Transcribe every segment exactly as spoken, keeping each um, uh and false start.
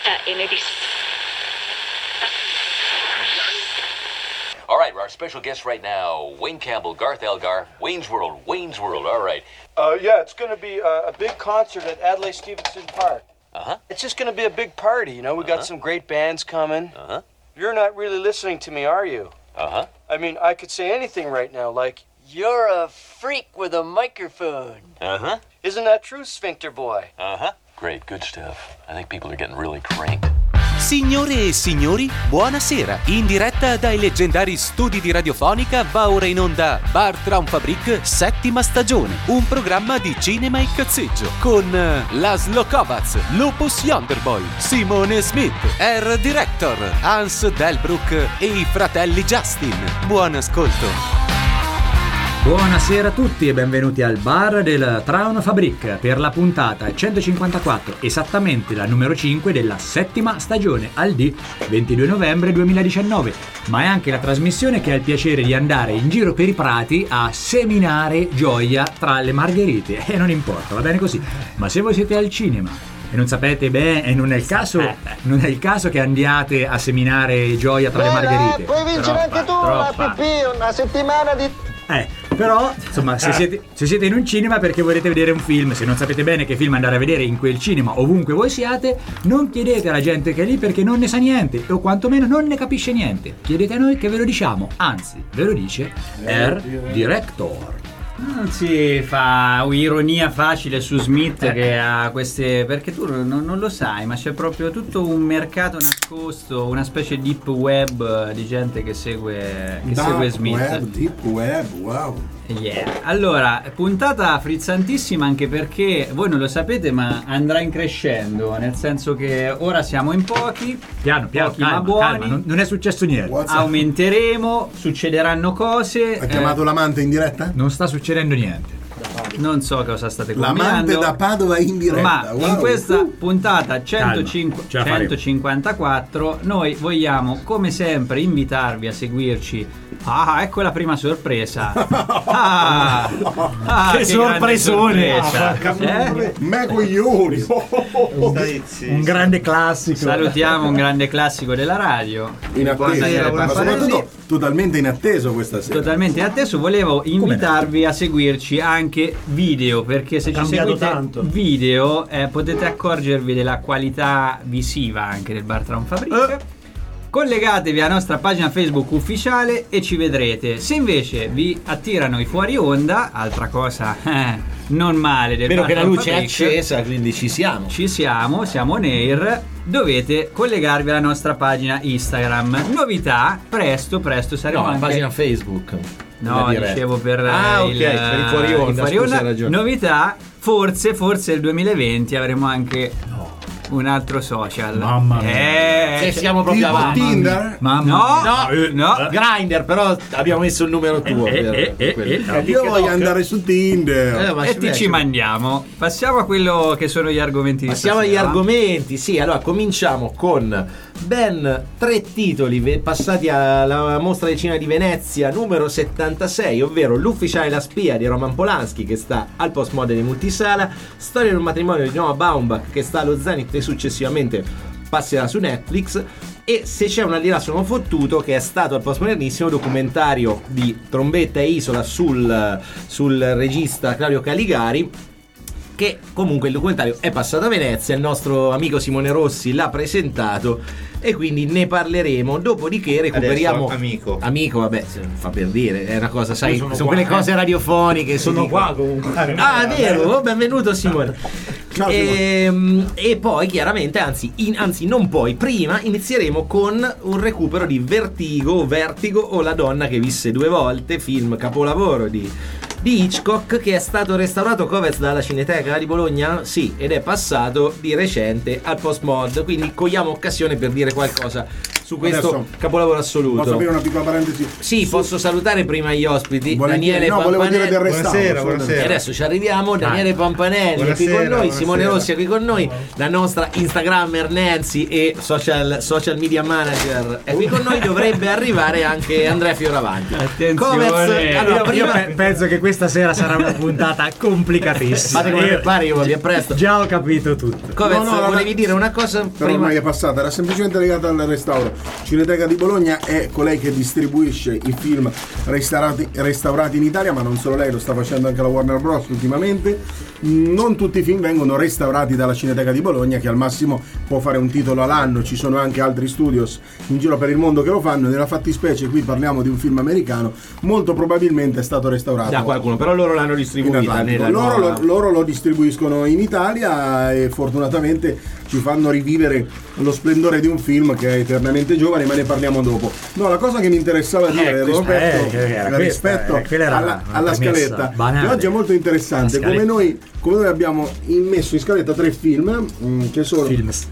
in edizione. All right, our special guest right now, Wayne Campbell, Garth Elgar, Wayne's World, Wayne's World, all right. Uh, yeah, it's going to be a, a big concert at Adlai Stevenson Park. Uh-huh. It's just going to be a big party, you know. We got uh-huh. some great bands coming. Uh-huh. You're not really listening to me, are you? Uh-huh. I mean, I could say anything right now, like, you're a freak with a microphone. Uh-huh. Isn't that true, Sphincter Boy? Uh-huh. Great, good stuff. I think people are getting really cranked. Signore e signori, buonasera. In diretta dai leggendari studi di Radiofonica va ora in onda Bar Traum Fabrik settima stagione, un programma di cinema e cazzeggio con Laszlo Kovacs, Lupus Yonderboy, Simone Smith, Air Director, Hans Delbruck e i fratelli Justin. Buon ascolto. Buonasera a tutti e benvenuti al bar del Traum Fabrik per la puntata centocinquantaquattro, esattamente la numero cinque della settima stagione, al D ventidue novembre duemiladiciannove, ma è anche la trasmissione che ha il piacere di andare in giro per i prati a seminare gioia tra le margherite, e non importa, va bene così. Ma se voi siete al cinema e non sapete bene, e non è il caso non è il caso che andiate a seminare gioia tra Beh, le margherite. Puoi vincere anche tu una pipì, una settimana di... Eh, però, insomma, se siete, se siete in un cinema perché volete vedere un film, se non sapete bene che film andare a vedere in quel cinema, ovunque voi siate, non chiedete alla gente che è lì perché non ne sa niente, o quantomeno non ne capisce niente. Chiedete a noi che ve lo diciamo, anzi, ve lo dice Air Director. Non si fa ironia facile su Smith eh. che ha queste, perché tu non, non lo sai, ma c'è proprio tutto un mercato nascosto, una specie di deep web di gente che segue, che segue Smith. Web, deep web, wow. Yeah. Allora, puntata frizzantissima anche perché voi non lo sapete, ma andrà in crescendo, nel senso che ora siamo in pochi, piano piano, pochi calma, ma buoni, calma, non, non è successo niente. What's aumenteremo, succederanno cose. Ha chiamato eh, l'amante in diretta? Non sta succedendo niente. Non so cosa state combinando. L'amante da Padova in diretta. Ma wow. in questa puntata centocinque, Calma, centocinquantaquattro noi vogliamo come sempre invitarvi a seguirci. Ah, ecco la prima sorpresa. Ah, ah, che, che sorpresone! Eh? Me coglioni! Un grande classico. Salutiamo un grande classico della radio. In attesa, ma soprattutto totalmente inatteso questa sera. Totalmente inatteso. Volevo invitarvi a seguirci anche video, perché se ci seguite tanto. video eh, potete accorgervi della qualità visiva anche del Bar Traum Fabrik. Eh. Collegatevi alla nostra pagina Facebook ufficiale e ci vedrete. Se invece vi attirano i fuori onda, altra cosa eh, non male del Vero Bar che la Traum luce Fabrik, è accesa, quindi ci siamo. Ci siamo, siamo on air. Dovete collegarvi alla nostra pagina Instagram. Novità, presto, presto saremo no, anche... pagina Facebook. No, dicevo per ah, il, ok, per i fuori onda, fuori onda. Scusa, ragione. Novità, forse, forse nel duemilaventi avremo anche un altro social. Mamma mia. Eh, Se siamo proprio tipo avanti. Tinder? Mamma No, no, no. Grindr, però abbiamo messo il numero tuo. Eh, per, eh, per eh, quello. eh, Io voglio andare su Tinder. Eh, ma E ti beh, ci mandiamo. Passiamo a quello che sono gli argomenti di Passiamo agli stasera. argomenti. Sì, allora cominciamo con ben tre titoli ve- passati alla mostra del cinema di Venezia numero settantasei, ovvero L'ufficiale e la spia di Roman Polanski, che sta al Postmodern in multisala, Storia di un matrimonio di Noah Baumbach, che sta allo Zenith e successivamente passerà su Netflix, e Se c'è una lira sono fottuto, che è stato al Postmodernissimo, documentario di Trombetta e Isola sul, sul regista Claudio Caligari, che comunque il documentario è passato a Venezia, il nostro amico Simone Rossi l'ha presentato e quindi ne parleremo. Dopodiché recuperiamo Adesso, amico amico vabbè, fa per dire, è una cosa, sai, sono, sono quelle qua, cose eh. radiofoniche, sono qua comunque. Ah, vero, benvenuto Simone. Ciao, e, e poi chiaramente, anzi, in, anzi non poi, prima inizieremo con un recupero di Vertigo, Vertigo o La donna che visse due volte, film capolavoro di di Hitchcock, che è stato restaurato Covez dalla Cineteca di Bologna, sì, ed è passato di recente al Postmod, quindi cogliamo occasione per dire qualcosa su questo Adesso, capolavoro assoluto. Posso aprire una piccola parentesi? Sì, Su... posso salutare prima gli ospiti. Volentieri. Daniele no, volevo dire del restauro. Buonasera, buonasera. E adesso ci arriviamo. Daniele Pampanelli buonasera, è qui con noi, buonasera. Simone Rossi è qui con noi, la nostra Instagrammer Nancy e social, social media manager è qui con noi. Dovrebbe arrivare anche Andrea Fioravanti. Attenzione. Comez, allora, io, prima... io pe- penso che questa sera sarà una puntata complicatissima. Fate come Io- mi pare, io vi appresto. Già ho capito tutto. Comez, No, no, no, volevi no. dire una cosa Però prima? ormai è passata, era semplicemente legata al restauro. Cineteca di Bologna è colei che distribuisce i film restaurati, restaurati in Italia, ma non solo lei, lo sta facendo anche la Warner Bros. Ultimamente. Non tutti i film vengono restaurati dalla Cineteca di Bologna, che al massimo può fare un titolo all'anno. Ci sono anche altri studios in giro per il mondo che lo fanno. Nella fattispecie qui parliamo di un film americano, molto probabilmente è stato restaurato Da qualcuno, però loro l'hanno in distribuita Atlantico. nella Loro, nuova- lo, loro lo distribuiscono in Italia e fortunatamente ci fanno rivivere lo splendore di un film che è eternamente giovane, ma ne parliamo dopo. No, la cosa che mi interessava dire Ecco, rispetto, eh, che era rispetto questa, eh, quella era alla, una alla premessa scaletta, banale. che oggi è molto interessante, La come scaletta. noi, come noi abbiamo immesso in scaletta tre film, mm, che sono Films.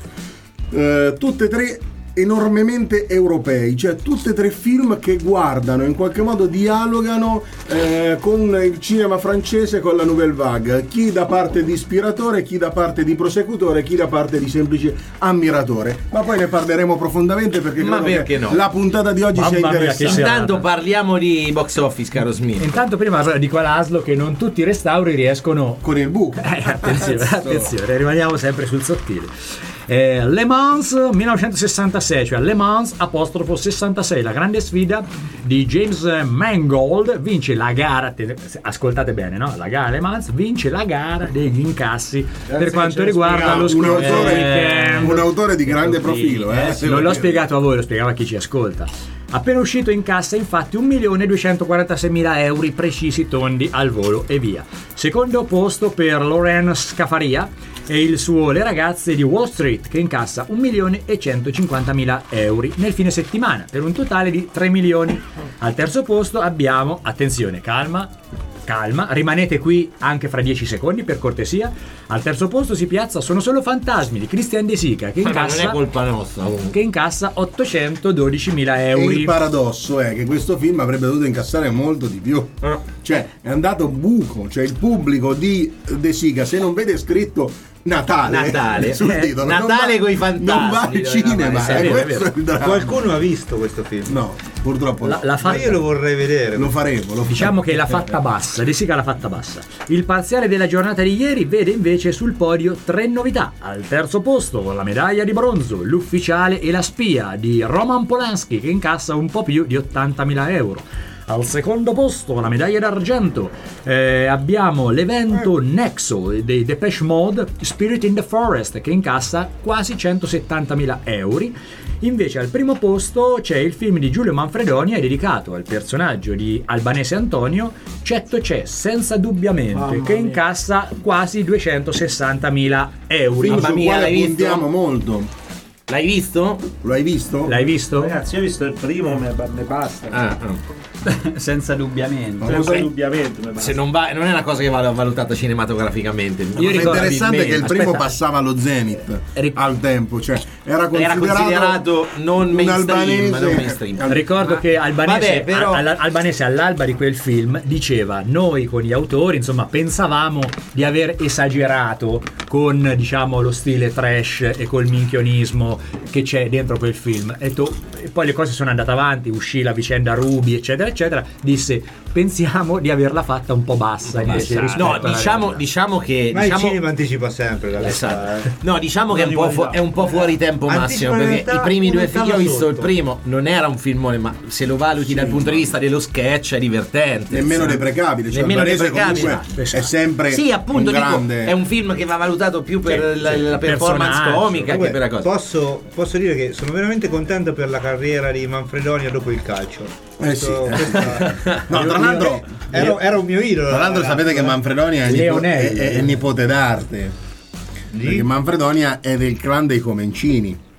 eh, tutte e tre enormemente europei, cioè tutte e tre film che guardano, in qualche modo dialogano eh, con il cinema francese, con la Nouvelle Vague, chi da parte di ispiratore, chi da parte di prosecutore, chi da parte di semplice ammiratore. Ma poi ne parleremo profondamente perché Ma credo perché che no? la puntata di oggi Mamma sia mia, che interessante. serata. Intanto parliamo di box office, caro Smith. Intanto prima dico all'Aslo che non tutti i restauri riescono. Con il buco. Eh, attenzione, attenzione, rimaniamo sempre sul sottile. Eh, Le Mans millenovecentosessantasei, cioè Le Mans apostrofo sessantasei, la grande sfida di James Mangold, vince la gara, te- ascoltate bene, no? La gara Le Mans vince la gara degli incassi per quanto riguarda lo un scorso autore, weekend. un autore di grande profilo, eh, se Non lo l'ho dire. spiegato a voi, lo spiegavo a chi ci ascolta. Appena uscito in cassa, infatti, un milione duecentoquarantaseimila euro precisi tondi al volo e via. Secondo posto per Loren Scafaria e il suo Le ragazze di Wall Street, che incassa un milione e centocinquantamila euro nel fine settimana, per un totale di tre milioni. Al terzo posto abbiamo, attenzione, calma, calma, rimanete qui anche fra dieci secondi per cortesia. Al terzo posto si piazza Sono solo fantasmi di Christian De Sica, che Ma non incassa è colpa nostra comunque. che incassa ottocentododicimila E euro. il paradosso è che questo film avrebbe dovuto incassare molto di più. Cioè, è andato buco. Cioè, il pubblico di De Sica, se non vede scritto Natale, Natale. sul Eh, titolo, Natale non va- coi fantasmi, non va al doveva cinema. essere, È è vero, questo è vero. il dramma. Qualcuno ha visto questo film? No, purtroppo La, no. l'ha Ma fatta, io lo vorrei vedere. Lo faremo. Lo diciamo che l'ha fatta bassa, De Sica l'ha fatta bassa. Il parziale della giornata di ieri vede invece sul podio tre novità. Al terzo posto, con la medaglia di bronzo, L'ufficiale e la spia di Roman Polanski, che incassa un po' più di ottantamila euro. Al secondo posto, la medaglia d'argento, eh, abbiamo l'evento Nexo dei Depeche Mode, Spirit in the Forest, che incassa quasi centosettantamila euro. Invece al primo posto c'è il film di Giulio Manfredonia dedicato al personaggio di Albanese Antonio, Cetto c'è senza dubbiamente, che incassa quasi duecentosessantamila euro. film Mamma sul mia, quale l'hai visto? puntiamo molto. L'hai visto? Lo hai visto? L'hai visto? Ragazzi, io ho visto il primo, me, me basta. Ah, ah. Senza dubbiamente. Senza indubbiamente me basta. Se non, va, non è una cosa che va valutata cinematograficamente. Io È ricordo- interessante che il primo Aspetta. passava allo Zenith Ric- al tempo, cioè era considerato, Era considerato non un mainstream, albanese- non mainstream. Ricordo che Albanese, Vabbè, però- Al- Albanese all'alba di quel film diceva: noi con gli autori, insomma, pensavamo di aver esagerato con, diciamo, lo stile trash e col minchionismo che c'è dentro quel film. E, tu, e poi le cose sono andate avanti, uscì la vicenda Ruby, eccetera, eccetera. Disse: pensiamo di averla fatta un po' bassa invece rispetto No, alla diciamo, realtà." diciamo che Ma diciamo, il cinema anticipa sempre la Esatto. realtà, eh. No, diciamo che è un, po fu- è un po' fuori tempo massimo, Anticipa perché la i primi due realtà, film, io ho visto il sotto. primo, non era un filmone, ma se lo valuti dal punto di vista dello sketch è divertente. nemmeno insomma. deprecabile, cioè Nemmeno Albanese deprecabile. comunque è sempre Sì, appunto, un dico, grande. è un film che va valutato più per Sì, la, sì, la il performance personaggio. comica che Comunque, per la cosa. posso, posso dire che sono veramente contento per la carriera di Manfredonia dopo il calcio. Eh sì, Questo- eh. questa- No, io- tra io- l'altro- era, era un mio idolo. Tra l'altro sapete che Manfredonia è, nipo- Leonelli. è- è nipote d'arte. Di? Perché Manfredonia è del clan dei Comencini.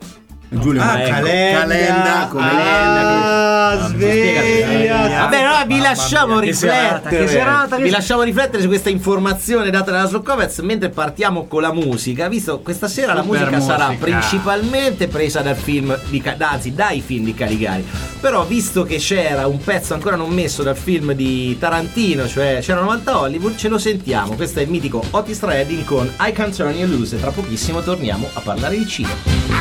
Giulio, Ah, ecco, Calenda, Calenda, come ah, sveglia. Vabbè, no, vi lasciamo mia, che serata, riflettere. che serata, che Vi se- lasciamo riflettere su questa informazione data dalla Slockovez mentre partiamo con la musica. Visto questa sera la Super musica sarà musica. principalmente presa dal film di Ca- anzi dai film di Caligari. Però visto che c'era un pezzo ancora non messo dal film di Tarantino, cioè c'era una volta Hollywood, ce lo sentiamo. Questo è il mitico Otis Redding con I Can't Turn You Loose e tra pochissimo torniamo a parlare di cinema.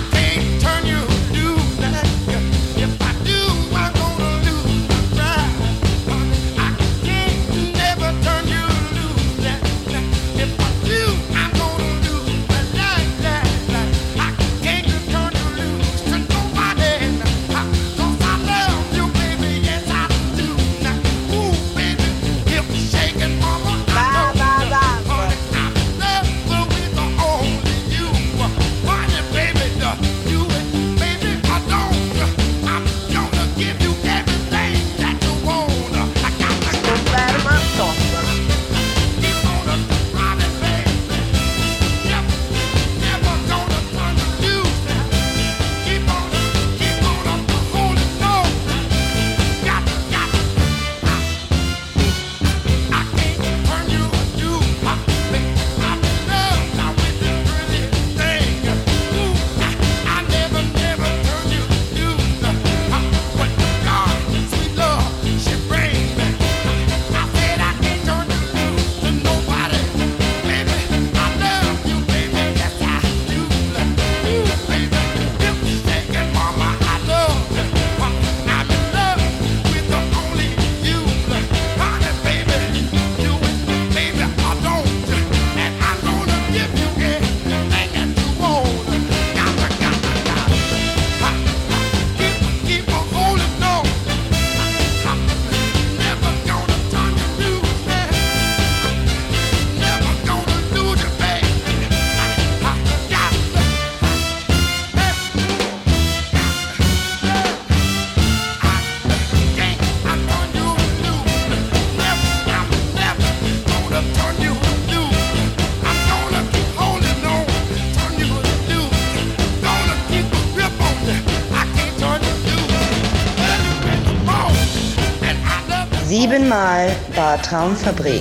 Siebenmal Bartraumfabrik.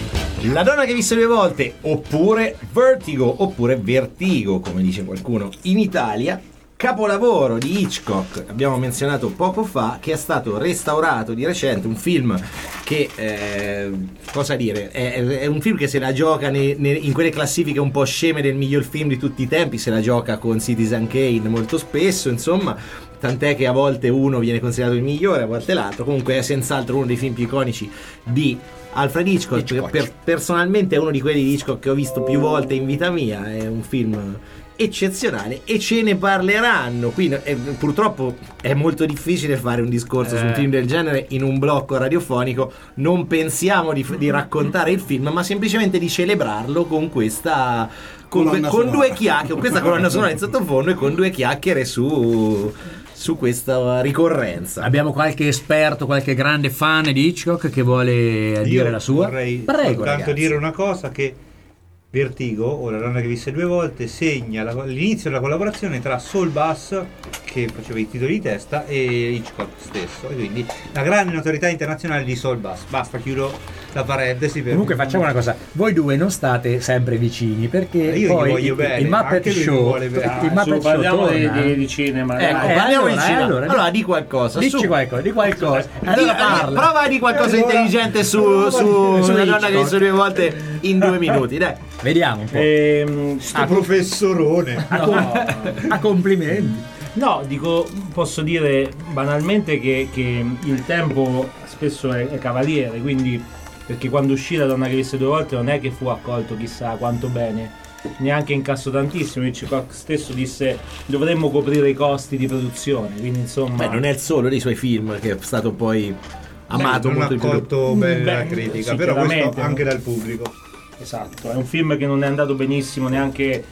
La donna che visse due volte, oppure Vertigo, oppure Vertigo, come dice qualcuno in Italia. Capolavoro di Hitchcock, abbiamo menzionato poco fa, che è stato restaurato di recente, un film che, eh, cosa dire, è, è un film che se la gioca ne, ne, in quelle classifiche un po' sceme del miglior film di tutti i tempi, se la gioca con Citizen Kane molto spesso, insomma, tant'è che a volte uno viene considerato il migliore, a volte l'altro, comunque è senz'altro uno dei film più iconici di Alfred Hitchcock. Hitchcock. Per, personalmente è uno di quelli di Hitchcock che ho visto più volte in vita mia, è un film eccezionale e ce ne parleranno qui. Eh, purtroppo è molto difficile fare un discorso eh. su un film del genere in un blocco radiofonico. Non pensiamo di, di raccontare il film, ma semplicemente di celebrarlo con questa con, con, con due chiacchiere, con questa colonna sonora in sottofondo e con due chiacchiere su su questa ricorrenza. Abbiamo qualche esperto, qualche grande fan di Hitchcock che vuole Io dire la sua? Vorrei Prego, soltanto ragazzi. dire una cosa, che Vertigo, o La donna che visse due volte, segna la, l'inizio della collaborazione tra Saul Bass, che faceva i titoli di testa, e Hitchcock stesso, e quindi la grande notorietà internazionale di Saul Bass. Basta, chiudo la parentesi. Per Comunque facciamo una cosa, voi due non state sempre vicini, perché io poi gli voglio il, bene, il Muppet anche lui mi Show, vuole bene. il Muppet Show parliamo di, torna. di, di cinema. Ecco, dai. Eh, parliamo allora, di cinema. allora, allora di qualcosa. Dici su. qualcosa, di qualcosa. Allora Di- parla. prova a di qualcosa Allora, intelligente su, prova su di- su una donna che Hitchcock. visse due volte in due minuti, dai. Vediamo un po'. Ehm, Sto professorone. A, com- a complimenti. No, dico, posso dire banalmente che, che il tempo spesso è, è cavaliere, quindi perché quando uscì La donna che visse due volte non è che fu accolto chissà quanto bene, neanche incassò tantissimo. Hitchcock stesso disse dovremmo coprire i costi di produzione, quindi insomma. Beh, non è il solo dei suoi film che è stato poi amato non molto ha di più. accolto bene Beh, la critica, però questo sicuramente. anche dal pubblico. Esatto, è un film che non è andato benissimo neanche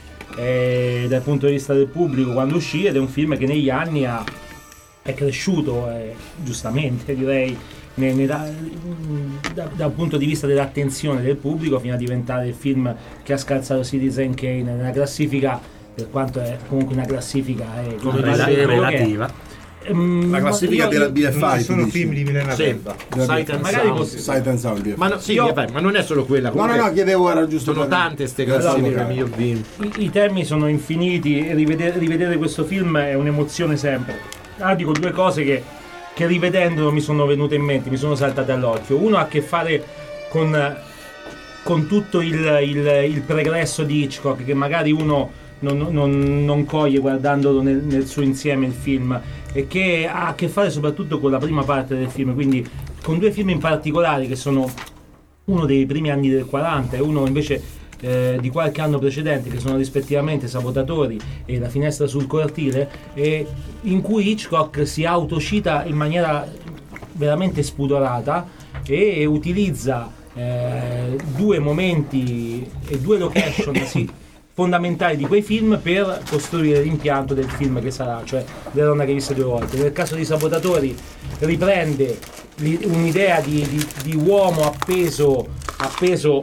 eh, dal punto di vista del pubblico quando uscì, ed è un film che negli anni ha, è cresciuto, eh, giustamente direi, ne, ne da, da, dal punto di vista dell'attenzione del pubblico, fino a diventare il film che ha scalzato Citizen Kane nella classifica per quanto è comunque una classifica è come relativa. Mm, la classifica io, della io, B F I sono film di Milena sì. Belva. Sight and magari Sound. Sight and Sound. Ma, no, sì, Io- ma non è solo quella. No, no, no, chiedevo, era giusto. Sono per- tante ste per- classifiche per- miglior film. I, i temi sono infiniti e rivedere, rivedere questo film è un'emozione sempre. Ah, dico due cose che, che rivedendolo mi sono venute in mente, mi sono saltate all'occhio. Uno ha a che fare con, con tutto il, il, il pregresso di Hitchcock, che magari uno non, non, non coglie guardandolo nel, nel suo insieme il film, e che ha a che fare soprattutto con la prima parte del film, quindi con due film in particolare che sono uno dei primi anni del quaranta e uno invece eh, di qualche anno precedente, che sono rispettivamente Sabotatori e La finestra sul cortile, e in cui Hitchcock si autocita in maniera veramente spudorata e utilizza eh, due momenti e due location sì, fondamentali di quei film per costruire l'impianto del film che sarà, cioè della donna che visse due volte. Nel caso di Sabotatori riprende li- un'idea di, di, di uomo appeso, appeso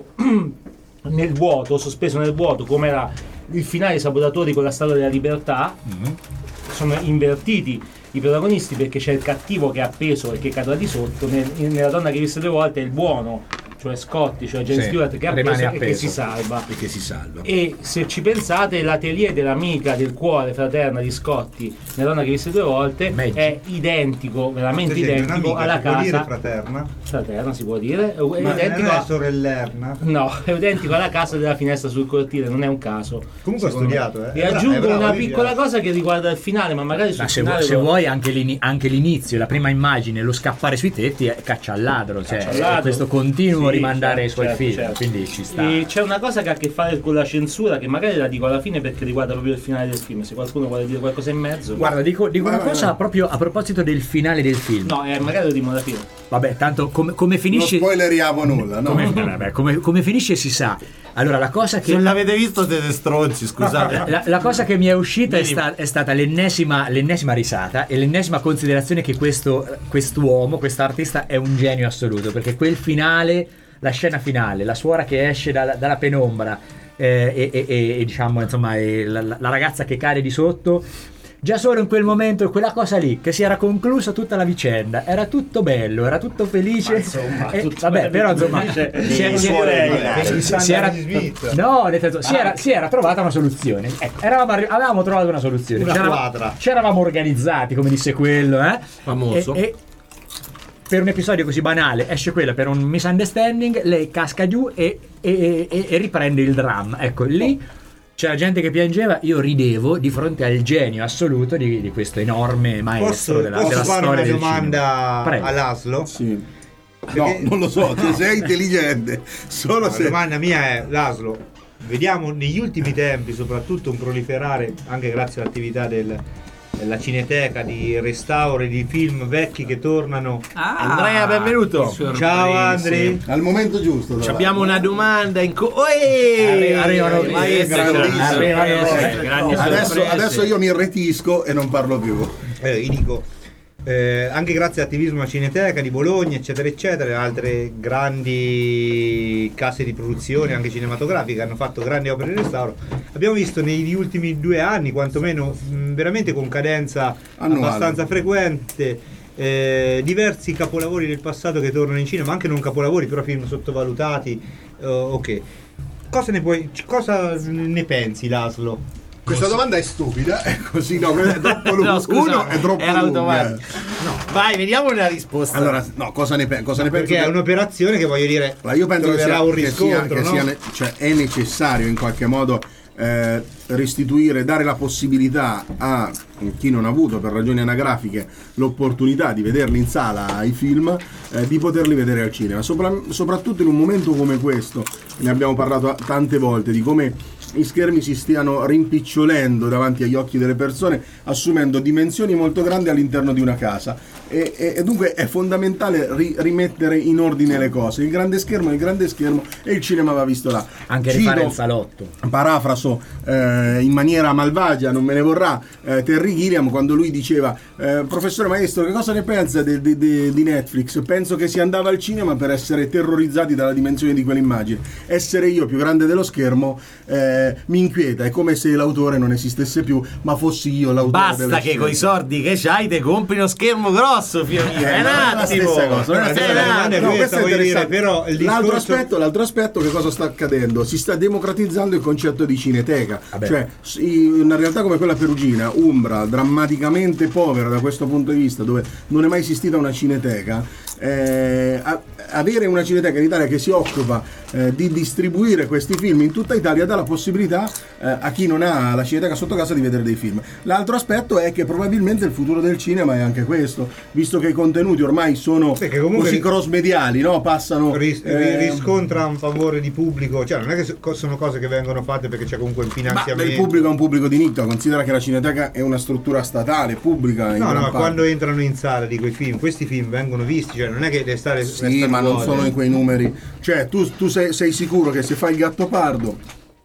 nel vuoto, sospeso nel vuoto, come era il finale di Sabotatori con la Statua della Libertà. Mm-hmm. Sono invertiti i protagonisti perché c'è il cattivo che è appeso e che cade di sotto, nel, nella donna che visse due volte è il buono, cioè Scotty, cioè James Sì, Stewart, che è rimane appeso, e che appeso. si salva. E che si salva. E se ci pensate, l'atelier dell'amica del cuore fraterna di Scotty, nella donna che visse due volte, Maggie. è identico, veramente Attenzione, identico un'amica, alla si può dire casa fraterna? fraterna, si può dire, è Ma identico non è a- sorellerna? no, è identico alla casa della finestra sul cortile, non è un caso. Comunque ho secondo me. studiato, eh. E È bra- aggiungo è bravo, una mi piccola piace. cosa che riguarda il finale, ma magari sul Ma se, finale vuoi, se lo- vuoi anche, l'ini- anche l'inizio, la prima immagine, lo scappare sui tetti è caccia al ladro, cioè Caccia al ladro. questo continuo Sì, rimandare certo, ai suoi certo, film, certo. quindi ci sta. E c'è una cosa che ha a che fare con la censura, che magari la dico alla fine perché riguarda proprio il finale del film. Se qualcuno vuole dire qualcosa in mezzo, Guarda, dico, dico una Vai, vai, cosa vai. proprio a proposito del finale del film. no, eh, magari lo dimo alla fine. Vabbè, tanto come, come Non finisce. spoileriamo nulla, no? Come, vabbè, come- come finisce si sa. Allora, la cosa che. Se l'avete visto siete stronzi, scusate. La, la cosa che mi è uscita è, sta- è stata l'ennesima, l'ennesima risata e l'ennesima considerazione che questo quest'uomo, quest'artista è un genio assoluto, perché quel finale, la scena finale, la suora che esce dalla, dalla penombra eh, e, e- e- e diciamo insomma e la, la- la ragazza che cade di sotto, già solo in quel momento, quella cosa lì, che si era conclusa tutta la vicenda, era tutto bello, era tutto felice. Ma insomma, E- tutto vabbè, però insomma, felice. si è- si è- Direi. si- si- si era, no, nel senso, si era, si era trovata una soluzione. Ecco, eravamo arri- avevamo trovato una soluzione. Una C'eravamo- quadra. C'eravamo organizzati, come disse quello, eh? Famoso. E, e per un episodio così banale esce quella per un misunderstanding, lei casca giù e, e- e- e riprende il dramma. Ecco, lì c'era gente che piangeva, io ridevo di fronte al genio assoluto di, di questo enorme maestro Posso, della, posso della fare storia una del domanda cinema. Prego. all'Aslo? Sì. Perché- No, non lo so, se sei intelligente. Solo La se. domanda mia è, Laslo, vediamo negli ultimi tempi soprattutto un proliferare, anche grazie all'attività del, della Cineteca, di restauri di film vecchi che tornano. Andrea, benvenuto. Ciao Andri. Al momento giusto. Ci tra abbiamo una l'altro. domanda in co- Oeeh! Arrivano- Maestro, grandissimo. arrivano- Eh, grandi Adesso, sorprese. adesso io mi irretisco e non parlo più. Eh, io dico, eh, anche grazie all'attivismo della Cineteca di Bologna, eccetera, eccetera, e altre grandi case di produzione, anche cinematografiche, hanno fatto grandi opere di restauro. Abbiamo visto negli ultimi due anni, quantomeno mh, veramente con cadenza Annuale. abbastanza frequente, eh, diversi capolavori del passato che tornano in cinema, anche non capolavori, però film sottovalutati. eh, ok. Cosa ne, puoi, cosa ne pensi, Laslo? Questa domanda è stupida, è così, no, è troppo lunga. No, scusa, Uno è troppo era lunga. automatico. Vai, vediamo una risposta. Allora, no, cosa ne, pe- cosa ne penso? Perché è che- un'operazione che voglio dire, Ma io penso che, troverà sia, un che, sia, riscontro, che no? sia ne- cioè, è necessario in qualche modo eh, restituire, dare la possibilità a chi non ha avuto per ragioni anagrafiche l'opportunità di vederli in sala i film, eh, di poterli vedere al cinema, Sopra- soprattutto in un momento come questo. Ne abbiamo parlato a- tante volte di come i schermi si stiano rimpicciolendo davanti agli occhi delle persone, assumendo dimensioni molto grandi all'interno di una casa, e, e- e dunque è fondamentale ri- rimettere in ordine le cose. Il grande schermo è il grande schermo e il cinema va visto là. Anche Cito- rifare il salotto. Parafraso eh, in maniera malvagia, non me ne vorrà, eh, Terry Gilliam quando lui diceva eh, professore maestro, che cosa ne pensa de- de- de- di Netflix? Penso che si andava al cinema per essere terrorizzati dalla dimensione di quell'immagine. Essere io più grande dello schermo eh, eh, mi inquieta, è come se l'autore non esistesse più, ma fossi io l'autore. Basta che coi sordi che c'hai te compri uno schermo grosso, figlio mio. Eh, È un non è la attimo. stessa cosa, non è la stessa cosa. domanda è No, questa, questo è voglio dire, interessante. però il l'altro, discorso- aspetto, l'altro aspetto che cosa sta accadendo? Si sta democratizzando il concetto di cineteca. Vabbè. Cioè s- in una realtà come quella perugina, Umbra, drammaticamente povera da questo punto di vista, dove non è mai esistita una cineteca, eh, a- avere una cineteca in Italia che si occupa eh, di distribuire questi film in tutta Italia dà la possibilità eh, a chi non ha la cineteca sotto casa di vedere dei film. L'altro aspetto è che probabilmente il futuro del cinema è anche questo, visto che i contenuti ormai sono Perché comunque così ri- cross mediali, no? Passano Ris- eh, riscontra un favore di pubblico, cioè non è che so- sono cose che vengono fatte perché c'è comunque un ma finanziamento. il pubblico è un pubblico di nicchia, considera che la cineteca è una struttura statale, pubblica in No, gran no, parte. quando entrano in sala di quei film, questi film vengono visti, cioè non è che deve stare Sì, restano ma non vuote. sono in quei numeri. Cioè, tu, tu sei, sei sicuro che se fai il Gattopardo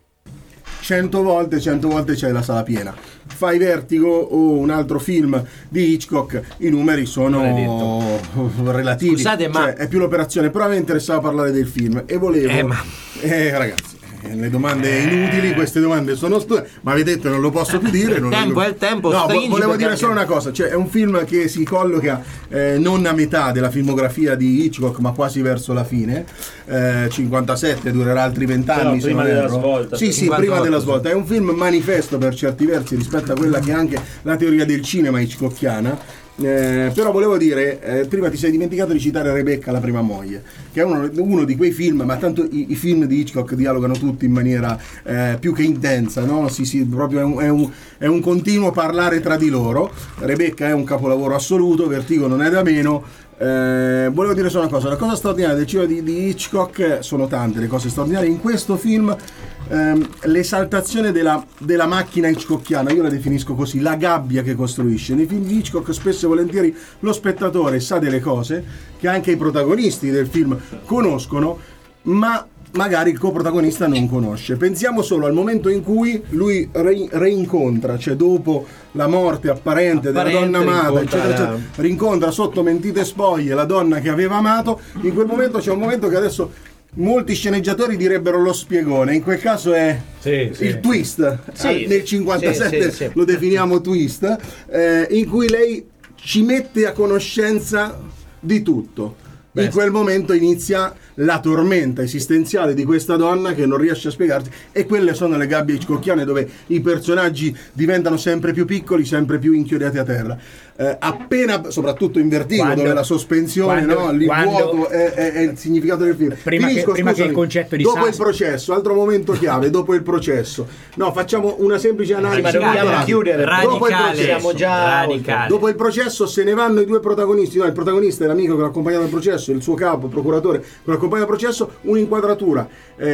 cento volte, cento volte c'hai la sala piena. Fai Vertigo o un altro film di Hitchcock, i numeri sono relativi. Scusate, ma- Cioè, è più l'operazione. Però a me interessava parlare del film e volevo. Eh, ma- Eh, ragazzi. eh, Le domande inutili, queste domande sono stupide, ma vedete non lo posso più dire. Il non tempo lo- è il tempo, No, vo- stringi volevo perché dire anche- solo una cosa, cioè è un film che si colloca eh, non a metà della filmografia di Hitchcock, ma quasi verso la fine. Eh, cinquantasette, durerà altri vent'anni. Però prima se non della erro. svolta. Sì, sì, cinquantotto, prima della sì. svolta. È un film manifesto per certi versi rispetto a quella che è anche la teoria del cinema hitchcockiana. Eh, però volevo dire, eh, prima ti sei dimenticato di citare Rebecca, la prima moglie, che è uno, uno di quei film, ma tanto i, i film di Hitchcock dialogano tutti in maniera eh, più che intensa, no? Sì, sì, proprio è un, è, un, è un continuo parlare tra di loro. Rebecca è un capolavoro assoluto, Vertigo non è da meno. Eh, volevo dire solo una cosa, la cosa straordinaria del cinema di, di Hitchcock, sono tante le cose straordinarie in questo film. Ehm, l'esaltazione della, della macchina hitchcockiana, io la definisco così, la gabbia che costruisce. Nei film di Hitchcock spesso e volentieri lo spettatore sa delle cose che anche i protagonisti del film conoscono, ma magari il coprotagonista non conosce. Pensiamo solo al momento in cui lui re- reincontra, cioè dopo la morte apparente, Apparente, della donna amata, rincontra eccetera, la- eccetera, rincontra sotto mentite spoglie la donna che aveva amato. In quel momento c'è un momento che adesso molti sceneggiatori direbbero lo spiegone, in quel caso è Sì, sì. il twist. Sì, Al- nel cinquantasette sì, sì, sì. lo definiamo twist, eh, in cui lei ci mette a conoscenza di tutto. In quel momento inizia la tormenta esistenziale di questa donna che non riesce a spiegarsi, e quelle sono le gabbie hitchcockiane dove i personaggi diventano sempre più piccoli, sempre più inchiodati a terra. Eh, appena, soprattutto in Vertigo, Quando- dove la sospensione, quando- no? Il quando- vuoto è, è- è il significato del film. Prima che- Finisco, prima che scusami. il concetto di dopo Sas- il processo, altro momento chiave, dopo il processo. No, facciamo una semplice analisi. ma dobbiamo Guardate, chiudere. dopo il Radicale, processo. siamo già radicale. Dopo il processo se ne vanno i due protagonisti, no, il protagonista è l'amico che l'ha accompagnato al processo, il suo capo, procuratore, che lo accompagna al processo, un'inquadratura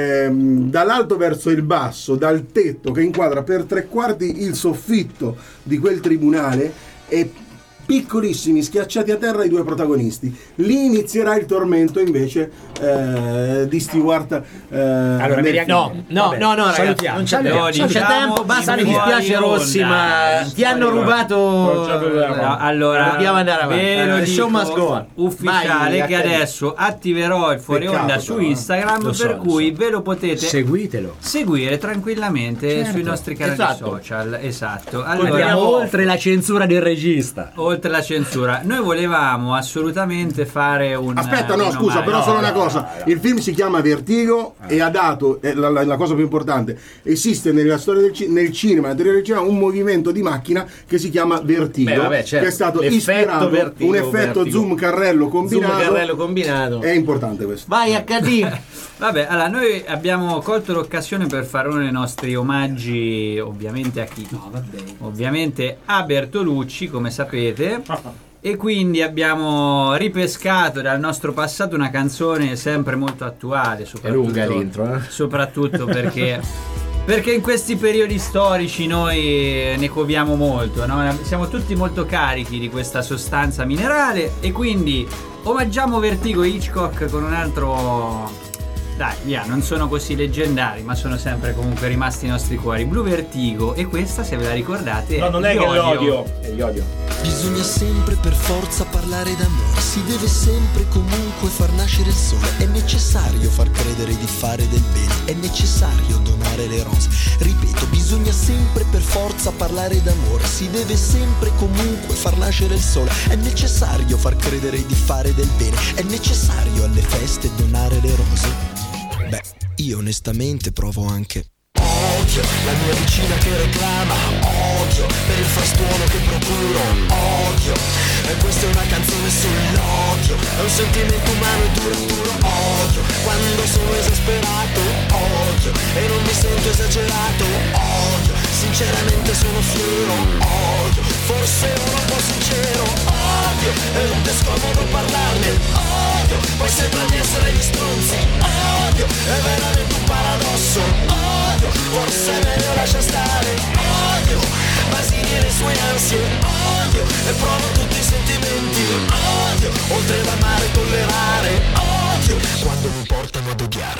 ehm, dall'alto verso il basso, dal tetto che inquadra per tre quarti il soffitto di quel tribunale, e piccolissimi schiacciati a terra i due protagonisti. Lì inizierà il tormento invece eh, di Stewart. eh, Allora, nel mi film. No, no, Vabbè, no, no, ragazzi, salutiamo, non c'è, salutiamo. non c'è Diciamo tempo, basta, mi fuori dispiace onda. Rossi, ma ti hanno Non c'è rubato. problema. Allora, dobbiamo andare avanti. ve lo Eh, dico show must go on. ufficiale Vai, che Accademia. adesso attiverò il fuori Peccato, onda su però, eh. Instagram, Lo so, per lo cui so. ve lo potete Seguitelo. seguire tranquillamente Certo. sui nostri canali Esatto. social. Esatto. Andiamo Allora, oltre la censura del regista. oltre la censura, noi volevamo assolutamente fare un Aspetta, no, un scusa, omaggio. però solo una cosa. Il film si chiama Vertigo e ha dato, è la, la- la cosa più importante, esiste nella storia del ci- nel cinema, nella teoria del cinema, un movimento di macchina che si chiama Vertigo, Beh, vabbè, certo. che è stato L'effetto ispirato, Vertigo, un effetto Vertigo. zoom carrello combinato. Zoom carrello combinato. È importante questo. Vai a cadere. Vabbè, allora noi abbiamo colto l'occasione per fare uno dei nostri omaggi, ovviamente a chi? Ovviamente a Bertolucci, come sapete. E quindi abbiamo ripescato dal nostro passato una canzone sempre molto attuale, È soprattutto, lunga l'intro, eh? soprattutto perché, perché in questi periodi storici noi ne coviamo molto, no? Siamo tutti molto carichi di questa sostanza minerale, e quindi omaggiamo Vertigo e Hitchcock con un altro... Dai, via, non sono così leggendari, ma sono sempre comunque rimasti i nostri cuori. Blue Vertigo, e questa, se ve la ricordate, No, non è che Iodio. l'odio. È l'odio. Bisogna sempre per forza parlare d'amore, si deve sempre comunque far nascere il sole, è necessario far credere di fare del bene, è necessario donare le rose. Ripeto, bisogna sempre per forza parlare d'amore, si deve sempre comunque far nascere il sole, è necessario far credere di fare del bene, è necessario alle feste donare le rose. Beh, io onestamente provo anche odio la mia vicina che reclama, odio per il frastuono che procuro, odio, e questa è una canzone sull'odio, è un sentimento umano e duro duro, odio, quando sono esasperato, odio, e non mi sento esagerato, odio, sinceramente sono fiero, odio, forse ero un po' sincero, odio, e non è scomodo parlarne, odio, poi sembra di essere gli stronzi, odio, è veramente un paradosso, odio, forse è meglio lascia stare, odio, Basili e le sue ansie, odio, e provo tutti i sentimenti, odio, oltre ad amare e tollerare, odio, quando mi portano ad odiare.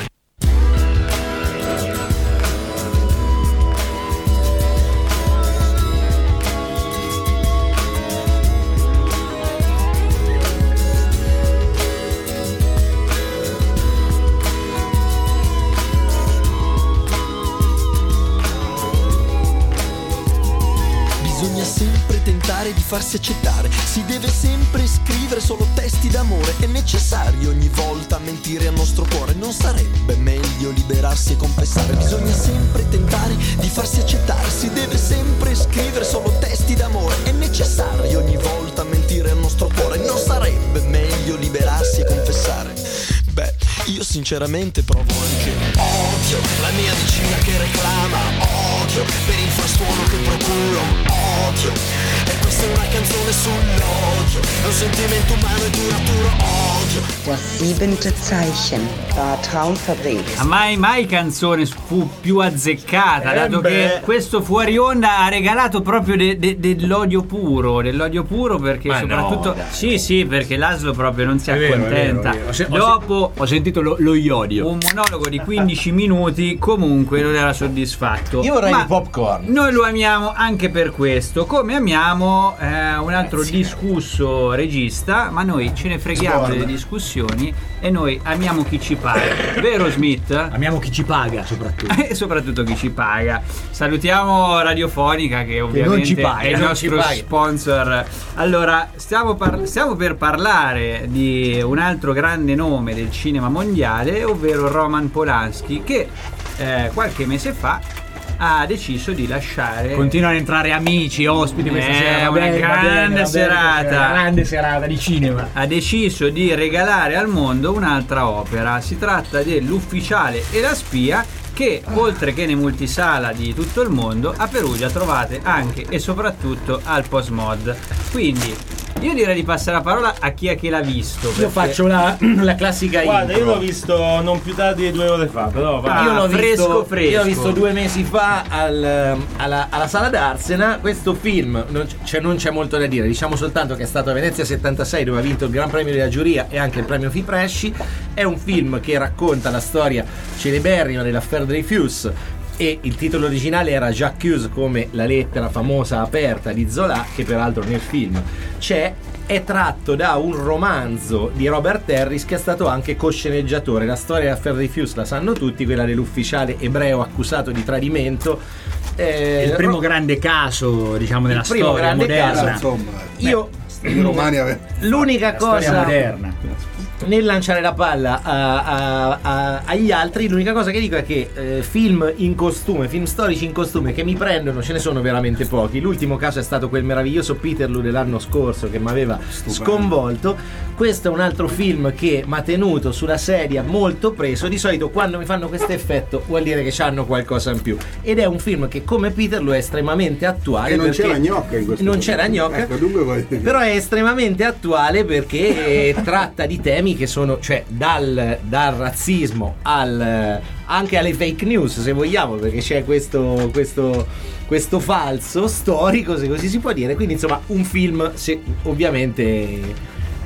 Bisogna sempre tentare di farsi accettare, si deve sempre scrivere solo testi d'amore, è necessario ogni volta mentire al nostro cuore, non sarebbe meglio liberarsi e confessare? Bisogna sempre tentare di farsi accettare, si deve sempre scrivere solo testi d'amore, è necessario ogni volta mentire al nostro cuore, non sarebbe meglio liberarsi e confessare? Beh, io sinceramente provo anche odio la mia vicina che reclama, odio per il frastuono che procuro, odio, e questa è una canzone sull'odio, è un sentimento umano e duraturo, odio. Das siebente Zeichen, Bar Traumfabrik. Ma mai mai canzone fu più azzeccata, Eh dato beh. che questo fuori onda ha regalato proprio de- de- dell'odio puro, dell'odio puro perché Ma soprattutto no, dai. sì sì perché Laszlo proprio non si È vero, è accontenta. vero, è vero. Ho se- ho Dopo Ho sentito lo, lo iodio. un monologo di quindici minuti comunque non era soddisfatto. Io vorrei Ma il popcorn. noi lo amiamo anche per questo, come amiamo eh, un altro discusso regista, ma noi ce ne freghiamo Scorda. delle discussioni e noi amiamo chi ci paga, vero Smith? Amiamo chi ci paga soprattutto. E soprattutto chi ci paga. Salutiamo Radiofonica che ovviamente ci paga, è il non ci nostro paga. sponsor. Allora, stiamo, par- stiamo per parlare di un altro grande nome del cinema mondiale, ovvero Roman Polanski, che eh, qualche mese fa ha deciso di lasciare. Continuano ad entrare amici, ospiti questa Eh, sera. va una bene, va grande bene, va bene, serata. Una grande serata di cinema. Ha deciso di regalare al mondo un'altra opera. Si tratta dell'Ufficiale e la spia, che oltre che nei multisala di tutto il mondo, a Perugia trovate anche e soprattutto al Postmod. Quindi io direi di passare la parola a chi è che l'ha visto. Io perché- faccio la, la classica Guarda, intro. io l'ho visto non più tardi di due ore fa, però va. Ah, Io l'ho fresco, visto, fresco. Io l'ho visto due mesi fa al- alla, alla sala d'Arsena. Questo film non c- cioè, non c'è molto da dire. Diciamo soltanto che è stato a Venezia settantasei, dove ha vinto il Gran Premio della giuria e anche il premio Fipresci. È un film che racconta la storia celeberrima dell'Affaire Dreyfus, e il titolo originale era J'accuse, come la lettera famosa aperta di Zola, che peraltro nel film c'è. È tratto da un romanzo di Robert Harris, che è stato anche cosceneggiatore. La storia dell'Affaire Dreyfus la sanno tutti, quella dell'ufficiale ebreo accusato di tradimento. Eh, Il primo Ro- grande caso, diciamo, della Il primo storia grande moderna. caso. Insomma, io i romani ave- l'unica Storia cosa moderna. nel lanciare la palla a- a- a- agli altri, l'unica cosa che dico è che eh, film in costume, film storici in costume che mi prendono, ce ne sono veramente pochi. L'ultimo caso è stato quel meraviglioso Peterloo dell'anno scorso, che mi aveva sconvolto. Questo è un altro film che mi ha tenuto sulla sedia molto preso. Di solito quando mi fanno questo effetto vuol dire che hanno qualcosa in più, ed è un film che, come Peterloo, è estremamente attuale. E non perché c'era Gnocca in questo non film. c'era Gnocca. Ecco, dunque poi- Però è estremamente attuale perché tratta di temi che sono, cioè, dal, dal razzismo al, anche alle fake news, se vogliamo, perché c'è questo, questo, questo falso storico, se così si può dire. Quindi insomma un film, se, ovviamente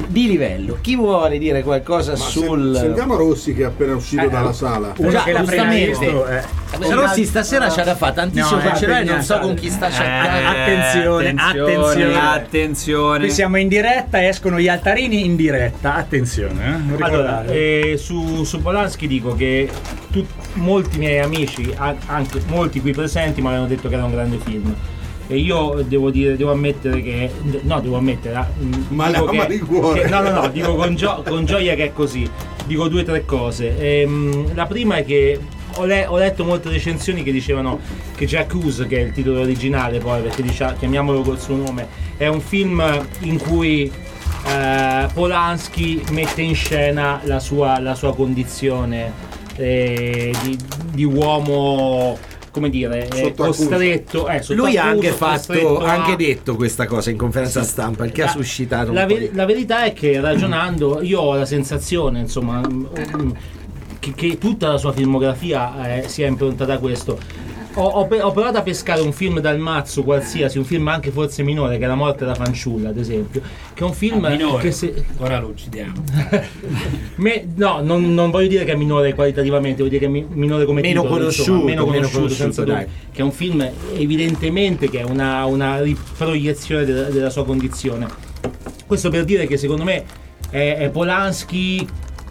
di livello. Chi vuole dire qualcosa Ma sul... sen- sentiamo Rossi che è appena uscito Eh, dalla sala. Già, che l'ha giustamente. visto, eh. Eh, Rossi stasera c'ha da fare tantissimo No, per cellulare, non so impegnata. con chi sta Eh, chattando. attenzione, attenzione, attenzione. Qui siamo in diretta, escono gli altarini in diretta. Attenzione, eh? Non Allora, ricordate. eh, su, su Polanski dico che tut- molti miei amici, a- anche molti qui presenti, mi avevano detto che era un grande film. E io devo dire, devo ammettere che. No, devo ammettere. ah, Ma dico la che- ama di cuore. che- no, no, no, dico con, gio- con gioia che è così. Dico due o tre cose. Ehm, la prima è che ho, le- ho letto molte recensioni che dicevano che J'accuse, che è il titolo originale poi, perché diciamo, chiamiamolo col suo nome, è un film in cui eh, Polanski mette in scena la sua, la sua condizione eh, di, di uomo, come dire, eh, Sotto accusa. costretto. Eh, sotto Lui ha accusa, anche fatto, costretto ha anche a- detto questa cosa in conferenza stampa, il che ha La- suscitato un la, po' ver- di... la verità è che ragionando io ho la sensazione, insomma, mm, mm, che, che tutta la sua filmografia eh, sia improntata a questo. Ho, ho pe- ho provato a pescare un film dal mazzo qualsiasi, un film anche forse minore, che è La morte della fanciulla, ad esempio, che è un film Ah, minore. che se... Ora lo uccidiamo. Me- no, non, non voglio dire che è minore qualitativamente, voglio dire che è mi- minore come Meno titolo, conosciuto, insomma, meno meno conosciuto, conosciuto, senza dai. dubbio, che è un film evidentemente che è una, una riproiezione della, della sua condizione. Questo per dire che secondo me è, è Polanski,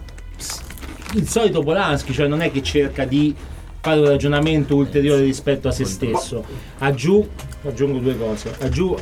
il solito Polanski, cioè non è che cerca di fare un ragionamento ulteriore rispetto a se stesso. Aggiù, aggiungo due cose. Aggiù,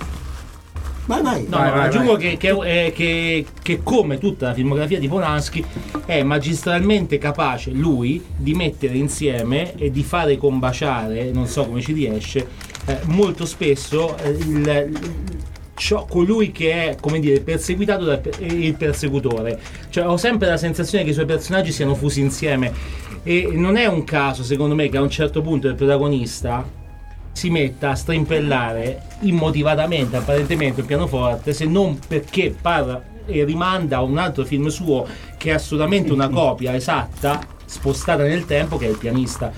Vai, vai. No, vai, no, vai, aggiungo vai. Che, che, eh, che, che come tutta la filmografia di Polanski è magistralmente capace lui di mettere insieme e di fare combaciare, non so come ci riesce, eh, molto spesso eh, il, ciò, colui che è, come dire, perseguitato dal per- il persecutore. Cioè ho sempre la sensazione che i suoi personaggi siano fusi insieme e non è un caso secondo me che a un certo punto il protagonista si metta a strimpellare immotivatamente apparentemente il pianoforte, se non perché parla e rimanda a un altro film suo che è assolutamente una copia esatta spostata nel tempo, che è Il pianista.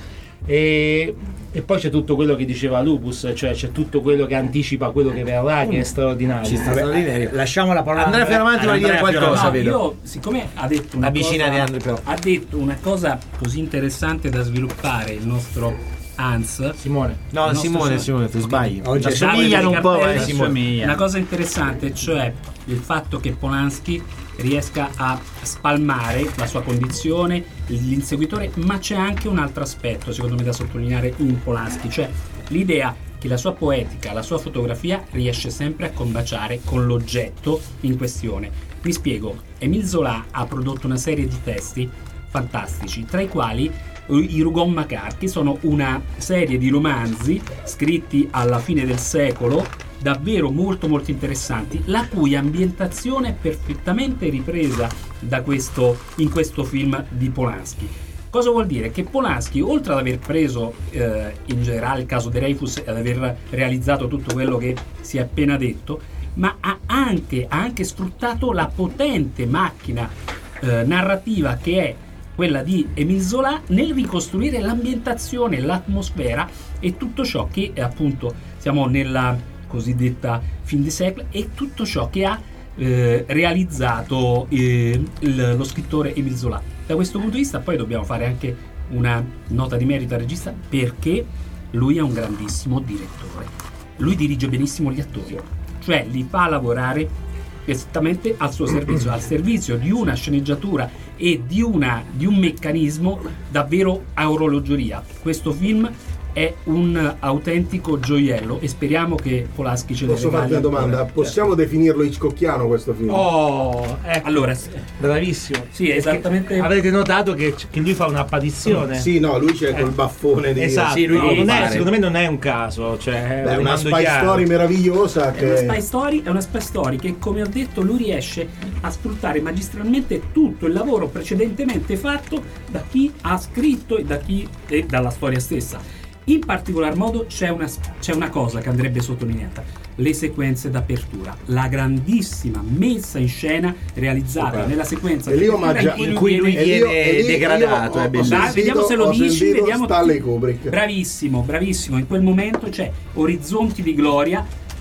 E, e poi c'è tutto quello che diceva Lupus, cioè c'è tutto quello che anticipa quello che verrà, che è straordinario. Ci sta straordinario. Lasciamo la parola Andrea Fioravanti vuole dire qualcosa, No, vedo. io, siccome ha detto una Avvicinati, cosa, Andrea, però. ha detto una cosa così interessante da sviluppare il nostro Hans Simone. No, il nostro Simone, so- Simone, tu sbagli. Oggi è Assomigliano un po', eh, Cartelli, Simone. una cosa interessante, cioè il fatto che Polanski riesca a spalmare la sua condizione, l'inseguitore, ma c'è anche un altro aspetto secondo me da sottolineare in Polanski, cioè l'idea che la sua poetica, la sua fotografia riesce sempre a combaciare con l'oggetto in questione. Mi spiego, Émile Zola ha prodotto una serie di testi fantastici, tra i quali i Rougon-Macquart, che sono una serie di romanzi scritti alla fine del secolo, davvero molto molto interessanti, la cui ambientazione è perfettamente ripresa da questo, in questo film di Polanski. Cosa vuol dire? Che Polanski, oltre ad aver preso eh, in generale il caso Dreyfus e ad aver realizzato tutto quello che si è appena detto, ma ha anche, ha anche sfruttato la potente macchina eh, narrativa che è quella di Émile Zola nel ricostruire l'ambientazione, l'atmosfera e tutto ciò che è, appunto, siamo nella cosiddetta fin de siècle, e tutto ciò che ha eh, realizzato eh, il, lo scrittore Émile Zola. Da questo punto di vista poi dobbiamo fare anche una nota di merito al regista, perché lui è un grandissimo direttore. Lui dirige benissimo gli attori, cioè li fa lavorare esattamente al suo servizio, al servizio di una sceneggiatura e di, una, di un meccanismo davvero a orologeria. Questo film è un autentico gioiello e speriamo che Polanski ce ne Posso farti regali una domanda? ancora. Possiamo definirlo Hitchcockiano questo film? Oh, ecco. Allora, bravissimo. sì, esattamente. Avrete notato che, che lui fa un'apparizione. Sì, no, lui c'è Eh. col baffone di... Esatto, Sì, lui no, non è- compare. secondo me non è un caso, cioè Beh, è una rimando spy chiaro. story meravigliosa È una che... spy story, è una spy story che, come ho detto, lui riesce a sfruttare magistralmente tutto il lavoro precedentemente fatto da chi ha scritto e da chi e dalla storia stessa. In particolar modo c'è una, c'è una cosa che andrebbe sottolineata: le sequenze d'apertura, la grandissima messa in scena realizzata Super. nella sequenza E lì d'apertura omaggia- in in cui lui e viene io- e lì- degradato, io ho- è ho bellissimo. Dai, vediamo se lo ho dici, sentito vediamo. Stanley Kubrick. Bravissimo, bravissimo. In quel momento c'è orizzonti di gloria,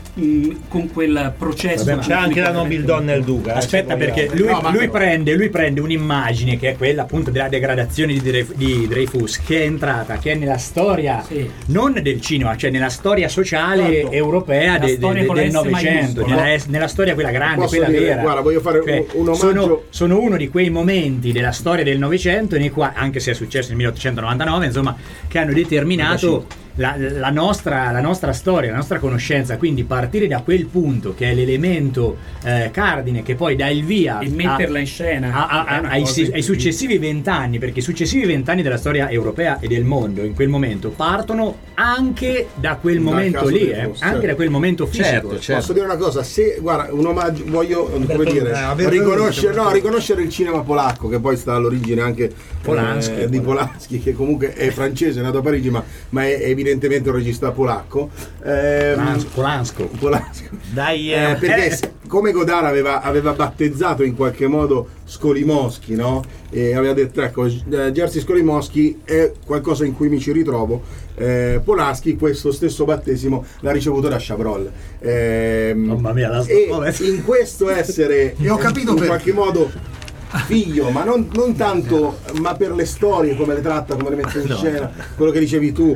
mh, con quel processo. Vabbè, c'è anche la nobildonna e il duca. Aspetta, eh, perché lui, No, ma lui no. prende, lui prende un'immagine che è quella appunto della degradazione di, Dreyf- di Dreyfus, che è entrata, che è nella storia Sì. non del cinema, cioè nella storia sociale Certo. europea La de- de- storia de- con del S Novecento, maiuscolo. nella, es- nella storia quella grande, Posso quella dire, vera. guarda, voglio fare Cioè, un, un omaggio. sono, sono uno di quei momenti della storia del Novecento nei quali, anche se è successo nel milleottocentonovantanove, insomma, che hanno determinato la, la nostra, la nostra storia, la nostra conoscenza. Quindi partire da quel punto che è l'elemento eh, cardine che poi dà il via E metterla in scena a- a- a- è una ai, cosa si- ai incredibile. successivi vent'anni, perché i successivi vent'anni della storia europea e del mondo in quel momento partono anche da quel Dal momento caso lì, del eh, Faust, anche certo. da quel momento fisico. Certo, certo. Posso dire una cosa? Se, guarda, un omaggio, voglio come dire, eh, Alberto riconoscere, Luca, no, riconoscere il cinema polacco, che poi sta all'origine anche Polanski. eh, di Polanski, che comunque è francese, è nato a Parigi, ma, ma è evidentemente un regista polacco. Ehm, Polansko, Polansko. Polanski. Dai, Eh, eh, perché eh, s- come Godard aveva, aveva battezzato in qualche modo Skolimowski, no? E aveva detto, ecco, eh, Jerzy Skolimowski è qualcosa in cui mi ci ritrovo. Eh, Polanski questo stesso battesimo l'ha ricevuto da Chabrol. Ehm, Mamma mia, la e sto- in questo essere E ho capito in perché. qualche modo figlio, ma non, non tanto, ma per le storie, come le tratta, come le mette in scena, quello che dicevi tu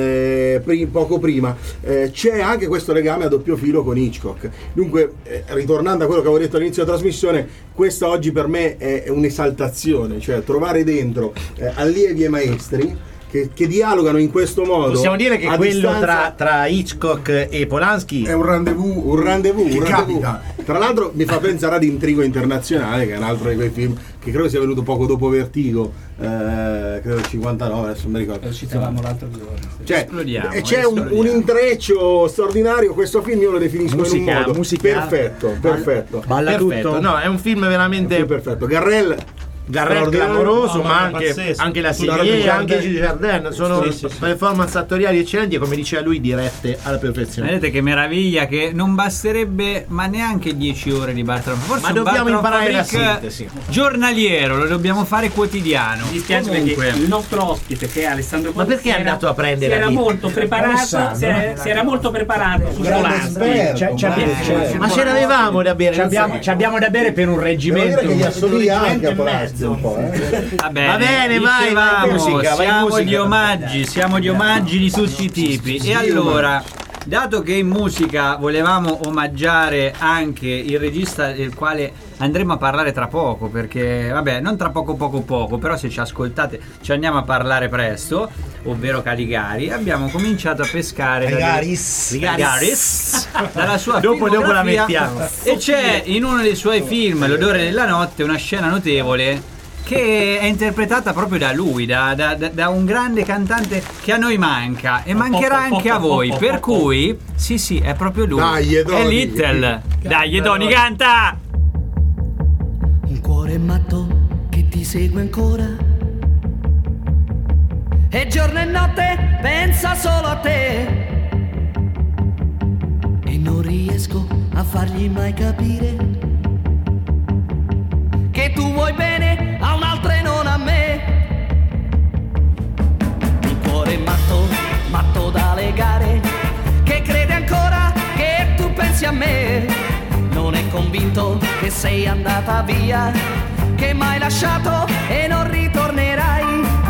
eh, pri- poco prima, eh, c'è anche questo legame a doppio filo con Hitchcock. Dunque, eh, ritornando a quello che avevo detto all'inizio della trasmissione, questa oggi per me è, è un'esaltazione, cioè trovare dentro eh, allievi e maestri che, che dialogano in questo modo. possiamo dire che a quello distanza- tra, tra Hitchcock e Polanski è un rendezvous, un rendezvous, Che un rendezvous. capita. Tra l'altro mi fa pensare ad Intrigo Internazionale, che è un altro di quei film che credo sia venuto poco dopo Vertigo, eh, credo il cinquantanove, adesso non mi ricordo. Lo citavamo l'altro giorno. Cioè, Esplodiamo, e c'è un, esplodiamo. un intreccio straordinario. Questo film io lo definisco in Musica, un modo musica- perfetto, perfetto. Balla perfetto. tutto. No, è un film veramente perfetto. Garrel Garrel straordinario. clamoroso, No, ma ma anche, pazzesco. anche la Tutta Serie, la anche Dujardin. Gigi Jardin sono Sì, sì, sì. performance attoriali eccellenti e, come diceva lui, dirette alla perfezione. Vedete che meraviglia, che non basterebbe ma neanche dieci ore di Bartram. Forse Ma un dobbiamo Bartram imparare la Fabric sintesi. giornaliero, lo dobbiamo fare quotidiano. Mi dispiace Comunque, perché il nostro ospite, che è Alessandro Ma perché si è era- andato a prendere si era la lì? molto preparato, Alessandro, si era, si era molto preparato su grande Polanski. esperto, C'è- c'è- grande c'è- esperto. Ma ce l'avevamo da bere, Ci abbiamo, non ci abbiamo da bere per un Devo reggimento. dire che gli assomiglia anche a reggimento e Polanski un po', eh. Va bene, Va bene, vai, dicevamo, vai, musica, vai, siamo musica. di omaggi, siamo di omaggi di tutti i tipi. E allora, dato che in musica volevamo omaggiare anche il regista del quale andremo a parlare tra poco, perché vabbè, non tra poco poco poco, però se ci ascoltate ci andiamo a parlare presto, ovvero Caligari, abbiamo cominciato a pescare da- Caligaris. Caligaris, dalla sua Dopo- dopo la filmografia. mettiamo. E c'è in uno dei suoi film, L'odore della notte, una scena notevole che è interpretata proprio da lui, da, da- da- da un grande cantante che a noi manca e mancherà anche a voi, per cui sì sì, è proprio lui, Dai, è Doni. Little. Dai Doni, canta! Un cuore matto che ti segue ancora. E giorno e notte pensa solo a te. E non riesco a fargli mai capire che tu vuoi bene a un'altra e non a me. Un cuore matto, matto da legare, che crede ancora che tu pensi a me. Non è convinto che sei andata via, che m'hai lasciato e non ritornerai.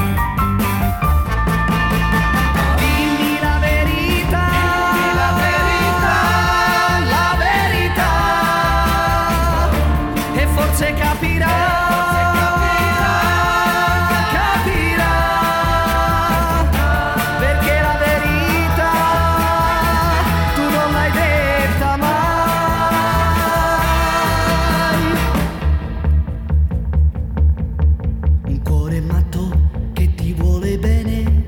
Dimmi la verità, la verità, la verità, e forse capirà, capirà, perché la verità tu non l'hai detta mai. Un cuore matto che ti vuole bene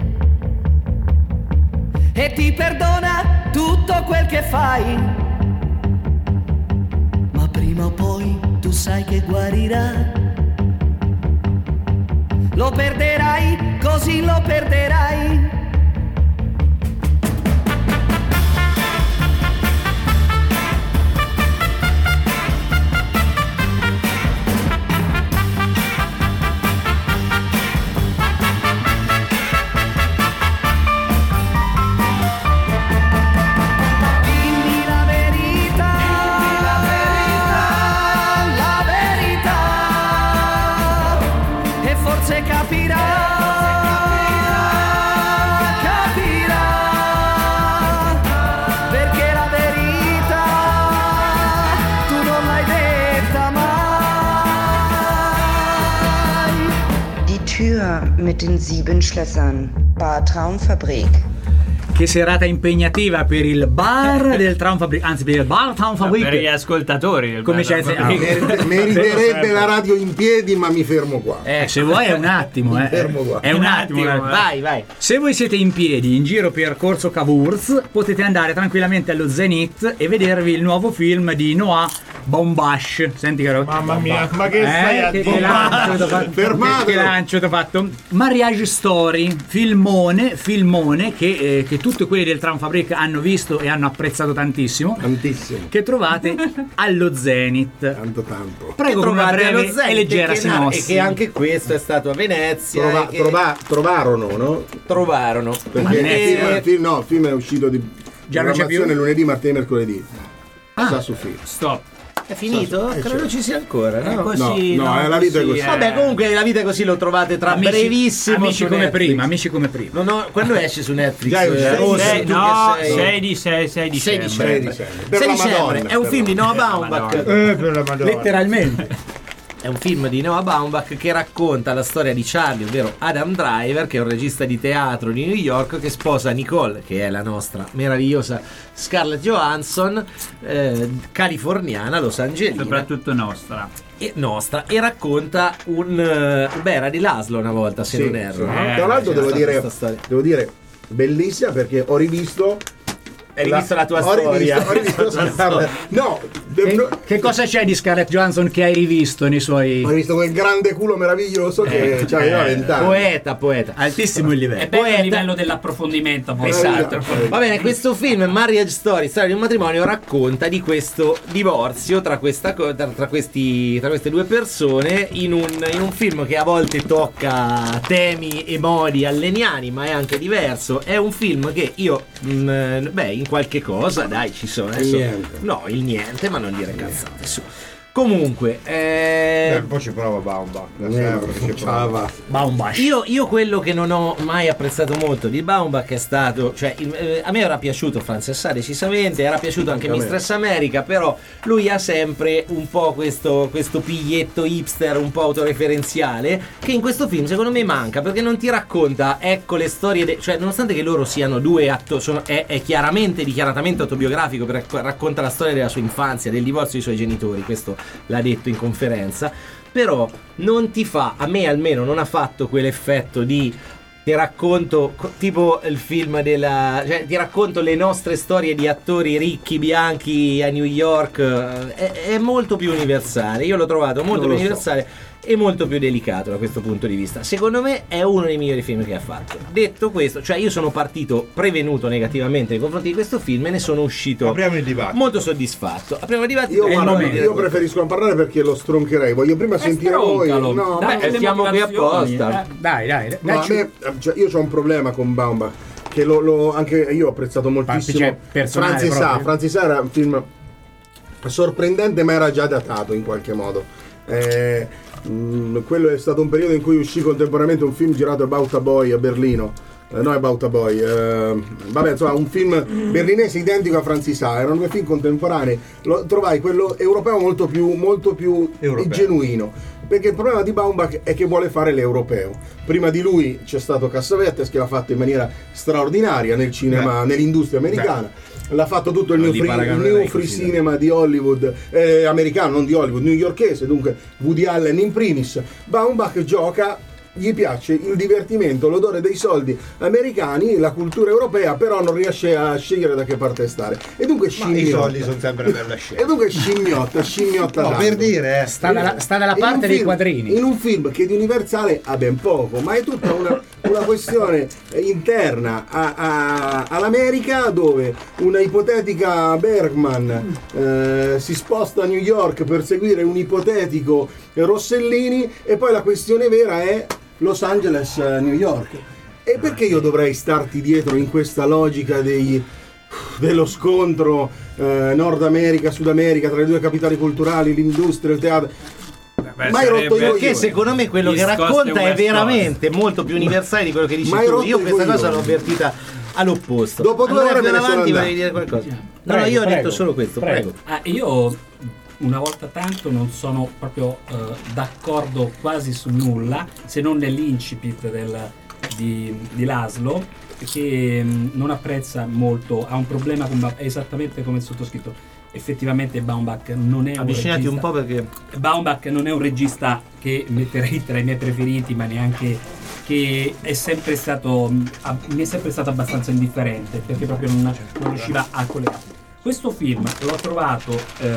e ti perdona tutto quel che fai, ma prima o poi tu sai che guarirà. Lo perderai, così lo perderai. Dimmi la Bar mit den sieben Schlössern. Bar Traumfabrik. Che serata impegnativa per il bar del Traumfabrik, anzi per il bar Traumfabrik. Per gli ascoltatori del Come c'è? Ah, mer- meriterebbe la radio in piedi, ma mi fermo qua. Eh, se vuoi è un attimo, Mi eh. fermo qua. È un attimo, eh. Vai, vai. Se voi siete in piedi in giro per Corso Cavour, potete andare tranquillamente allo Zenith e vedervi il nuovo film di Noah Baumbach. Senti che roba. Mamma mia, ma che stai a che, dire? che lancio t'ho fatto. Fermatelo. Che, che lancio t'ho fatto. Mariage Story, filmone, filmone che, eh, che tutti quelli del Traumfabrik hanno visto e hanno apprezzato tantissimo. Tantissimo. Che trovate allo Zenith. Tanto tanto. Prego, con una breve e leggera sinossi. E che anche questo è stato a Venezia. Trova- e che trova- trovarono, no? trovarono. Perché il film, il film- no, il film è uscito di Già non c'è più? programmazione lunedì, martedì, mercoledì. Ah. Sta su film. Stop. È finito? Eh, Credo certo. ci sia ancora, no? È così, no, no, è la vita è così. eh. Vabbè, comunque la vita è così, lo trovate tra Amici- brevissimo amici su come Netflix. prima, amici come prima. No, no, quando esce su Netflix? Già è uscito. eh, Rossi, Sei- tu no, che sei- sei di sei, sei di sei dicembre. sei dicembre. Per sei la dicembre. Madonna, È un per film la- di Noah Per la Baumbach. Madonna. Eh, per la Madonna. Letteralmente. È un film di Noah Baumbach che racconta la storia di Charlie, ovvero Adam Driver, che è un regista di teatro di New York che sposa Nicole, che è la nostra meravigliosa Scarlett Johansson, eh, californiana, Los Angelina. Soprattutto nostra. E nostra, e racconta un eh, beh, era di Laszlo una volta, se Sì, non erro. sì. Eh, Tra l'altro c'era devo stata dire, questa storia. devo dire bellissima perché ho rivisto Hai rivisto la tua ho storia? rivisto, ho rivisto La tua Scarlett. No, de- Che, no, che cosa c'è di Scarlett Johansson che hai rivisto nei suoi... ho visto quel grande culo meraviglioso che Eh, c'aveva eh, vent'anni. Poeta, poeta. Altissimo il È livello. bello il Poeta. livello dell'approfondimento. poi. Esatto. Eh, Va bene, questo film Marriage Story, storia di un matrimonio, racconta di questo divorzio tra, questa, co- tra, tra questi, tra queste due persone in un, in un film che a volte tocca temi e modi alleniani, ma è anche diverso. È un film che io, mh, beh, in qualche cosa, dai, ci sono. Adesso, niente. no, il niente, ma non dire cazzate. Su. Comunque, eh, Eh, poi ci prova Baumbach. da Eh, sempre che ci prova. Baumbach. Io, io quello che non ho mai apprezzato molto di Baumbach è stato, cioè il- eh, a me era piaciuto Frances Ha decisamente, era piaciuto anche Anche a me. Mistress America, però lui ha sempre un po' questo, questo piglietto hipster un po' autoreferenziale che in questo film secondo me manca, perché non ti racconta, ecco, le storie, de- cioè nonostante che loro siano due attori, è, è chiaramente, dichiaratamente autobiografico, perché racconta la storia della sua infanzia, del divorzio dei suoi genitori, questo l'ha detto in conferenza, però non ti fa, a me almeno non ha fatto quell'effetto di ti racconto co- tipo il film della, cioè ti racconto le nostre storie di attori ricchi bianchi a New York, eh, è, è molto più universale, io l'ho trovato molto Non più lo so. universale e molto più delicato da questo punto di vista. Secondo me è uno dei migliori film che ha fatto. Detto questo, cioè io sono partito prevenuto negativamente nei confronti di questo film e ne sono uscito Apriamo il dibattito. molto soddisfatto. Apriamo il dibattito. Io, È il guarda, momento. io preferisco non parlare perché lo stroncherei. Voglio prima sentire voi. stroncalo. No, Dai, ma- Beh, le siamo qui motivazioni, apposta. eh. Dai, dai, dai. no, a me, cioè, io ho un problema con Baumbach. Che lo, lo- anche io ho apprezzato moltissimo. cioè, personale Francis Ha. proprio. Francis Ha era un film sorprendente, ma era già datato in qualche modo. Eh, mh, quello è stato un periodo in cui uscì contemporaneamente un film girato About a Boy a Berlino. Eh, no, About a Boy. eh, vabbè, insomma, un film berlinese identico a Francis Ha. Erano due film contemporanei. Lo trovai quello europeo molto più, molto più Europeo. genuino. Perché il problema di Baumbach è che vuole fare l'europeo. Prima di lui c'è stato Cassavetes che l'ha fatto in maniera straordinaria nel cinema, Beh. nell'industria americana. L'ha fatto tutto il Non new li free, paragonerei new free così, cinema di Hollywood, eh, americano, non di Hollywood, newyorkese, dunque Woody Allen in primis. Baumbach gioca, gli piace il divertimento, l'odore dei soldi americani, la cultura europea, però non riesce a scegliere da che parte stare. E dunque Ma i scimmiotta. soldi sono sempre per la scelta. E dunque scimmiota, scimmiota No, tanto. per dire, eh. Sta dalla, sta dalla In parte un dei film- quadrini. In un film che di universale ha ben poco, ma è tutta una, una questione interna a- a- all'America, dove una ipotetica Bergman eh, si sposta a New York per seguire un ipotetico Rossellini, e poi la questione vera è Los Angeles, eh, New York. E perché io dovrei starti dietro in questa logica dei dello scontro eh, Nord America, Sud America, tra le due capitali culturali, l'industria, il teatro? Beh, Mai rotto io Perché secondo me quello che East Coast racconta e è West veramente molto più universale di quello che dici Ma hai tu. rotto Io i questa cosa coglioni. l'ho avvertita all'opposto. Dopo due Allora, ore più me ne sono avanti andato. volevi dire qualcosa. No, Prego, no, io ho prego, detto solo questo, prego. prego. Ah, io una volta tanto non sono proprio eh, d'accordo quasi su nulla, se non nell'incipit del, di, di Laszlo, che mh, non apprezza molto, ha un problema con Ba- esattamente come il sottoscritto. Effettivamente Baumbach non è un Avvicinati regista, un po' perché Baumbach non è un regista che metterei tra i miei preferiti, ma neanche che è sempre stato a, mi è sempre stato abbastanza indifferente, perché proprio non, non riusciva a collegare. Questo film l'ho trovato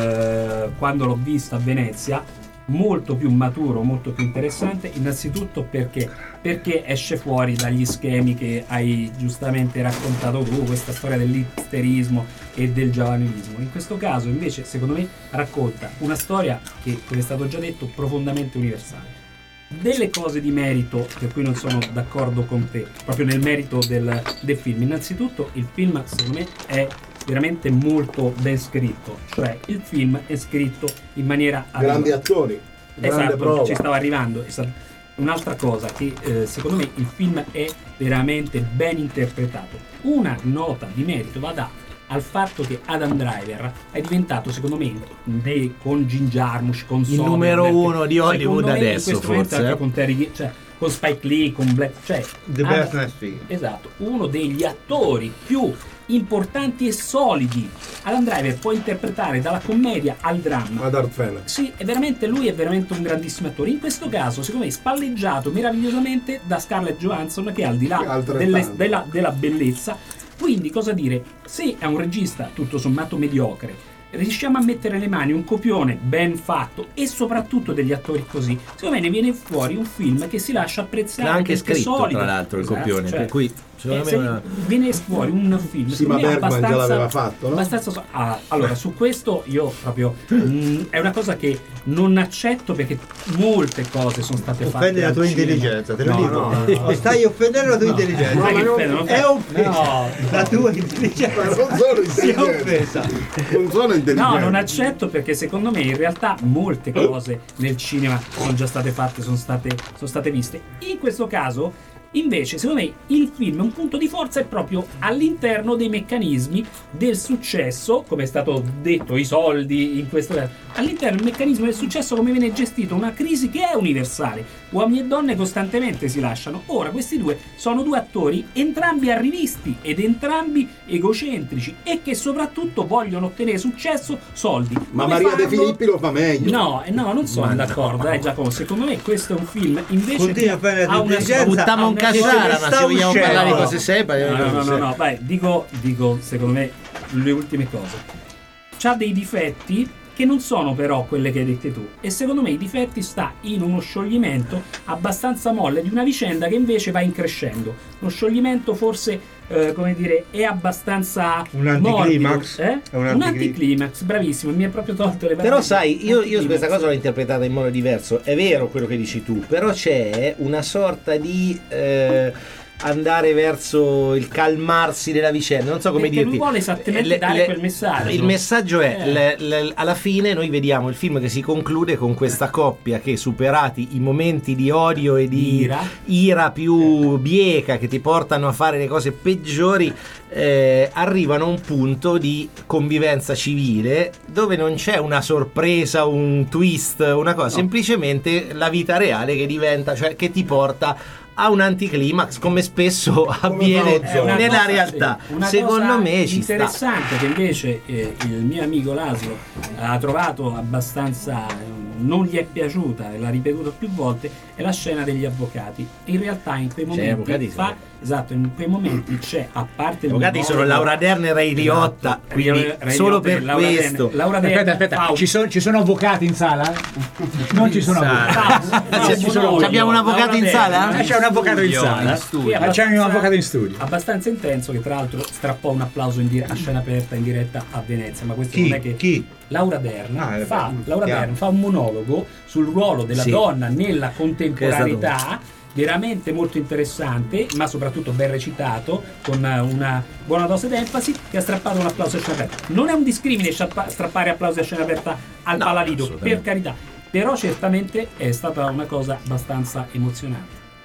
eh, quando l'ho visto a Venezia molto più maturo, molto più interessante, innanzitutto perché perché esce fuori dagli schemi che hai giustamente raccontato tu, questa storia dell'ipsterismo e del giovanilismo. In questo caso invece secondo me racconta una storia che, come è stato già detto, profondamente universale. Delle cose di merito per cui non sono d'accordo con te, proprio nel merito del, del film. Innanzitutto il film secondo me è veramente molto ben scritto, cioè il film è scritto in maniera grandi attori, grande esatto, prova. ci stava arrivando. Esatto. Un'altra cosa che eh, secondo me il film è veramente ben interpretato. Una nota di merito va data al fatto che Adam Driver è diventato, secondo me, ne, con Jim Jarmusch, con il numero uno di Hollywood adesso, forse anche con Terry, cioè con Spike Lee, con Black, cioè The Best Nice Thing. Esatto, uno degli attori più importanti e solidi. Adam Driver può interpretare dalla commedia al dramma. Ad Art Fenix. Sì, è veramente, lui è veramente un grandissimo attore. In questo caso, secondo me, spalleggiato meravigliosamente da Scarlett Johansson, che al di là delle, della, della bellezza. Quindi, cosa dire? Se è un regista tutto sommato mediocre, riusciamo a mettere le mani un copione ben fatto e soprattutto degli attori così, secondo me ne viene fuori un film che si lascia apprezzare. L'ha anche scritto, solido, tra l'altro, il esatto, copione, cioè, per cui secondo eh, me una... viene fuori un film sì, ma Bergman già l'aveva fatto, no? abbastanza, ah, allora su questo io proprio mh, è una cosa che non accetto, perché molte cose sono state fatte. Offende la tua intelligenza, te lo no, dico. no, no, no. Stai offendendo la tua No. intelligenza. No, ma non- non- è offesa. no. La tua intelligenza. Ma non sono Si è intelligente. offesa. Non sono intelligente. No, non accetto, perché secondo me in realtà molte cose nel cinema sono già state fatte, sono state, sono state viste. In questo caso, invece, secondo me il film, un punto di forza è proprio all'interno dei meccanismi del successo, come è stato detto, i soldi in questo caso. All'interno del meccanismo del successo, come viene gestito una crisi che è universale. Uomini e donne costantemente si lasciano. Ora, questi due sono due attori, entrambi arrivisti ed entrambi egocentrici, e che soprattutto vogliono ottenere successo, soldi. Ma Come Maria De farlo? Filippi lo fa meglio. No, eh, no, non sono Ma no. d'accordo, eh, Giacomo. Secondo me questo è un film invece Continua a che fare ha una l'intelligenza. Buttiamo ha un una- casciara, ma sta se vogliamo uscendo. parlare di cose serie parliamo No, di no, cose no, serie. no, vai, dico, dico, secondo me, le ultime cose. C'ha dei difetti che non sono però quelle che hai dette tu, e secondo me i difetti sta in uno scioglimento abbastanza molle di una vicenda che invece va in crescendo. Lo scioglimento forse, eh, come dire, è abbastanza Un anticlimax. morbido, eh? È un un anticli- anticlimax, bravissimo, mi hai proprio tolto le parole. Però sai, io, io questa cosa l'ho Anticlimax. interpretata in modo diverso. È vero quello che dici tu, però c'è una sorta di eh, andare verso il calmarsi della vicenda. Non so come Perché dirti. lui vuole esattamente Le- dare le- quel messaggio. Il messaggio è: Eh. le- le- alla fine noi vediamo il film che si conclude con questa coppia che, superati i momenti di odio e di Ira. ira più bieca che ti portano a fare le cose peggiori, eh, arrivano a un punto di convivenza civile dove non c'è una sorpresa, un twist, una cosa, semplicemente la vita reale che diventa, cioè che ti porta a un anticlimax, come spesso avviene È una nella cosa- realtà. sì, una Secondo cosa me ci sta. interessante che invece eh, il mio amico Laszlo ha trovato abbastanza, eh, non gli è piaciuta e l'ha ripetuto più volte, è la scena degli avvocati. In realtà in quei C'è momenti avvocati, fa, sì. esatto, in quei momenti c'è, a parte Gli il avvocati sono monologo- Laura Dern e Ray Liotta, Esatto. quindi Ray- Ray solo Liotta e per Laura Dern. questo. Laura Dern Aspetta, aspetta, fa un- ci sono, ci sono avvocati in sala? Non ci sono avvocati. fa- fa un Ci sono- monologo. abbiamo un avvocato Laura in Dern, sala? Eh, c'è un avvocato in sala. Che è C'è un abbastanza- avvocato in studio. abbastanza intenso, che tra l'altro strappò un applauso in dire- a scena aperta in diretta a Venezia, ma questo Chi? non è che Chi? Laura Dern, Ah, eh, fa, beh, Laura chiaro. Dern fa un monologo sul ruolo della Sì. donna nella contemporaneità, Che è stato- veramente molto interessante, ma soprattutto ben recitato, con una buona dose d'enfasi, che ha strappato un applauso a scena aperta. Non è un discrimine strappa- strappare applausi a scena aperta al No, Palalido, assolutamente. per carità, però certamente è stata una cosa abbastanza emozionante.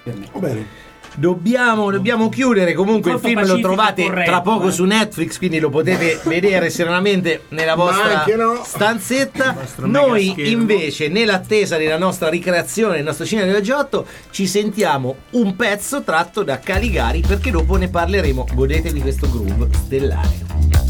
Va bene. Dobbiamo, dobbiamo chiudere. Comunque Molto il film lo pacifico, trovate corretto, tra poco eh. su Netflix, quindi lo potete vedere serenamente nella vostra anche no. stanzetta. vostro Noi megaschermo. invece, nell'attesa della nostra ricreazione, del nostro cinema dello G otto, ci sentiamo un pezzo tratto da Caligari, perché dopo ne parleremo. Godetevi questo groove stellare.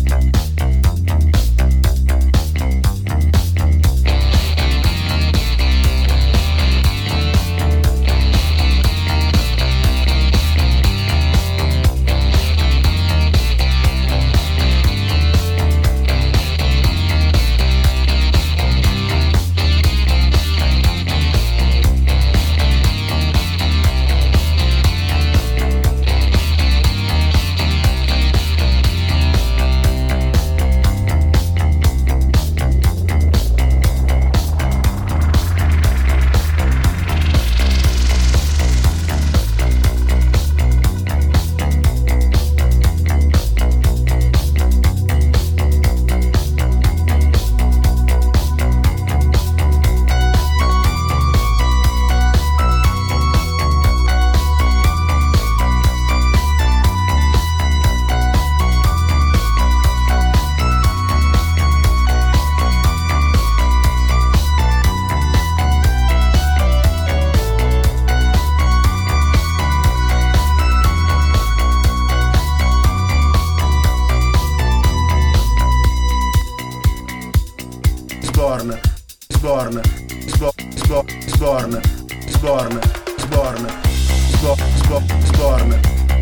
Sborn, Sborn, Sbo, Sbo, Sborn, Sborn, Sborn, Sbo, Sbo, Sborn.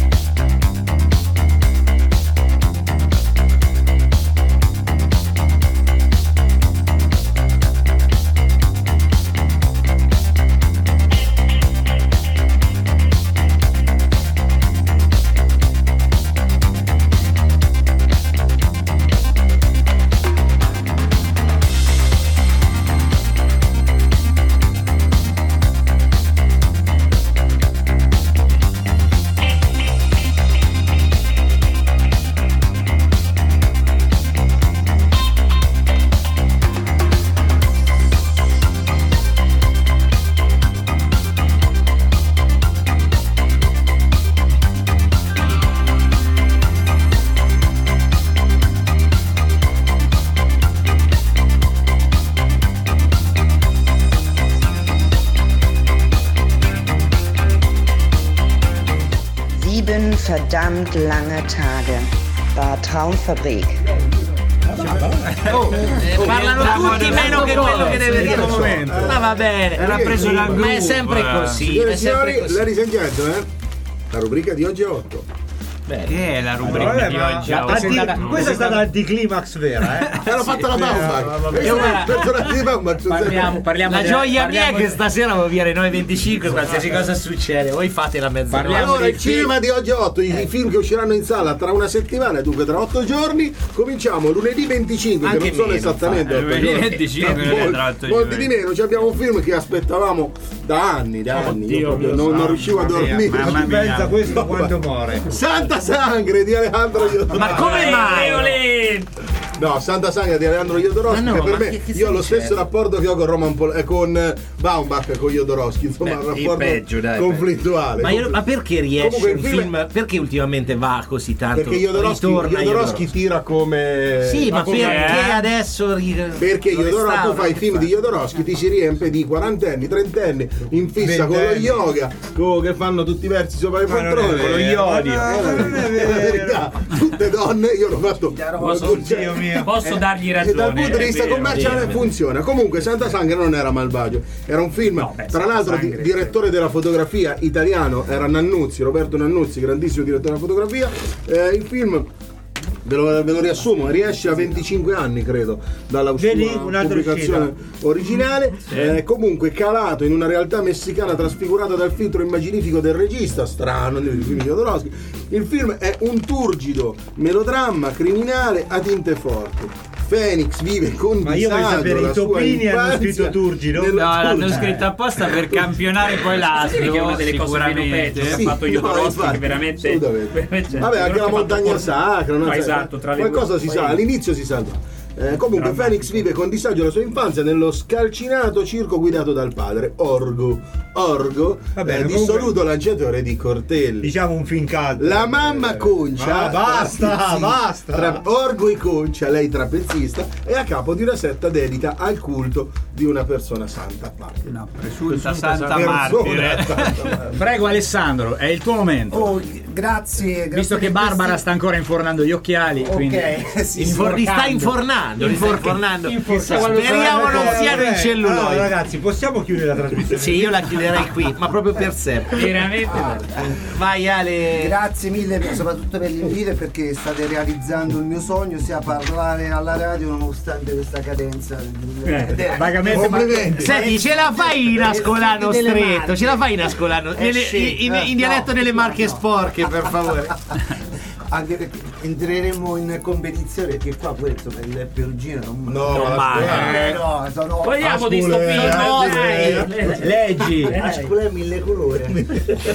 Verdammt lange Tage. Bar Traumfabrik. Oh, eh, parlano tutti meno che quello che deve dire. Ma va bene, era preso da ma è sempre così. È sempre così. Ladies and gentlemen, la rubrica di oggi è otto. Beh, che è la rubrica Vabbè, di ma oggi? la- Oh, anti- stata- questa è stata l'anticlimax vera, eh? L'hanno fatta la Baumbach. Io guarda- Personaggi di Baumbach sono sempre- Parliamo, parliamo La de- gioia mia è parliamo che de- stasera avevo via le nove e venticinque, qualsiasi cosa succede, voi fate la mezz'ora. Parliamo Allora, dei il cinema di oggi è otto, i i film che usciranno in sala tra una settimana, dunque tra otto giorni. Cominciamo lunedì venticinque, che Anche non sono meno, esattamente fa- otto lunedì giorni. venticinque non è Molti- tra otto molti giorni. di meno. Ci abbiamo un film che aspettavamo da anni, da anni. Io Oddio, proprio mio non, non santo, riuscivo a Mamma mia, dormire. Ma tu pensa questo quanto muore? Santa Sangre di Alejandro Jodorowsky. Ma come mai? No, Santa Sangre di Alejandro Jodorowsky, Ma no, che per ma me che- che io ho lo succede? stesso rapporto che ho con Roman Pol- eh, con eh, Baumbach e con Jodorowsky, insomma, Beh, un il rapporto peggio, dai, conflittuale. Ma, io- ma perché riesce Comunque il un film- film, perché ultimamente va così tanto? Perché Jodorowsky, ritorna Jodorowsky tira come Sì, ma come- perché adesso ri- Perché lo Jodorowsky, tu restaura? fai i film di Jodorowsky, ti si riempie di quarantenni, trentenni in fissa con lo Ventenni. yoga, con- che fanno tutti i versi sopra le Ma non è poltrone, vero. con lo iodio. Ma no, Eh, non è la vero. verità, tutte donne, io l'ho fatto. Posso, cioè, mio. posso dargli e ragione. dal punto di è vista vero, commerciale è vero. funziona. Comunque Santa Sangre non era malvagio, era un film, No, beh, tra Santa l'altro di- Sangre, direttore della fotografia italiano era Nannuzzi, Roberto Nannuzzi, grandissimo direttore della fotografia. Eh, il film ve lo, ve lo riassumo, riesce a venticinque anni credo dalla Vedi, sua un'altra pubblicazione originale. Eh, comunque calato in una realtà messicana trasfigurata dal filtro immaginifico del regista, strano nel film di Jodorowsky. Il film è un turgido melodramma criminale a tinte forti. Phoenix vive con Ma io voglio disagio sapere, la i sua topini hanno infanzia scritto turgido? nello- No, l'hanno Turgido. scritto apposta per campionare poi l'altro. Sì, che è una delle cose meno peggio che ha Sì, fatto no, Jodorowsky, infatti, che veramente, assolutamente. veramente- Vabbè, anche la veramente montagna fatto- sacra, no? Ma Sai, esatto, tra le qualcosa due. si Poi- sa, all'inizio si salva. Eh, comunque Drammatico. Phoenix vive con disagio la sua infanzia nello scalcinato circo guidato dal padre Orgo Orgo Va bene, eh, comunque- dissoluto lanciatore di coltelli. Diciamo un film caldo. La mamma Concia, Ah, basta, trapezzista, basta. tra- Orgo e Concia, lei trapezzista, è a capo di una setta dedita al culto di una persona santa. Una presunta Presunta santa persona martire. santa martire. Prego Alessandro, è il tuo momento. Oh, grazie, grazie. Visto che per Barbara questi- sta ancora infornando gli occhiali, quindi Ok, sì, Infor- li sta sporcando. infornando, li sta infornando. Chissà quando Speriamo sarà- non siano in Allora, celluloide. ragazzi, possiamo chiudere la trasmissione? Sì, io la chiuderei qui, ma proprio per sempre. Veramente. Vai Ale. Grazie mille per- soprattutto per l'invito e perché state realizzando il mio sogno, sia parlare alla radio nonostante questa cadenza. Eh, vagamente Complimenti. Senti, ce la fai in ascolano Delle stretto? Marche. Ce la fai in ascolano? Eh, Nelle- sì. in, Eh, in dialetto no, delle marche no. sporche, per favore. Anche perché entreremo in competizione perché qua pure insomma il Perugino non, No, non ma mai. eh, no, sono Vogliamo di sto Ascule, film? no, Dai. leggi. a scuola mille colori.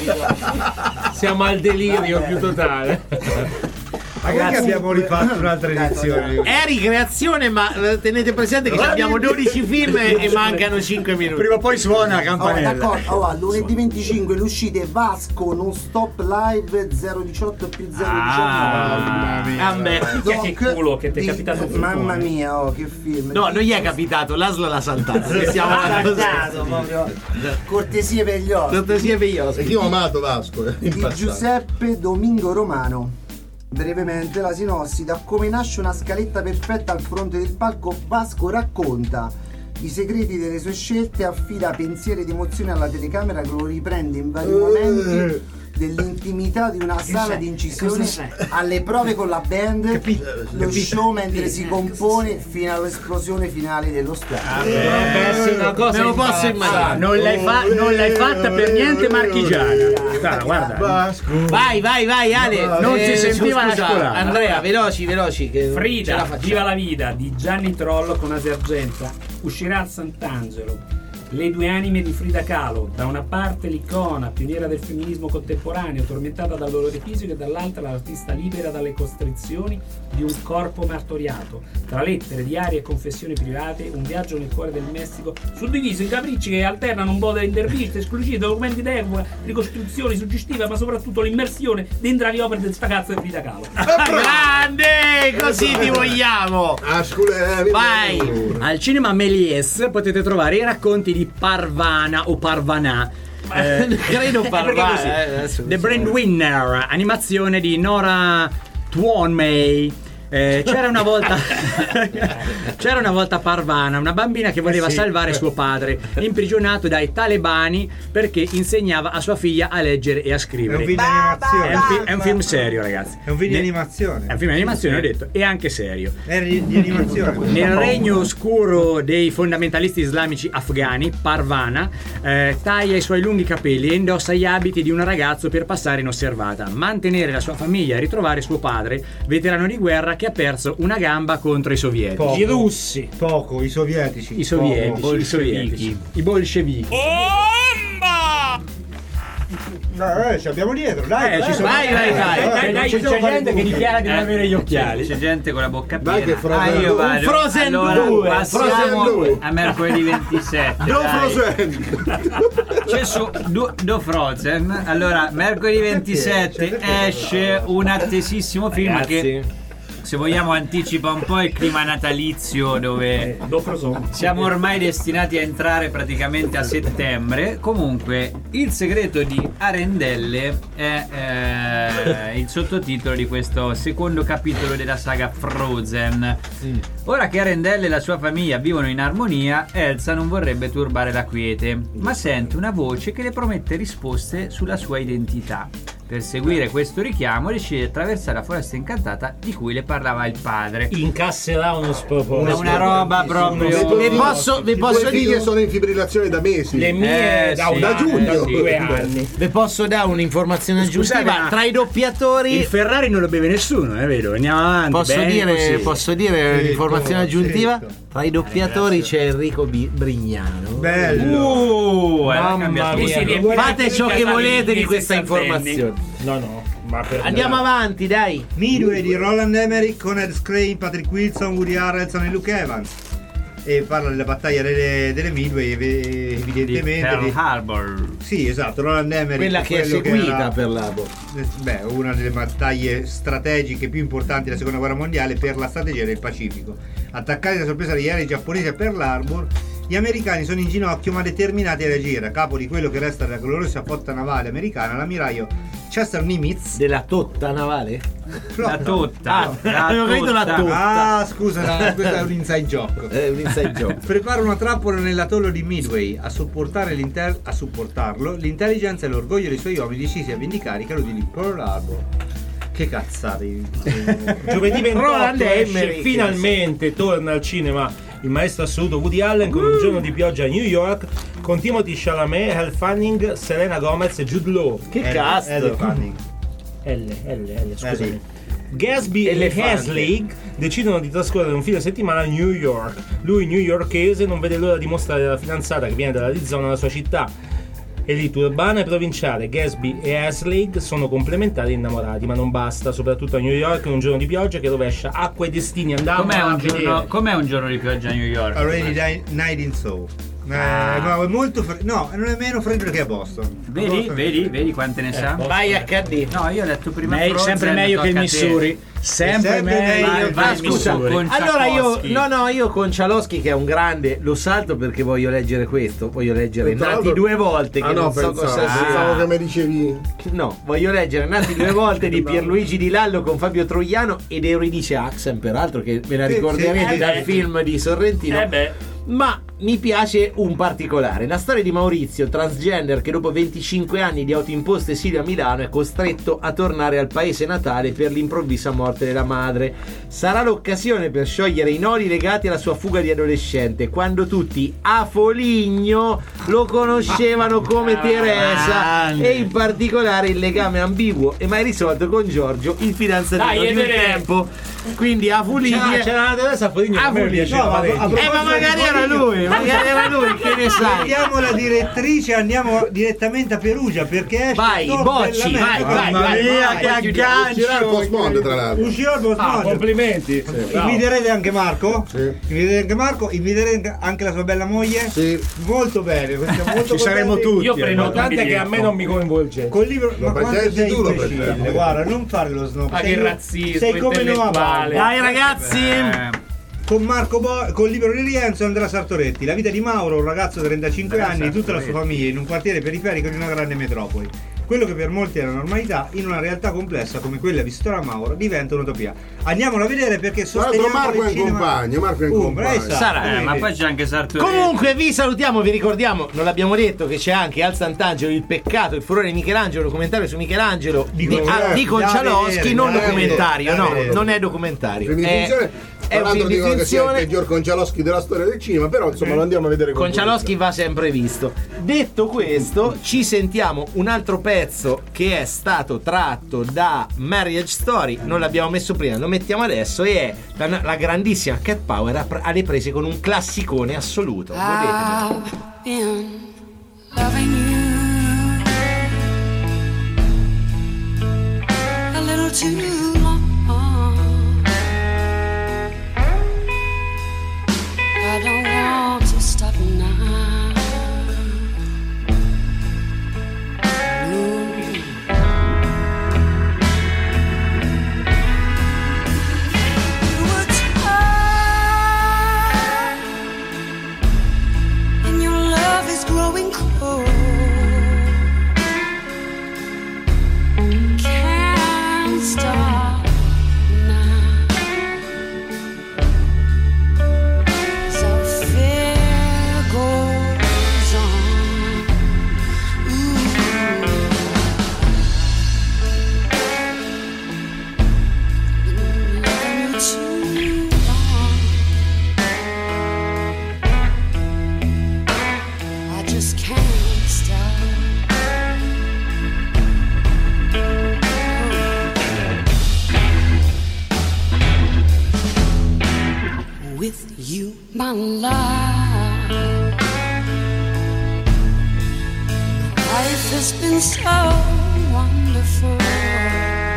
Siamo al delirio più totale. Magari abbiamo rifatto un'altra edizione. È ricreazione, ma eh, tenete presente che abbiamo dodici film e, e mancano cinque minuti. Prima o poi suona la Oh, campanella. d'accordo, oh, lunedì venticinque l'uscita è Vasco non stop live zero diciotto più zero diciannove. Ah, beh. Che culo che ti è Di- capitato sul Mamma cuore. mia, oh che film. No, non gli è capitato, l'Aslo l'ha saltato. Che siamo Saltato, proprio. Cortesie per gli ospiti. Cortesia per gli ospiti. Io ho amato Vasco eh, in Di passato. Giuseppe Domingo Romano. Brevemente la sinossi: da come nasce una scaletta perfetta al fronte del palco, Vasco racconta i segreti delle sue scelte, affida pensieri ed emozioni alla telecamera che lo riprende in vari momenti dell'intimità di una sala di incisione alle prove con la band, lo show mentre si compone fino all'esplosione finale dello stadio. Me lo posso immaginare. Non l'hai, fa- non l'hai fatta per niente marchigiana. Guarda, guarda. Vasco. Vai, vai, vai, Ale. Non si Eh, sentiva la scusa, scolata. Andrea, veloci, veloci. Che ce la Frida, facciamo. Viva la vita di Gianni Trollo con Asia Argenta uscirà a Sant'Angelo. Le due anime di Frida Kahlo, da una parte l'icona, pioniera del femminismo contemporaneo, tormentata dal dolore fisico, e dall'altra l'artista libera dalle costrizioni di un corpo martoriato. Tra lettere, diari e confessioni private, un viaggio nel cuore del Messico, suddiviso in capricci che alternano un po' delle interviste, esclusive, documenti d'epoca, ricostruzioni suggestive, ma soprattutto l'immersione dentro le opere del sta cazzo di Frida Kahlo. Grande, così ti vogliamo. Ascule, Vai. Al cinema Méliès potete trovare i racconti di Parvana o Parvana. Eh, Credo Parvana, così. eh, adesso The non so. Breadwinner, animazione di Nora Twombly. Eh, c'era una volta c'era una volta Parvana, una bambina che voleva Eh sì. salvare suo padre, imprigionato dai talebani perché insegnava a sua figlia a leggere e a È scrivere. un film di animazione. È un, fi- è un film serio, ragazzi. È un film di Ne- animazione. È un film di animazione, ho detto, e anche serio. È di, di animazione. Nel regno oscuro dei fondamentalisti islamici afghani, Parvana eh, taglia i suoi lunghi capelli e indossa gli abiti di un ragazzo per passare inosservata, mantenere la sua famiglia e ritrovare suo padre, veterano di guerra che ha perso una gamba contro i sovietici. Poco. I russi. Poco, i sovietici. I sovietici, Poco. i sovietici, i bolscevichi. Eh, ci abbiamo dietro, dai. Eh, dai, ci sono- vai, vai, vai. Eh, Dai, dai, ci c'è sono gente vari che buchi. dichiara di non avere gli occhiali. C'è gente con la bocca Dai che piena. Frozen Ah, io due. vado. Frozen allora, due, passiamo Frozen due. a mercoledì ventisette. No dai. Frozen. C'è su Do, Do Frozen. Allora, mercoledì ventisette esce un attesissimo film Ragazzi. che, se vogliamo, anticipa un po' il clima natalizio, dove Do Frozen. siamo ormai destinati a entrare praticamente a settembre. Comunque, Il segreto di Arendelle è eh, il sottotitolo di questo secondo capitolo della saga Frozen. Ora che Arendelle e la sua famiglia vivono in armonia, Elsa non vorrebbe turbare la quiete, ma sente una voce che le promette risposte sulla sua identità. Per seguire questo richiamo decide di attraversare la foresta incantata di cui le parlava il padre. Incasserà uno sproposito. Una roba proprio... Vi posso, vi I posso tuoi figli dire sono in fibrillazione da mesi. Le mie Eh, da, sì, da giugno, eh, da sì. due anni. vi posso dare un'informazione Scusate, aggiuntiva ma- tra i doppiatori. Il Ferrari non lo beve nessuno, eh, vedo. Andiamo avanti. Posso bene dire, così. posso dire Sì, un'informazione sì. aggiuntiva? Tra i doppiatori c'è Enrico Bi- Brignano. Bello. Uh, era Mamma cambiato. mia. Sì, sì, riempire Fate ciò che i volete di mesi questa sassenni. informazione. No, no. Ma per Andiamo avanti, dai. Midway di Roland Emmerich con Ed Skrein, Patrick Wilson, Woody Harrelson e Luke Evans. E parla della battaglia delle, delle Midway, evidentemente di Pearl di... Harbor. Sì, esatto, Roland Emmerich, quella che è seguita era, per l'Harbor. Beh, una delle battaglie strategiche più importanti della seconda guerra mondiale per la strategia del Pacifico. Attaccati da sorpresa dagli aerei giapponesi a Pearl Harbor, gli americani sono in ginocchio ma determinati a reagire. A capo di quello che resta della gloriosa flotta navale americana, l'ammiraglio Chester Nimitz. Della totta navale? La totta. Ah, la avevo capito la totta. Ah, scusa, no, questo è un inside joke. È un inside joke. Prepara una trappola nell'atollo di Midway. A, supportare l'inter- a supportarlo, l'intelligence e l'orgoglio dei suoi uomini decisi a vendicare i caduti di Pearl Harbor. Che cazzate. Giovedì ventotto esce finalmente, torna al cinema il maestro assoluto Woody Allen con Un giorno di pioggia a New York con Timothy Chalamet, Elle Fanning, Selena Gomez e Jude Law. Che cast! Elle Fanning. L, L, L, scusami. Eh, sì. Gatsby e Hasley decidono di trascorrere un fine settimana a New York. Lui, newyorkese, non vede l'ora di mostrare alla fidanzata che viene dall'Arizona la sua città. Elite urbana e provinciale, Gatsby e Hasley sono complementari e innamorati, ma non basta, soprattutto a New York in un giorno di pioggia che rovescia acqua e destini. Andiamo Com'è a un, vedere. giorno, com'è un giorno di pioggia a New York? Already di- Night in Soul. Eh, no, è molto fre- no, non è meno freddo che a Boston. Vedi, Boston vedi, vedi quante ne sa? Vai acca di. No, io ho detto prima Me- Frozen, sempre meglio che il tocca a te. Missouri. Sempre, Sempre meglio meglio che Ma il scusa, Missouri. con allora io Tchaikovsky. no no io con Cialoschi che è un grande lo salto perché voglio leggere questo, voglio leggere Tra Nati l'altro- due volte che Ah no, non so pensavo, cosa sia. pensavo che mi dicevi. No, voglio leggere Nati due volte di Pierluigi Di Lallo con Fabio Troiano ed Euridice Axen, peraltro che ve la Sì, ricorderete sì, eh dal beh. film di Sorrentino. Eh beh. Ma mi piace un particolare, la storia di Maurizio, transgender che dopo venticinque anni di autoimposto esilio a Milano è costretto a tornare al paese natale per l'improvvisa morte della madre. Sarà l'occasione per sciogliere i nodi legati alla sua fuga di adolescente, quando tutti a Foligno lo conoscevano come Teresa, e in particolare il legame ambiguo e mai risolto con Giorgio, il fidanzatino Dai, di un vedere. tempo. Quindi a Foligno C'era, c'era una Teresa a Foligno Ah, che a me Foligno. piaceva No, ma- parecchio. a Eh ma magari era lui, magari era lui, che ne sai? Vediamo la direttrice, andiamo direttamente a Perugia perché esce Vai, Thor Bocci, bellamente. vai, vai, Mamma vai, mia, vai, che vai, aggancio! Uscirà il post monde tra l'altro. Uscirà il post Ah, monde. complimenti. Bravo. Inviterete anche Marco? Sì. Inviterete anche Marco? Inviterete anche la sua bella moglie? Sì. Molto bene, siamo molto Ci saremo contenti. tutti. Io prendo eh, tante che a biglietto. me non mi coinvolge. Col libro, Lo ma quanto presenti sei tu, lo imbecille, presenti. guarda, non fare lo snob. Ma sei che un- razzismo sei come Noah intellettuale. Bauer. Dai ragazzi! Eh, Con Marco Bo- col libro di Rienzo e Andrea Sartoretti. La vita di Mauro, un ragazzo di trentacinque Andrea anni, e tutta la sua Sartoretti. famiglia in un quartiere periferico di una grande metropoli. Quello che per molti è la normalità, in una realtà complessa come quella vissuta da Mauro, diventa un'utopia. Andiamolo a vedere perché Tra l'altro sosteniamo Marco è il in cinema. compagno, Marco è in Uh, compagno. brava, Sarà, eh, ma poi c'è anche Sartori. Comunque vi salutiamo, vi ricordiamo, non l'abbiamo detto, che c'è anche Al Sant'Angelo, il peccato, il furore di Michelangelo, documentario su Michelangelo di, Di- ah, di da Concialoschi, vedere, non da documentario, vedere, no, da vedere. non è documentario. Film di È, finzione. è Tra un l'altro film di dicono che sia il finzione. peggior Concialoschi della storia del cinema, però insomma lo andiamo a vedere con Concialoschi va sempre visto. Detto questo, ci sentiamo un altro pezzo che è stato tratto da Marriage Story. Non l'abbiamo messo prima, lo mettiamo adesso. E è la, la grandissima Cat Power a pre- alle prese con un classicone assoluto. Godetevelo. I've been loving you a little too long. I don't want to stop now. Ooh. You were tired, and your love is growing cold. Can't stop now. So fear goes on. Ooh. Been loving you too long. I just can't stop. With you, my life, life has been so wonderful.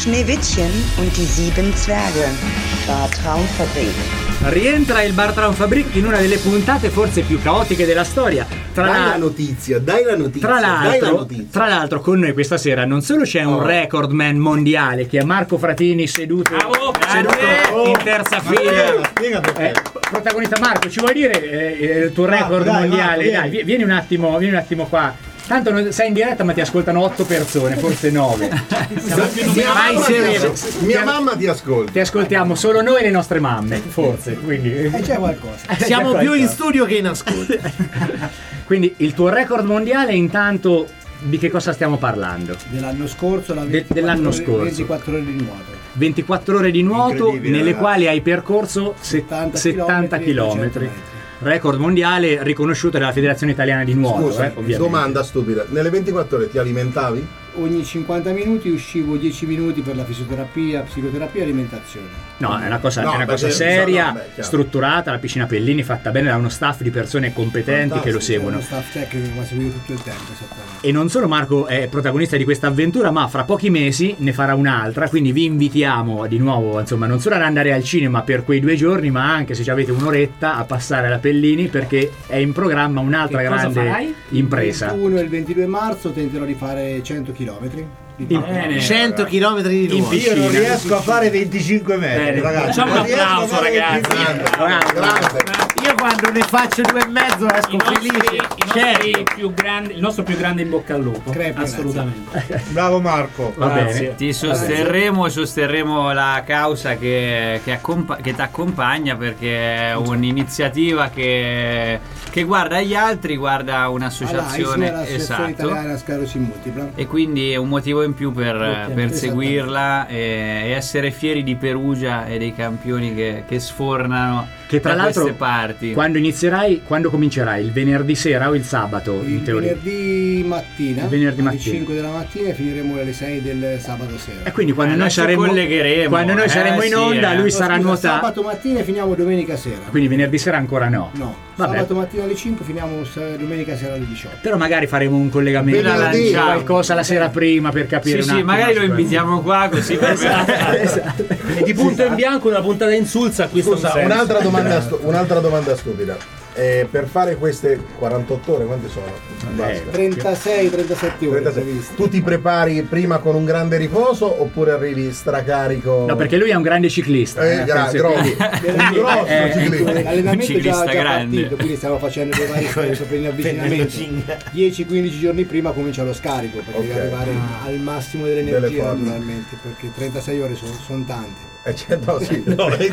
Schneewittchen und die sieben Zwerge. Bar Traumfabrik. Rientra il Bar Traumfabrik in una delle puntate forse più caotiche della storia. Tra dai la... la notizia, dai la notizia. Tra dai la l'altro, notizia. tra l'altro con noi questa sera non solo c'è un Oh. record man mondiale che è Marco Fratini seduto, Bravo, seduto oh. in terza Ma fila. spiega, spiega perché. Eh, protagonista Marco, ci vuoi dire eh, il tuo record dai, mondiale? Marco, dai, vieni. vieni un attimo, vieni un attimo qua. Tanto non- sei in diretta ma ti ascoltano otto persone, forse nove. Mia, Vai mamma sereno. ti, mia Ti- mamma ti ascolta. Ti ascoltiamo solo noi e le nostre mamme, forse. Quindi E c'è qualcosa. Eh, Siamo c'è più in qualcosa. studio che in ascolto. Quindi il tuo record mondiale, intanto di che cosa stiamo parlando? Dell'anno scorso, la De- dell'anno scorso. ventiquattro ore di nuoto. ventiquattro ore di nuoto Incredibile, nelle ragazzi. quali hai percorso settanta settanta chilometri. metri. Record mondiale riconosciuto dalla Federazione Italiana di Nuoto. Scusa, eh, ovviamente. domanda stupida. Nelle ventiquattro ore ti alimentavi? Ogni cinquanta minuti uscivo dieci minuti per la fisioterapia, psicoterapia e alimentazione. No, è una cosa, No, è una cosa perché- seria, no, beh, chiaro. strutturata, la piscina Pellini fatta bene da uno staff di persone competenti che lo seguono. Uno staff tecnico che mi ha seguito tutto il tempo, esattamente. E non solo Marco è protagonista di questa avventura, ma fra pochi mesi ne farà un'altra, quindi vi invitiamo di nuovo, insomma, non solo ad andare al cinema per quei due giorni, ma anche se ci avete un'oretta a passare alla Pellini, perché è in programma un'altra Che cosa grande farai? impresa. Il ventuno e il ventidue marzo tenterò di fare cento chilometri. Bene. cento chilometri di nuoto. Io non riesco a fare venticinque metri, Bene. ragazzi. Facciamo un Non riesco a applauso, fare ragazzi. venticinque. Grande, grande. Io quando ne faccio due e mezzo esco I nostri, felice. i nostri Certo. più grandi, il nostro più grande in bocca al lupo. Crepi, assolutamente. Bravo Marco. Va Grazie. bene. Ti sosterremo, sosterremo la causa che, che, accompa- che ti accompagna, perché è un'iniziativa che, che guarda gli altri, guarda un'associazione, l'associazione esatto, italiana a sclerosi multipla. e quindi è un motivo in più per, per esattamente. seguirla e, e essere fieri di Perugia e dei campioni che, che sfornano Che tra da l'altro queste parti. quando inizierai, quando comincerai? Il venerdì sera o il sabato in Il teoria? venerdì mattina, Il venerdì alle mattina. cinque della mattina, e finiremo alle sei del sabato sera. E quindi quando Eh, noi adesso saremo collegheremo, quando noi eh, saremo in sì, onda, eh. lui No, sarà scusa, nuotato. sabato mattina e finiamo domenica sera. Quindi venerdì sera ancora no. No, Vabbè. sabato mattina alle cinque, finiamo s- domenica sera alle diciotto. Però magari faremo un collegamento, Venerdì. qualcosa la sera prima per capire Sì, un sì, attimo. magari lo invitiamo qua così per Esatto. E di punto in bianco una puntata insulsa acquista un Scusa, senso. un'altra domanda, stu- un'altra domanda stupida. Eh, per fare queste quarantotto ore, quante sono? Basta. trentasei trentasette ore trentasei. previsto. Tu ti prepari prima con un grande riposo oppure arrivi stracarico? No, perché lui è un grande ciclista. Eh, eh, gra- pensi- grossi. Un grosso Eh, ciclista. L'allenamento Un già, ciclista già grande. partito, quindi stiamo facendo dei vari step per gli avvicinamenti. dieci quindici giorni prima comincia lo scarico per Ok. arrivare al massimo Delle dell'energia, forze. naturalmente, perché trentasei ore sono, sono tante. Eh, cioè, no, sì, no, è,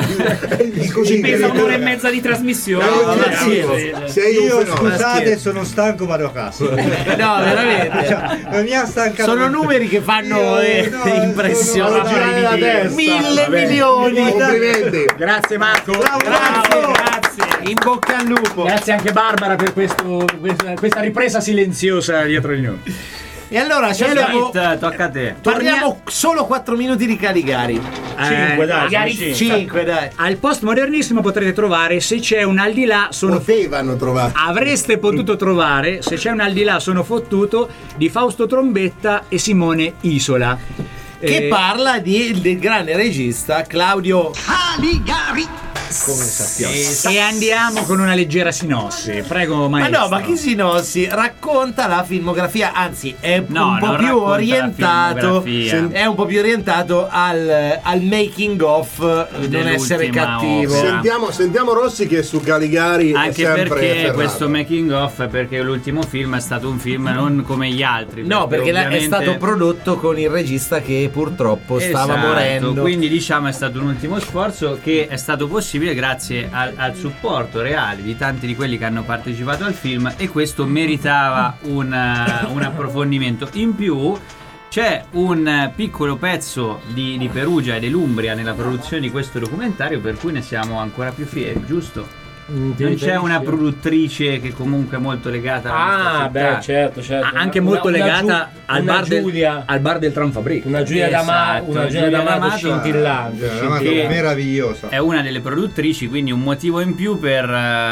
è così Ci pesa un'ora e mezza di trasmissione. No, no, Eh, sì, sì, sì. sei un Io fenomeno. scusate, sono stanco, vado a casa. No, veramente. Cioè, mi ha stancato. Sono numeri che fanno Io, eh, no, impressione. sono- girare la testa. Mille Vabbè. milioni. Complimenti. Grazie Marco. Grazie, grazie. In bocca al lupo. Grazie anche Barbara per questo, questa, questa ripresa silenziosa dietro di noi. E allora ci abbiamo. Smith, tocca a te. Parliamo solo quattro minuti di Caligari. Cinque, dai, magari sono sì. cinque, dai. Al postmodernissimo potrete trovare Se c'è un al di là sono Potevano trovare. avreste potuto trovare Se c'è un al di là sono fottuto di Fausto Trombetta e Simone Isola. Che Eh, parla di, del grande regista Claudio Caligari. Come sappiamo. E andiamo con una leggera sinossi. Prego, Ma maestro. no, ma chi Sinossi racconta la filmografia, anzi è No, un po' non più racconta la orientato filmografia. è un po' più orientato al, al making of eh, non Dell'ultima essere cattivo. opera. Sentiamo, sentiamo Rossi che su Caligari è Anche sempre perché ferrato. questo making off è perché l'ultimo film è stato un film non come gli altri. No, perché la- è ovviamente- stato prodotto con il regista che purtroppo stava Esatto, morendo. quindi diciamo è stato un ultimo sforzo che è stato possibile grazie al, al supporto reale di tanti di quelli che hanno partecipato al film, e questo meritava un, eh, un approfondimento in più. C'è un eh, piccolo pezzo di, di Perugia e dell'Umbria nella produzione di questo documentario, per cui ne siamo ancora più fieri, giusto? Non c'è una produttrice che comunque è molto legata alla Ah, beh, certo, certo. anche Una- molto una legata Giu- al, una bar del, Giulia- al bar del Traum Fabric. Una Giulia D'Amato, una Giulia D'Amato scintillante. Che meravigliosa. È una delle produttrici, quindi un motivo in più per,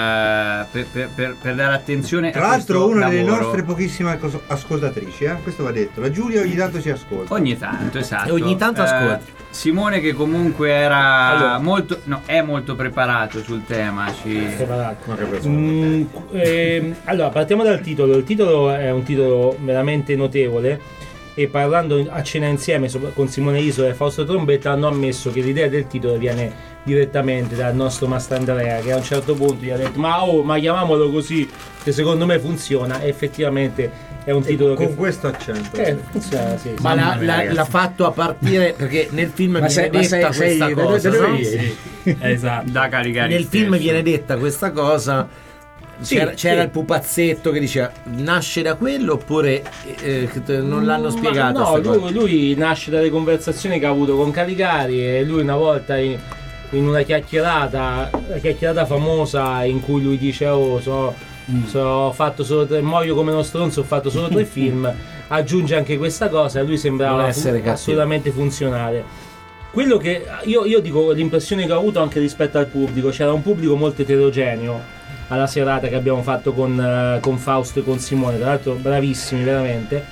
eh, per, per, per, per dare attenzione Tra a l'altro questo una delle lavoro. nostre pochissime acos- ascoltatrici, eh? Questo va detto. La Giulia ogni tanto si ascolta. Ogni tanto, esatto. E ogni tanto Eh, ascolti. Simone che comunque era Allora. molto no, è molto preparato sul tema. Ci... Preparato. Mm, ehm, allora, partiamo dal titolo. Il titolo è un titolo veramente notevole. E parlando a cena insieme sopra- con Simone Isola e Fausto Trombetta, hanno ammesso che l'idea del titolo viene direttamente dal nostro Mastandrea, che a un certo punto gli ha detto: Ma oh, ma chiamiamolo così, che secondo me funziona. E effettivamente è un titolo con che questo accento. Eh, funziona, sì, sì. Ma l'ha, Mamma mia, l'ha- ragazzi. l'ha fatto a partire perché nel film Ma viene sei- ma detta sei- sei- questa da- da- cosa, da dove no? vieni? Esatto, da caricare Nel stesso. film viene detta questa cosa. Sì, c'era, c'era sì. il pupazzetto che diceva nasce da quello oppure eh, che te- non l'hanno Ma spiegato no, sta cosa? lui, lui nasce dalle conversazioni che ha avuto con Calicari e lui una volta in, in una chiacchierata, la chiacchierata famosa in cui lui dice: oh, so, so, ho fatto solo tre, muoio come uno stronzo, ho fatto solo tre film, aggiunge anche questa cosa e a lui sembrava Non essere fu- cattivo. assolutamente funzionale. Quello che io, io dico, l'impressione che ho avuto anche rispetto al pubblico, c'era un pubblico molto eterogeneo alla serata che abbiamo fatto con, eh, con Fausto e con Simone, tra l'altro bravissimi veramente.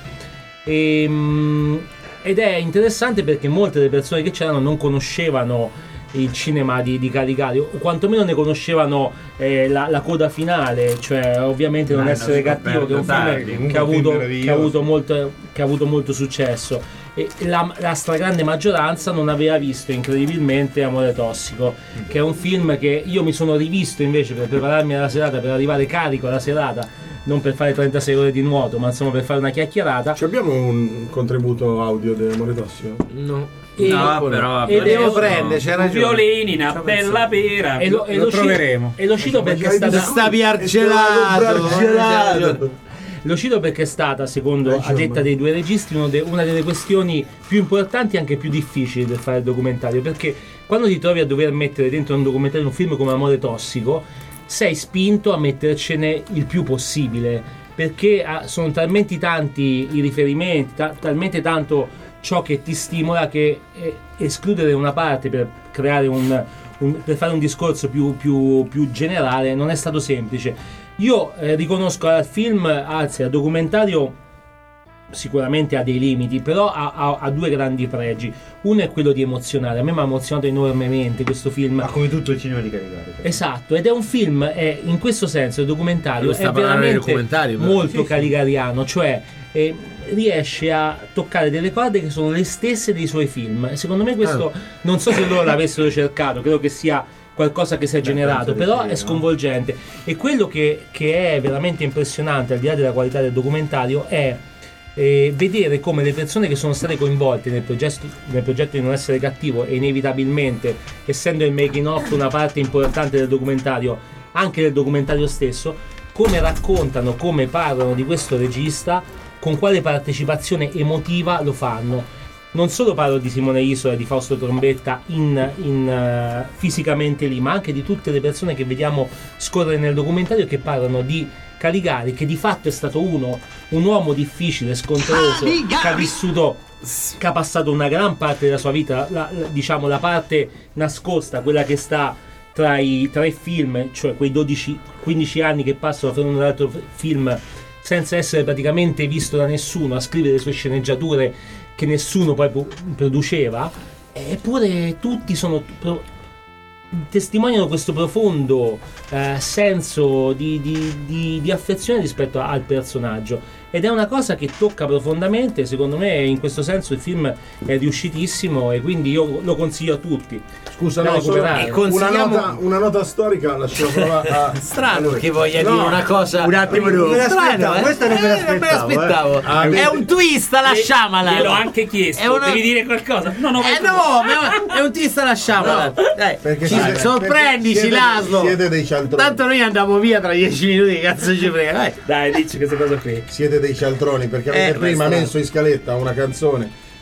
E, mm, ed è interessante perché molte delle persone che c'erano non conoscevano il cinema di, di Calicari, o quantomeno ne conoscevano eh, la, la coda finale, cioè ovviamente Non Ah, essere l'hanno cattivo, che è un scoperto film tardi. che ha, Un film avuto, meraviglioso. che, ha avuto molto, che ha avuto molto successo. E la, la stragrande maggioranza non aveva visto incredibilmente Amore Tossico, che è un film che io mi sono rivisto invece per prepararmi alla serata, per arrivare carico alla serata, non per fare trentasei ore di nuoto, ma insomma per fare una chiacchierata. Ci abbiamo un contributo audio di Amore Tossico? No. E- No, però e devo lo- prendere, c'è ragione. Violini, una bella pera. e lo, e Lo lo ci- troveremo. e lo cito perché è Magari stata Stavi Gelato. argelato. Lo cito perché è stata, secondo Dai, a detta insomma. dei due registi, uno de- una delle questioni più importanti e anche più difficili del fare il documentario, perché quando ti trovi a dover mettere dentro un documentario un film come Amore Tossico, sei spinto a mettercene il più possibile, perché ah, sono talmente tanti i riferimenti, ta- talmente tanto ciò che ti stimola, che eh, escludere una parte per creare un, un- per fare un discorso più, più, più generale non è stato semplice. Io eh, riconosco al film, anzi al documentario, sicuramente ha dei limiti, però ha, ha- ha due grandi pregi. Uno è quello di emozionare. A me mi ha emozionato enormemente questo film. Ma come tutto il cinema di Calicari. Esatto, ed è un film, è, in questo senso il documentario Lui sta è parlando del veramente documentario, però. molto Sì, sì. caligariano, cioè eh, riesce a toccare delle corde che sono le stesse dei suoi film. E secondo me questo, Ah. non so se loro l'avessero cercato, credo che sia qualcosa che si è generato, penso di però sì, è no? sconvolgente. E quello che, che è veramente impressionante, al di là della qualità del documentario, è eh, vedere come le persone che sono state coinvolte nel progetto, nel progetto di Non essere cattivo, e inevitabilmente, essendo il making of una parte importante del documentario, anche del documentario stesso, come raccontano, come parlano di questo regista, con quale partecipazione emotiva lo fanno. Non solo parlo di Simone Isola e di Fausto Trombetta in, in, eh, fisicamente lì, ma anche di tutte le persone che vediamo scorrere nel documentario, che parlano di Caligari, che di fatto è stato uno, un uomo difficile, scontroso, che ha vissuto, che ha passato una gran parte della sua vita, la- la- diciamo la parte nascosta, quella che sta tra i tre film, cioè quei dodici quindici anni che passano fra uno e l'altro film senza essere praticamente visto da nessuno, a scrivere le sue sceneggiature che nessuno poi pu- produceva, eppure tutti sono pro- testimoniano questo profondo eh, senso di, di- di- di affezione rispetto al personaggio, ed è una cosa che tocca profondamente. Secondo me in questo senso il film è riuscitissimo e quindi io lo consiglio a tutti. Scusa, da no, solo recuperare. una, nota, una nota storica, lascio provare a... Strano che voglia No, dire una cosa. un attimo, non me l'aspettavo, eh? questa non me l'aspettavo. eh. Ah, È vedi- un twist, lasciamola. Gliel'ho anche chiesto. È una- Devi dire qualcosa. No, no, vai Eh tu. no, ma è un twist, lasciamola. Dai, Perché ci- siete- sorprendici, perché siete- Laszlo. siete dei cialtroni. Tanto noi andiamo via tra dieci minuti, che cazzo ci frega. Dai. Dai, dici questa cosa qui. Siete dei cialtroni perché avete Eh, prima questa- messo in scaletta una canzone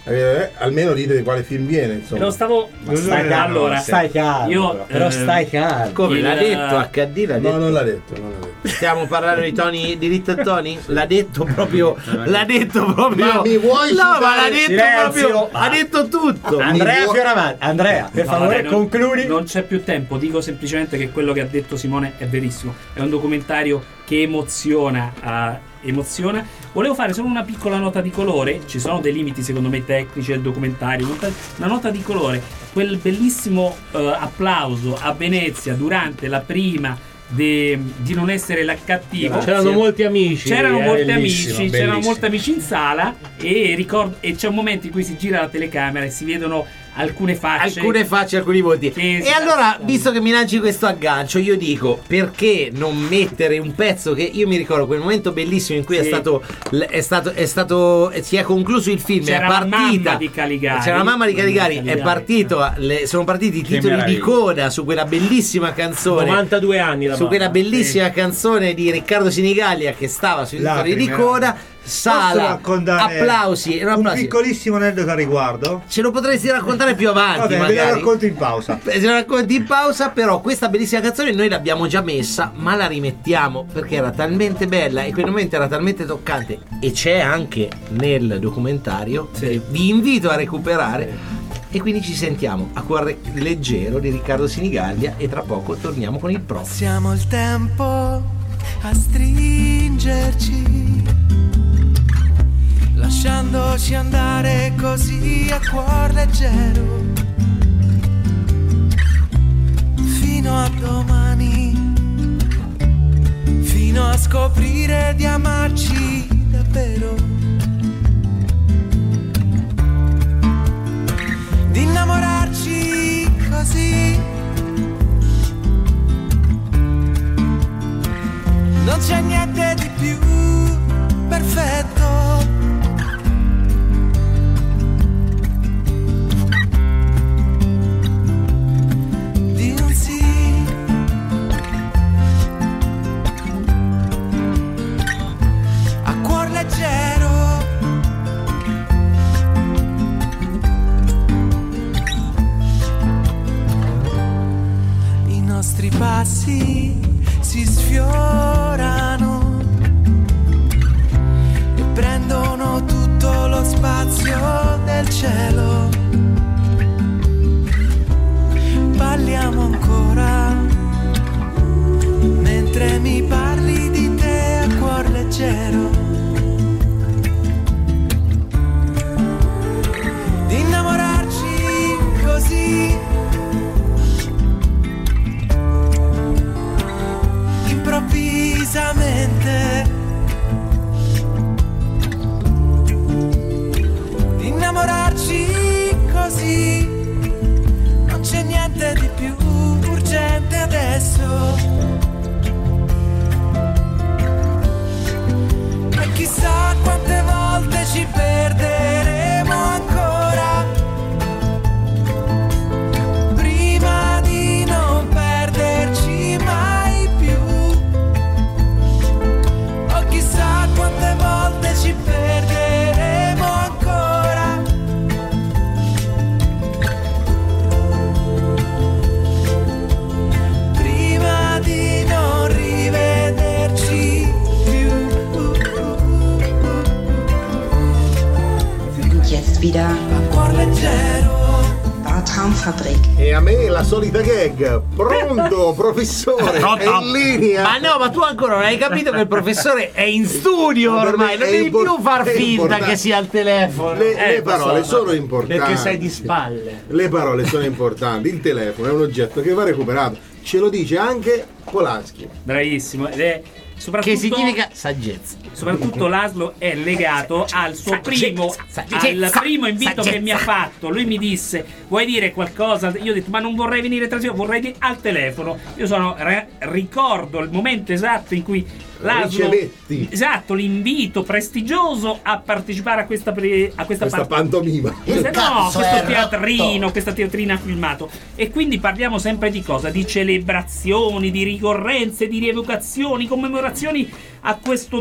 Eh, almeno dite di quale film viene, insomma. Lo stavo. Stai calmo, allora, stai calmo. io, però eh, stai calmo. Come il- l'ha detto acca di? L'ha detto? No, non l'ha detto, non l'ha detto. Stiamo parlando di Tony, di Little Tony? L'ha detto proprio. L'ha detto proprio. Ma mi vuoi No, ma l'ha citare- detto Silenzio. proprio. Ha detto tutto. Andrea Mi vuoi- Fioravanti, Andrea, per No, favore, vabbè, non- concludi. Non c'è più tempo, dico semplicemente che quello che ha detto Simone è verissimo. È un documentario che emoziona, eh, emoziona. Volevo fare solo una piccola nota di colore. Ci sono dei limiti secondo me tecnici del documentario. Una nota di colore, quel bellissimo eh, applauso a Venezia durante la prima de- di non essere la cattivo. C'erano molti amici. C'erano eh, molti bellissimo, amici, c'erano bellissimo. molti amici in sala e ricordo e c'è un momento in cui si gira la telecamera e si vedono alcune facce. Alcune facce, alcuni voti. Che- E allora, visto che mi lanci questo aggancio, io dico: perché non mettere un pezzo che io mi ricordo quel momento bellissimo in cui è Sì. stato è stato è stato si è concluso il film, C'era è la partita mamma di Caligari. C'era la mamma di Caligari, Mamma di è Caligari. partito le- sono partiti i Che titoli di meraviglia. coda su quella bellissima canzone. novantadue anni la Su mamma. quella bellissima canzone di Riccardo Sinigallia che stava sui titoli di Lacrime. coda, Posso sala, raccontare applausi, un applausi. piccolissimo aneddoto a riguardo? Ce lo potresti raccontare più avanti, Vabbè, ve magari. lo racconto in pausa. Se lo racconti in pausa, però questa bellissima canzone noi l'abbiamo già messa, ma la rimettiamo perché era talmente bella e quel momento era talmente toccante e c'è anche nel documentario che vi invito a recuperare. E quindi ci sentiamo a Cuore Leggero di Riccardo Sinigallia e tra poco torniamo con il prossimo. Passiamo il tempo a stringerci, lasciandoci andare così a cuor leggero, fino a domani, fino a scoprire di amarci davvero, di innamorarci così. Non c'è niente di più perfetto, di un sì a cuor leggero. I nostri passi si sfiorano e prendono tutto lo spazio del cielo. Balliamo ancora mentre mi parli di te a cuor leggero, di innamorarci così improvvisamente, di innamorarci così. Non c'è niente di più urgente adesso, e chissà quante volte ci perderemo ancora prima di non perderci mai più. O chissà quante volte ci perderemo ancora prima di non rivederci più. Jetzt wieder A cuor leggero. Bartraumfabrik. E a me la solita gag. Pronto, professore? È in linea. Ma no, ma tu ancora non hai capito che il professore è in studio Ma per ormai, me non è devi impor- più far è finta importante. che sia al telefono. Le, Eh, le parole lo so, sono ma- importanti. Perché sei di spalle. Le parole sono importanti. Il telefono è un oggetto che va recuperato. Ce lo dice anche Polanski. Bravissimo. Ed è soprattutto, Che significa saggezza. soprattutto l'Aslo è legato al suo primo al primo invito che mi ha fatto. Lui mi disse: vuoi dire qualcosa? Io ho detto: ma non vorrei venire in trasmissione, vorrei dire al telefono. Io sono re- ricordo il momento esatto in cui l'Aslo, Ricevetti esatto, l'invito prestigioso a partecipare a questa pre- a questa, questa parte- pantomima. Questa- no, Cazzo, questo è teatrino, rotto. questa teatrina filmato. E quindi parliamo sempre di cosa? Di celebrazioni, di ricorrenze, di rievocazioni, commemorazioni a questo duemiladiciannove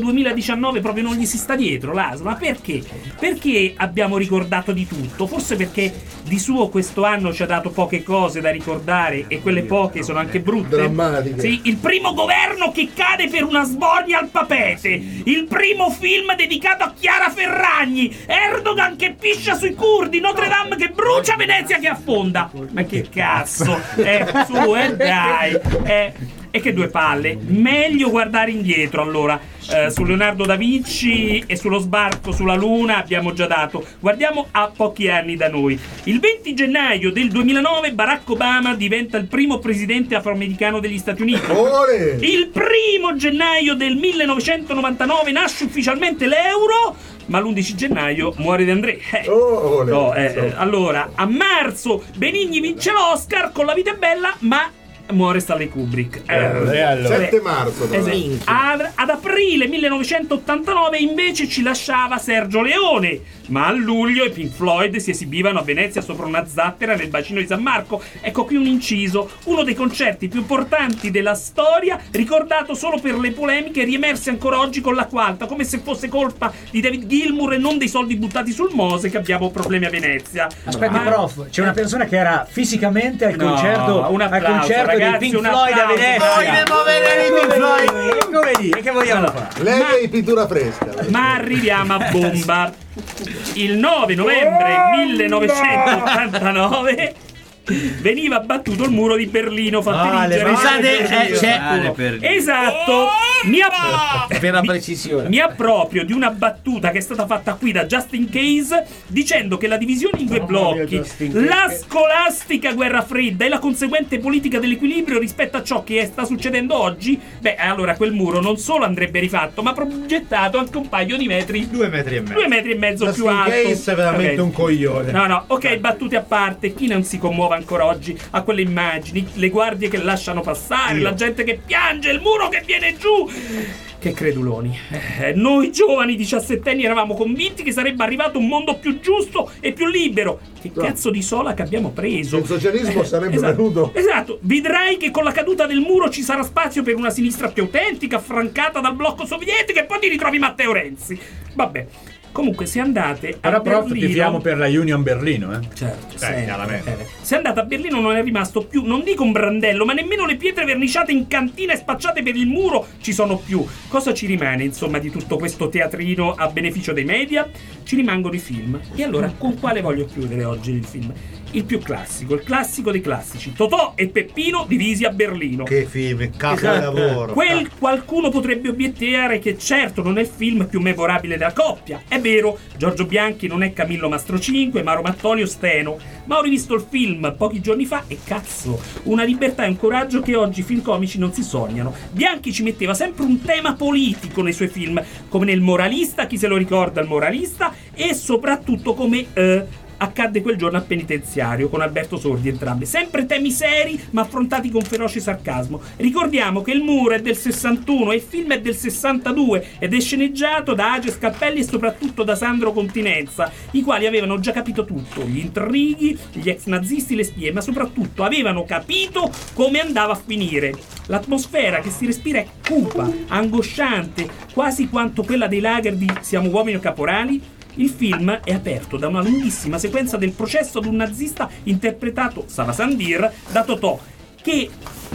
duemiladiciannove proprio non gli si sta dietro l'A S L. Ma perché? Perché abbiamo ricordato di tutto? Forse perché di suo questo anno ci ha dato poche cose da ricordare e quelle poche sono anche brutte. Drammatiche. Sì, il primo governo che cade per una sbornia al papete, il primo film dedicato a Chiara Ferragni, Erdogan che piscia sui curdi, Notre Dame che brucia, Venezia che affonda. Ma che cazzo? Eh, su, eh, dai. Eh, e che due palle. Meglio guardare indietro, allora. Eh, su Leonardo da Vinci e sullo sbarco sulla Luna abbiamo già dato. Guardiamo a pochi anni da noi. Il venti gennaio del duemilanove Barack Obama diventa il primo presidente afroamericano degli Stati Uniti. Ole! Il primo gennaio del millenovecentonovantanove nasce ufficialmente l'euro, ma l'undici gennaio muore De André. Eh. Oh, ole. No, eh, eh, allora, a marzo Benigni vince l'Oscar con La vita è bella, ma muore Stanley Kubrick. Eh, Eh, allora. sette marzo, tra esatto. l'altro. ad, ad aprile millenovecentottantanove invece ci lasciava Sergio Leone, ma a luglio i Pink Floyd si esibivano a Venezia sopra una zattera nel bacino di San Marco. Ecco qui un inciso, uno dei concerti più importanti della storia, ricordato solo per le polemiche riemerse ancora oggi con l'acqua alta, come se fosse colpa di David Gilmour e non dei soldi buttati sul Mose che abbiamo problemi a Venezia. Aspetti, Ma- prof, c'è una persona che era fisicamente al No, concerto, un al applauso, concerto ragazzi, dei Pink un Floyd a applauso. Venezia. Vogliamo vedere i Pink Floyd. E come dire, che vogliamo fare? Lei è pittura fresca. Ma arriviamo a bomba. Il nove novembre millenovecentottantanove veniva abbattuto il muro di Berlino. Fate Ah, le leggere. pensate, Esatto. eh, c'è- Ah, le per- Esatto. Mi, app- Per la precisione. mi approprio di una battuta che è stata fatta qui da Justin Case, dicendo che la divisione in due blocchi, la scolastica guerra fredda e la conseguente politica dell'equilibrio rispetto a ciò che sta succedendo oggi, beh, allora quel muro non solo andrebbe rifatto, ma progettato anche un paio di metri, due metri e mezzo, due metri e mezzo più Justin alto. Case è veramente Ok. un coglione. No, no, ok, battute a parte, chi non si commuove ancora oggi a quelle immagini, le guardie che lasciano passare, Io. la gente che piange, il muro che viene giù. Che creduloni. Eh, noi giovani diciassettenni eravamo convinti che sarebbe arrivato un mondo più giusto e più libero. Che cazzo di sola che abbiamo preso? Il socialismo sarebbe esatto, venuto. Esatto, vedrai che con la caduta del muro ci sarà spazio per una sinistra più autentica, affrancata dal blocco sovietico, e poi ti ritrovi Matteo Renzi. Vabbè. Comunque, se andate a Ora, prof, Berlino, tifiamo per la Union Berlino, eh? Certo, Eh, sempre, chiaramente. eh. Se andate a Berlino non è rimasto più, non dico un brandello, ma nemmeno le pietre verniciate in cantina e spacciate per il muro ci sono più. Cosa ci rimane, insomma, di tutto questo teatrino a beneficio dei media? Ci rimangono i film. E allora, con quale voglio chiudere oggi il film? Il più classico, il classico dei classici, Totò e Peppino divisi a Berlino. Che film, capolavoro. Quel qualcuno potrebbe obiettare che certo non è il film più memorabile della coppia. È vero, Giorgio Bianchi non è Camillo Mastrocinque, Mauro Mattolio Steno, ma ho rivisto il film pochi giorni fa e cazzo, una libertà e un coraggio che oggi i film comici non si sognano. Bianchi ci metteva sempre un tema politico nei suoi film, come nel Moralista, chi se lo ricorda il Moralista, e soprattutto come eh, accadde quel giorno al penitenziario con Alberto Sordi, entrambi sempre temi seri ma affrontati con feroce sarcasmo. Ricordiamo che il muro è del sessantuno e il film è del sessantadue ed è sceneggiato da Age Scalpelli e soprattutto da Sandro Continenza, i quali avevano già capito tutto, gli intrighi, gli ex nazisti, le spie, ma soprattutto avevano capito come andava a finire. L'atmosfera che si respira è cupa, angosciante, quasi quanto quella dei lager di Siamo uomini o caporali. Il film è aperto da una lunghissima sequenza del processo ad un nazista interpretato, Sava Sandir, da Totò, che,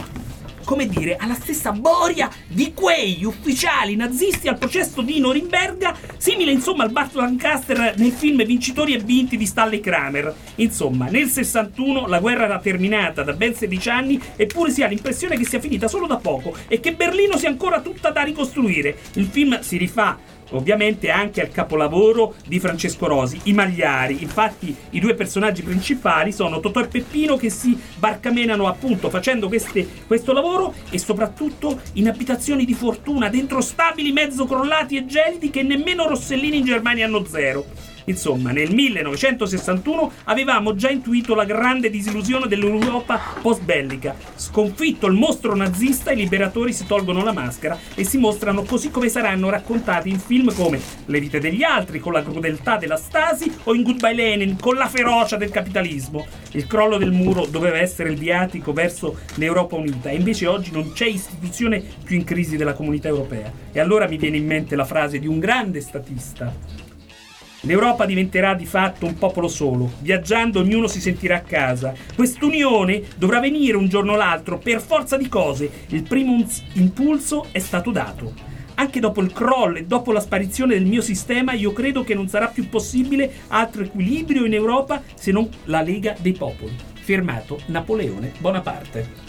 come dire, ha la stessa boria di quegli ufficiali nazisti al processo di Norimberga, simile insomma al Burt Lancaster nel film Vincitori e vinti di Stanley Kramer. Insomma, nel sessantuno la guerra era terminata da ben sedici anni, eppure si ha l'impressione che sia finita solo da poco e che Berlino sia ancora tutta da ricostruire. Il film si rifà ovviamente anche al capolavoro di Francesco Rosi, I Magliari. Infatti i due personaggi principali sono Totò e Peppino, che si barcamenano appunto facendo queste, questo lavoro, e soprattutto in abitazioni di fortuna, dentro stabili mezzo crollati e gelidi che nemmeno Rossellini in Germania hanno zero. Insomma, nel millenovecentosessantuno avevamo già intuito la grande disillusione dell'Europa post-bellica. Sconfitto il mostro nazista, i liberatori si tolgono la maschera e si mostrano così come saranno raccontati in film come Le vite degli altri, con la crudeltà della Stasi, o in Goodbye Lenin, con la ferocia del capitalismo. Il crollo del muro doveva essere il viatico verso l'Europa unita, e invece oggi non c'è istituzione più in crisi della comunità europea. E allora mi viene in mente la frase di un grande statista: l'Europa diventerà di fatto un popolo solo. Viaggiando ognuno si sentirà a casa. Quest'unione dovrà venire un giorno o l'altro per forza di cose. Il primo uns- impulso è stato dato. Anche dopo il crollo e dopo la sparizione del mio sistema, io credo che non sarà più possibile altro equilibrio in Europa se non la Lega dei Popoli. Firmato Napoleone Bonaparte.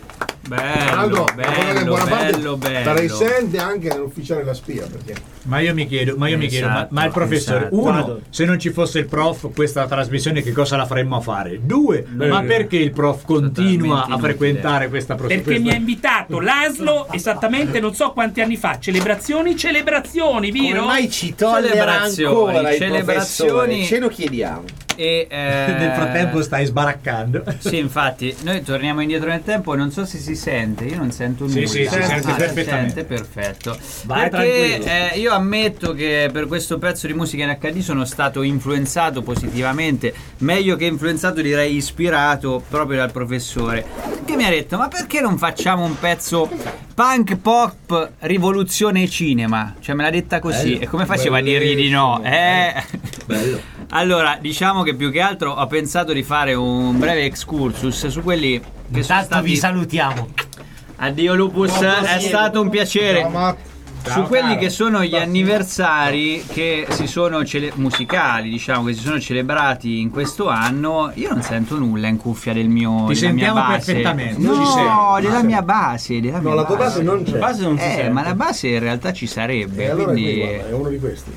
Bello, bello, bello, bello. Sarà assente anche nell'ufficiale della spia, perché... Ma io mi chiedo, ma io mi chiedo, ma, ma il professore, esatto. uno, Guarda. se non ci fosse il prof, questa trasmissione che cosa la faremmo a fare? Due, Beh, ma perché il prof continua a inutile. frequentare questa Perché questa- mi ha invitato l'Aslo esattamente non so quanti anni fa. Celebrazioni, celebrazioni, vero? Come mai ci tollera ancora il professore? Ce lo chiediamo. E, eh, Nel frattempo stai sbaraccando. Sì, infatti, noi torniamo indietro nel tempo. Non so se si sente, io non sento Sì, nulla. sì, si sente Ah, perfettamente. sente, perfetto. Vai Perché tranquillo. eh, io ammetto che per questo pezzo di musica in acca di sono stato influenzato positivamente, meglio che influenzato direi ispirato proprio dal professore, che mi ha detto: ma perché non facciamo un pezzo punk pop rivoluzione cinema? Cioè me l'ha detta così. Bello, e come faceva a dirgli di no? Eh... Bello. Allora, diciamo che più che altro ho pensato di fare un breve excursus su quelli che sono stati... vi salutiamo. Addio Lupus, è stato un piacere. Su Ciao, quelli caro. che sono gli anniversari che si sono cele- musicali, diciamo, che si sono celebrati in questo anno, io non sento nulla in cuffia del mio Ti della mia sentiamo base. perfettamente. No, Ci sei. della mia base, della No, mia la tua base non c'è. La base non si eh, sente. ma la base in realtà ci sarebbe, E allora è, quindi qui, guarda, è uno di questi.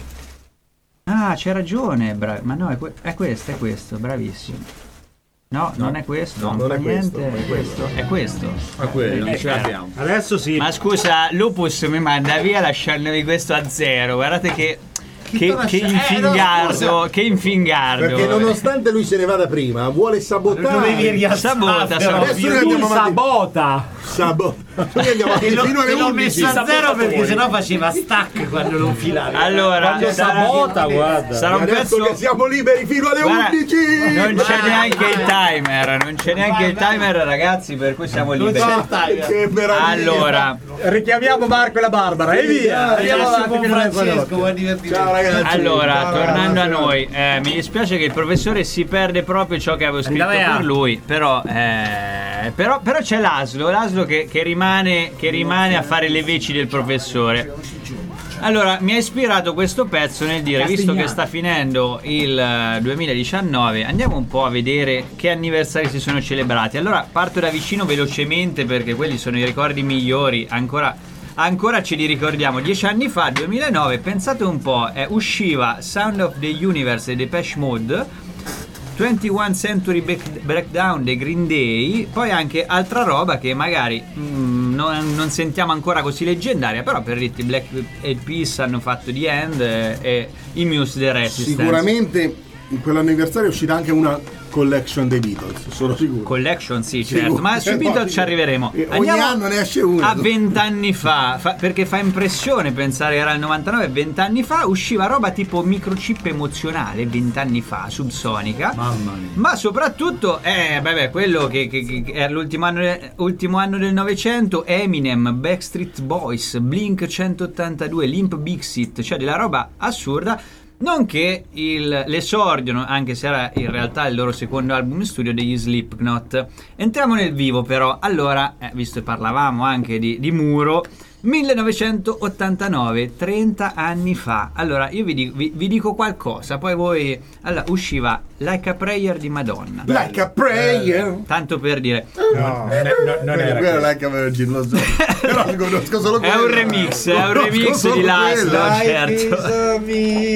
Ah, c'è ragione, bra- ma no, è, que- è questo, è questo, bravissimo. No, No, non è questo, no, non, non fa è questo, niente, non è è questo, è questo. È quello, Eh, ce l'abbiamo. Adesso sì. Ma scusa, Lupus mi manda via lasciandomi questo a zero. Guardate che che, t'ha che lasciato? infingardo, Eh, no, scusa. che infingardo. Perché nonostante lui se ne vada prima, vuole sabotare. Dovevi rialzare, Sabota, però. sabota. Adesso noi Tu andiamo avanti. sabota. Sabo- Noi andiamo avanti Te l'ho, fino alle te l'ho undici. messo a zero perché sennò faceva stack quando lo filavi. Allora, quando sarà- sabota, guarda. sarà un Adesso pezzo che siamo liberi fino alle Guarda, undici. non c'è Vai. neanche il timer, non c'è neanche il timer, ragazzi, per cui siamo Non liberi. c'è il timer. Che meraviglia. Allora, Richiamiamo Marco e la Barbara e via. Andiamo avanti fino alle quatordici. Ciao ragazzi. allora Ciao, tornando a buonasera. noi, eh, mi dispiace che il professore si perde proprio ciò che avevo scritto Andava per a- lui, però, eh, però, però c'è l'Aslo, l'Aslo che, che rimane, che rimane a fare le veci del professore. Allora, mi ha ispirato questo pezzo nel dire, visto che sta finendo il eh, duemiladiciannove, andiamo un po' a vedere che anniversari si sono celebrati. Allora, parto da vicino velocemente perché quelli sono i ricordi migliori, ancora, ancora ce li ricordiamo. Dieci anni fa, duemilanove, pensate un po', eh, usciva Sound of the Universe e Depeche Mode, ventuno Century Break- Breakdown dei Green Day, poi anche altra roba che magari mm, non, non sentiamo ancora così leggendaria, però per dirti Black Eyed Peas hanno fatto The End eh, e i Muse The Resistance. Sicuramente in quell'anniversario è uscita anche una collection dei Beatles, sono sicuro. Collection sì, certo, Sicuro. ma sui Beatles ci arriveremo. Ogni Andiamo anno ne esce una. a vent'anni fa, fa- perché fa impressione pensare era il novantanove, vent'anni fa usciva roba tipo microchip emozionale, vent'anni fa, subsonica. Mamma mia. Ma soprattutto, eh, beh, quello che, che- che era l'ultimo anno, ultimo anno del Novecento, Eminem, Backstreet Boys, Blink centottantadue, Limp Bizkit, cioè della roba assurda. Nonché il, l'esordio, anche se era in realtà il loro secondo album in studio, degli Slipknot. Entriamo nel vivo però. Allora, eh, visto che parlavamo anche di, di muro, millenovecentottantanove, trenta anni fa. Allora, io vi dico, vi, vi dico qualcosa, poi voi... Allora, usciva Like a Prayer di Madonna. Like a prayer. Tanto per dire... No, non, è- no, non era quello quello. Like a Virgin, lo so. Però conosco solo È quello. un remix, è un Conosco remix solo di Laszlo, quello. certo.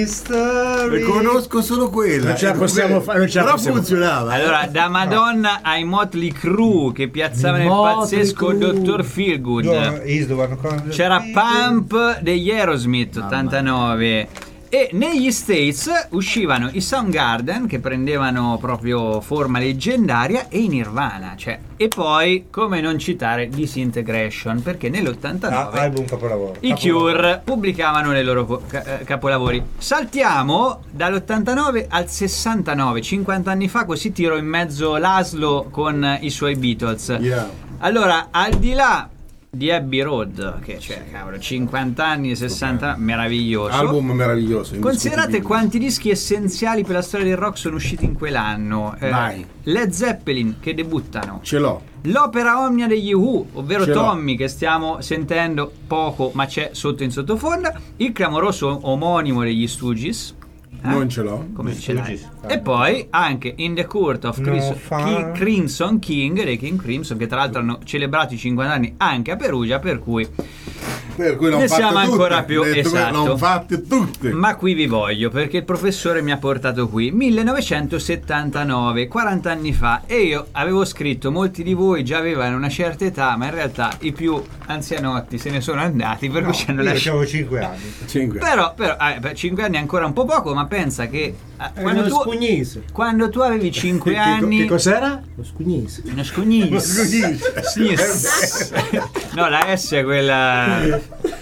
Conosco solo quella. Non ce la possiamo fare, non ce la Però possiamo- funzionava. Allora, da Madonna ai Motley Crue che piazzavano il Motley pazzesco Crue. dottor Feelgood. Is the one- C'era Pump degli Aerosmith ottantanove. E negli States uscivano i Soundgarden, che prendevano proprio forma leggendaria, e i Nirvana, cioè. E poi, come non citare Disintegration, perché nell'ottantanove Ah, album capolavoro. i Cure pubblicavano le loro co- ca- eh, capolavori. Saltiamo dall'ottantanove al sessantanove, cinquanta anni fa, così tiro in mezzo Laszlo con i suoi Beatles. Yeah. Allora, al di là di Abbey Road, che c'è, cavolo, cinquanta anni, sessanta, meraviglioso. Album meraviglioso. Considerate quanti dischi essenziali per la storia del rock sono usciti in quell'anno. Eh, Vai. Led Zeppelin, che debuttano. Ce l'ho. L'opera omnia degli Who, ovvero Ce l'ho. Tommy, che stiamo sentendo poco, ma c'è sotto in sottofondo. Il clamoroso omonimo degli Stooges. Eh? Non ce l'ho. Come ce l'hai? E poi anche In the Court of No, Cris- fa- Ki- Crimson King dei King Crimson, che tra l'altro hanno celebrato i cinquanta anni anche a Perugia, per cui Per cui non ne fatte siamo tutte. ancora più Ho detto che esatto. Non fatte tutte. Ma qui vi voglio, perché il professore mi ha portato qui millenovecentosettantanove, quaranta anni fa, e io avevo scritto, molti di voi già avevano una certa età, ma in realtà i più anzianotti se ne sono andati, per No, cui ci hanno io lasciato avevo cinque anni. cinque. Però, però eh, per cinque anni è ancora un po' poco, ma pensa che eh, quando, uno tu, scugnese. quando tu avevi cinque Che- anni. che cos'era? Lo scugnese. Uno scugnese. Snis. No, la S è quella.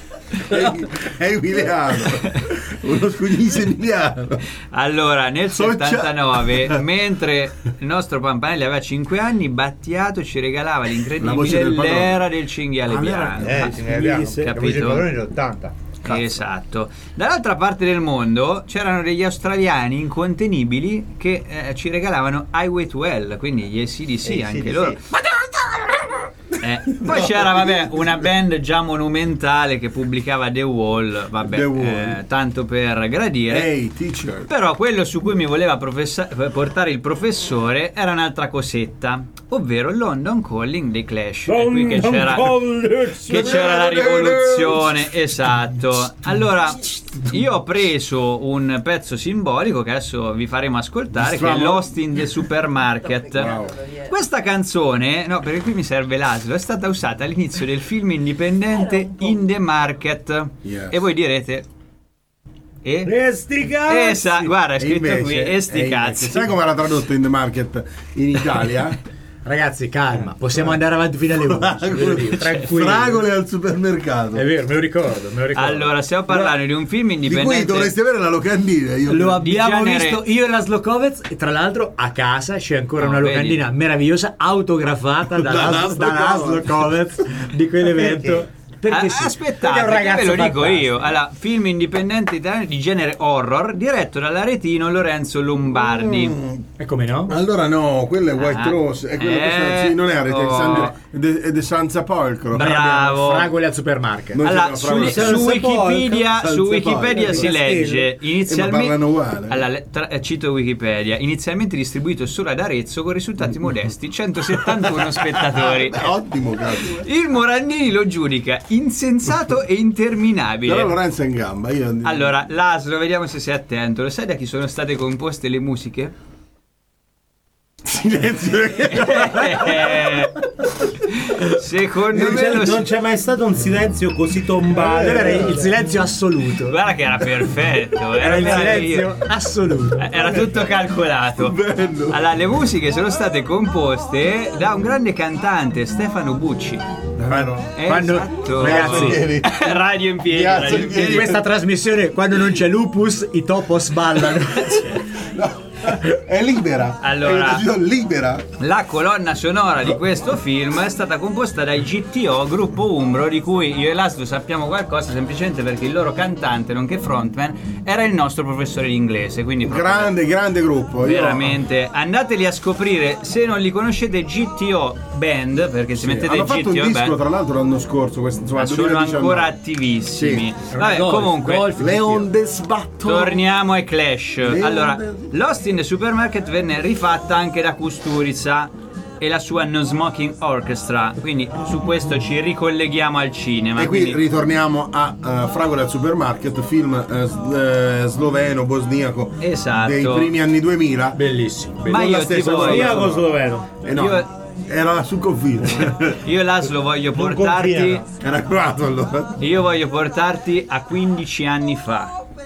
È emiliano. Uno scugnese emiliano. Allora, nel Soccia- settantanove, mentre il nostro Pampanelli aveva cinque anni, Battiato ci regalava La voce l'incredibile del padrone. l'era del cinghiale Ah, l'era- bianco. Eh, ce ne abbiamo. La voce del Capito? padrone dell'ottanta. Esatto. Dall'altra parte del mondo c'erano degli australiani incontenibili che eh, ci regalavano Highway to Hell, quindi gli A C D C, anche A C D C. loro. Eh, poi c'era, vabbè, una band già monumentale che pubblicava The Wall, vabbè, The Wall. eh, tanto per gradire. Hey, teacher. Però quello su cui mi voleva professa- portare il professore era un'altra cosetta, ovvero London Calling dei Clash. È qui che c'era, che c'era la rivoluzione, esatto. Allora, io ho preso un pezzo simbolico che adesso vi faremo ascoltare, che è Lost in the Supermarket. Wow. Questa canzone, no, perché qui mi serve l'asilo, è stata usata all'inizio del film indipendente In the Market. Yes. E voi direte... E? E sti cazzi! Esa- guarda, è E scritto invece- qui, e sti e cazzi. invece- Sai come era tradotto in the market in Italia? Ragazzi, calma, possiamo andare avanti fino alle undici. Tranquilli. Fragole al supermercato. È vero, me lo ricordo, me lo ricordo. Allora, stiamo parlando di un film Di cui indipendente. dovresti avere la locandina. Io Lo Di abbiamo genere- visto io e la Slokovez, e tra l'altro a casa c'è ancora No, una vedi. locandina meravigliosa autografata da, Da Las- da Laszlo Laszlo di quell'evento. Perché Ah, sì, aspettate, perché è un che ragazzo ve lo dico fantastico. io. Allora, film indipendente italiano di genere horror, diretto dall'aretino Lorenzo Lombardi. Mm. E come no? Allora no, quello è White Ah. Rose, è quello che sta, Eh, sì, non è Arete, oh. Alexander, è de, è de Sanza Polcro. Bravo. Fragole al supermarket. Noi Allora, siamo su, fragole. su Wikipedia, Senza su Wikipedia pollo. si legge Eh, ma inizialmente. parlano uguale. Allora, le- tra- eh, cito Wikipedia. Inizialmente distribuito solo ad Arezzo con risultati modesti, centosettantuno spettatori. Beh, ottimo cazzo. Il Morandini lo giudica insensato e interminabile. Però Lorenzo è in gamba. Io... Allora, Laszlo, vediamo se sei attento. Lo sai da chi sono state composte le musiche? Silenzio. Eh, Secondo Non me c'è, lo non c'è mai stato un silenzio così tombale. Era il silenzio assoluto. Guarda che era perfetto, Era il meraviglioso. silenzio assoluto. Era tutto calcolato. Bello. Allora, le musiche sono state composte da un grande cantante, Stefano Bucci. Davvero? Quando- Esatto. ragazzi, radio in piedi, Piazza radio in in piedi. in questa trasmissione, quando non c'è lupus, i topos ballano. No, è libera. Allora- È una libera. La colonna sonora di questo film è stata composta dai G T O, gruppo umbro, di cui io e Laszlo sappiamo qualcosa semplicemente perché il loro cantante, nonché frontman, era il nostro professore di inglese. Quindi proprio Grande, grande gruppo. Io- veramente andateli a scoprire. Se non li conoscete, G T O Band, perché se Sì, mettete hanno fatto G T un O disco Band, tra l'altro l'anno scorso, questo, insomma, ma sono duemiladiciannove. ancora attivissimi. Sì. Vabbè, Golf, comunque golf. Leon de Sbatto. torniamo ai Clash. Leon Allora, de- Lost in the Supermarket venne rifatta anche da Kusturica e la sua No Smoking Orchestra, quindi su questo ci ricolleghiamo al cinema. E qui quindi- ritorniamo a uh, Fragole al supermarket, film eh, s- eh, sloveno, bosniaco Esatto. dei primi anni duemila. Bellissimo. Ma Non la io ti stessa voglio- cosa. Iago sloveno. Eh no, Io- era su confine. Io e Laszlo voglio Non portarti confinano. Era croato allora. io voglio portarti a quindici anni fa.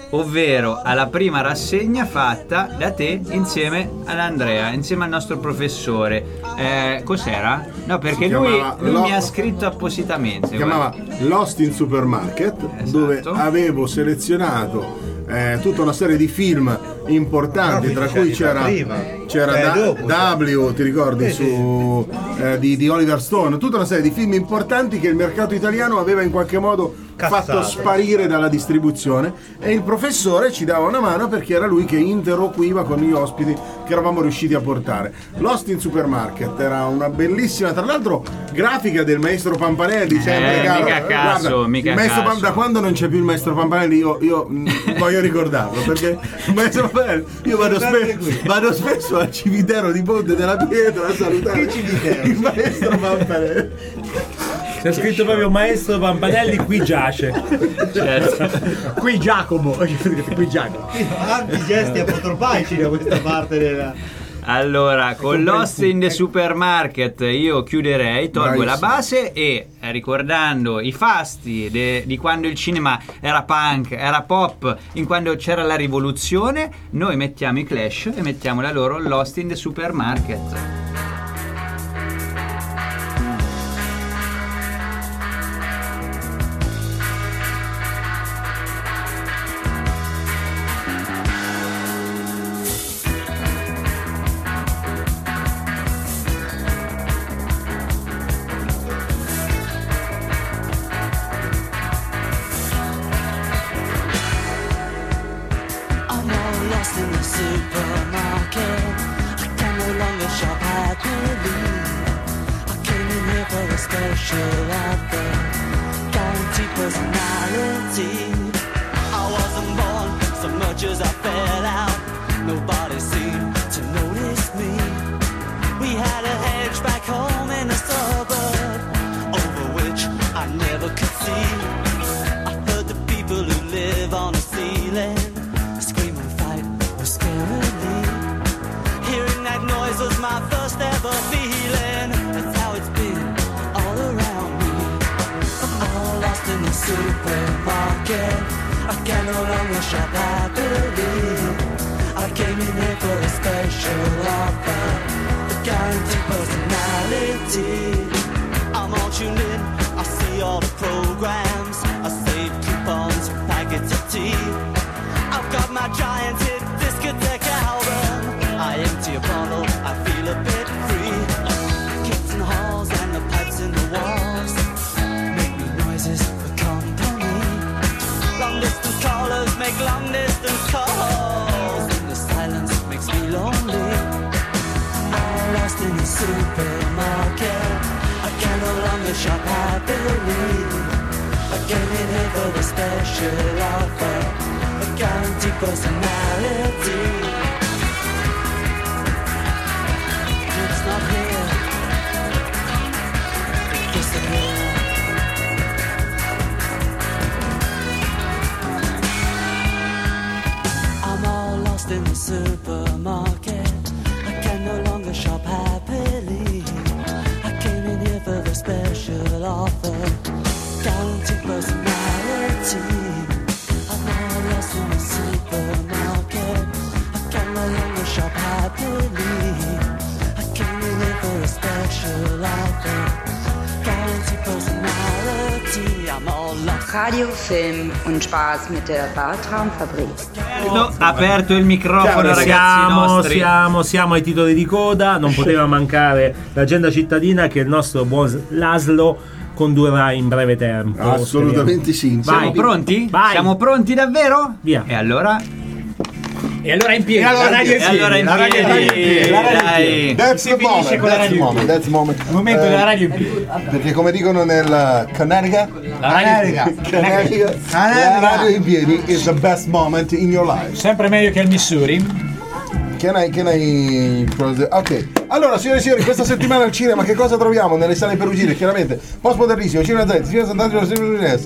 ovvero alla prima rassegna fatta da te insieme ad Andrea, insieme al nostro professore. Eh, cos'era? No, perché Si lui, chiamava lui Lo- mi ha scritto appositamente. Si chiamava Lost in Supermarket, Esatto. dove avevo selezionato eh, tutta una serie di film importanti, Però tra qui cui c'è c'era, prima. c'era Eh, da- dopo, W, ti ricordi, Sì, su, eh, di, di Oliver Stone, tutta una serie di film importanti che il mercato italiano aveva in qualche modo Cassato. fatto sparire dalla distribuzione, e il professore ci dava una mano perché era lui che interloquiva con gli ospiti che eravamo riusciti a portare. Lost in Supermarket era una bellissima, tra l'altro, grafica del maestro Pampanelli, sempre Eh, caro. mica caso, Guarda, mica il maestro caso. Pam- da quando non c'è più il maestro Pampanelli io, io mh, voglio ricordarlo, perché il maestro Pampanelli, io vado, spe- vado spesso al cimitero di Ponte della Pietra a salutare Che cimitero? il maestro Pampanelli. C'è scritto proprio maestro Pampanelli, qui giace. Certo. Qui Giacomo, qui Giacomo. Tanti gesti apotropaici da questa parte della... Allora, con Lost in the Supermarket io chiuderei, tolgo la Bravissimo. base e eh, ricordando i fasti de- di quando il cinema era punk, era pop, in quando c'era la rivoluzione, noi mettiamo i Clash e mettiamo la loro Lost in the Supermarket. I'm all lost in the supermarket. I can no longer shop happily. I came in here for a special offer, guaranteed personality. I wasn't born so much as I fell out. Nobody seemed to notice me. We had a hedge back home in a suburb, over which I never could see. I heard the people who live on the ceiling scream and fight scarily. Hearing that noise was my first ever feeling. That's how it's been all around me. I'm all lost in the supermarket. I can no longer shop happily. I came in here for a special offer, a guaranteed personality. I'm all tuned in, I see all the programs, I save coupons, packets of tea. I've got my giant hit discotheque album. I empty a bottle, I feel a bit free. Kids in the halls and the pipes in the walls make me noises for company. Long distance callers make long distance calls, and the silence makes me lonely. I'm lost in the supermarket. I can no longer shop happily. I came in here for the special offer, a guaranteed personality. It's not here. It disappeared. I'm all lost in the supermarket. I can no longer shop happily. I came in here for the special offer, guaranteed personality. I'm all lost in the supermarket. I can no longer shop happily. I came in here for a special offer, guaranteed personality. I'm all lost. Radio, Film und Spaß mit der Bartraumfabrik. Ho aperto il microfono, ragazzi siamo, nostri. siamo, siamo ai titoli di coda. Non poteva mancare l'agenda cittadina che il nostro buon Laszlo condurrà in breve tempo. Assolutamente sì. Siamo Vai. pronti? Vai. Siamo pronti davvero? Via. E allora? E allora in piedi. E allora la radio in allora in la radio in piedi, piedi, la radio in dai. piedi. That's Si the finisce moment, con la that's the radio in moment, piedi. that's the moment. Il momento Eh, della radio in piedi. Perché come dicono nel Connecticut, La radio in piedi. Connecticut, la radio in piedi is the best moment in your life. Sempre meglio che il Missouri. Can I, can I ok, allora signore e signori, questa settimana al cinema che cosa troviamo nelle sale per uscire? Chiaramente postmodernissimo, cinema Z, cinema Sant'Angelo,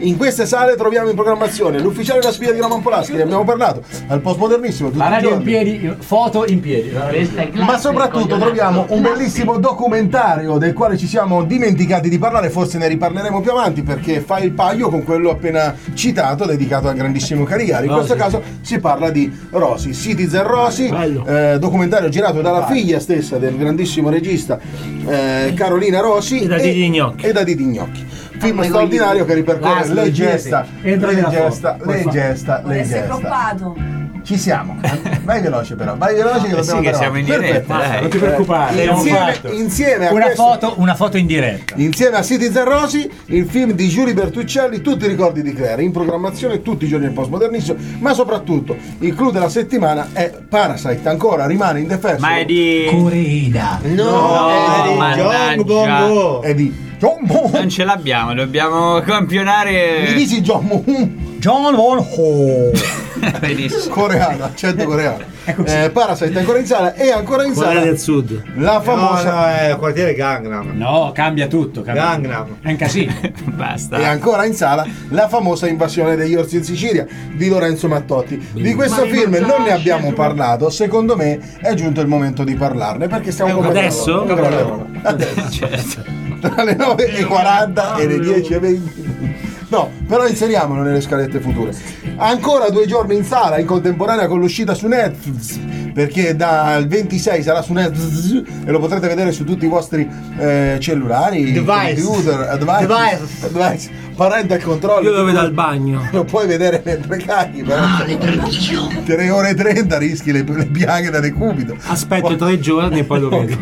In queste sale troviamo in programmazione L'Ufficiale della spia di Roman Polanski, ne abbiamo parlato, al postmodernissimo tutti La i radio in giorni. piedi, foto in piedi. Ma soprattutto troviamo un bellissimo documentario del quale ci siamo dimenticati di parlare, forse ne riparleremo più avanti perché fa il paio con quello appena citato dedicato al grandissimo Caligari. In Rosy. questo caso si parla di Rosy, Citizen Rosy, eh, documentario girato dalla figlia stessa del grandissimo regista eh, Carolina Rossi E da Didi Gnocchi. e da Didi Gnocchi. Film straordinario che ripercorre Laslo, le girati. gesta, Entra le nella gesta, foto. le Puoi gesta, le Essere gesta. coppato. Ci siamo. Vai veloce però, vai veloce che Eh sì, dobbiamo che andare siamo in avanti. diretta, Perfetto. dai. Non ti preoccupare, l'abbiamo Insieme, fatto. insieme a Una questo- foto, una foto in diretta. Insieme a Citizen Rosy, il film di Giulio Bertuccelli, tutti i ricordi di Claire, in programmazione tutti i giorni del postmodernissimo, ma soprattutto il clou della settimana è Parasite, ancora rimane in defensa. Ma è di Coreida. No, è di mannaggia. Jong Bongo. È di John Moon. Non ce l'abbiamo, dobbiamo campionare. Mi dici John Moon? John Won Ho. Benissimo. Coreano, accento coreano. Eh, Parasite è ancora in sala e ancora in Corea sala del Sud. la famosa No, no, è quartiere Gangnam. No, cambia tutto. Cambia Gangnam. tutto. È un casino. Basta. e ancora in sala la famosa invasione degli orsi in Sicilia di Lorenzo Mattotti. Di questo film non ne abbiamo parlato, secondo me è giunto il momento di parlarne perché stiamo È un come adesso? come parleremo. Adesso. Certo. Tra le nove e quaranta e le dieci e venti. No, però inseriamolo nelle scalette future. Ancora due giorni in sala in contemporanea con l'uscita su Netflix, perché dal ventisei sarà su Netflix e lo potrete vedere su tutti i vostri eh, cellulari, Device. computer, device, Device. device, parental control. Io lo vedo al bagno. Lo puoi vedere mentre caghi, però tre ore e trenta rischi le, le piaghe da decubito. Aspetto tre giorni e poi lo vedo.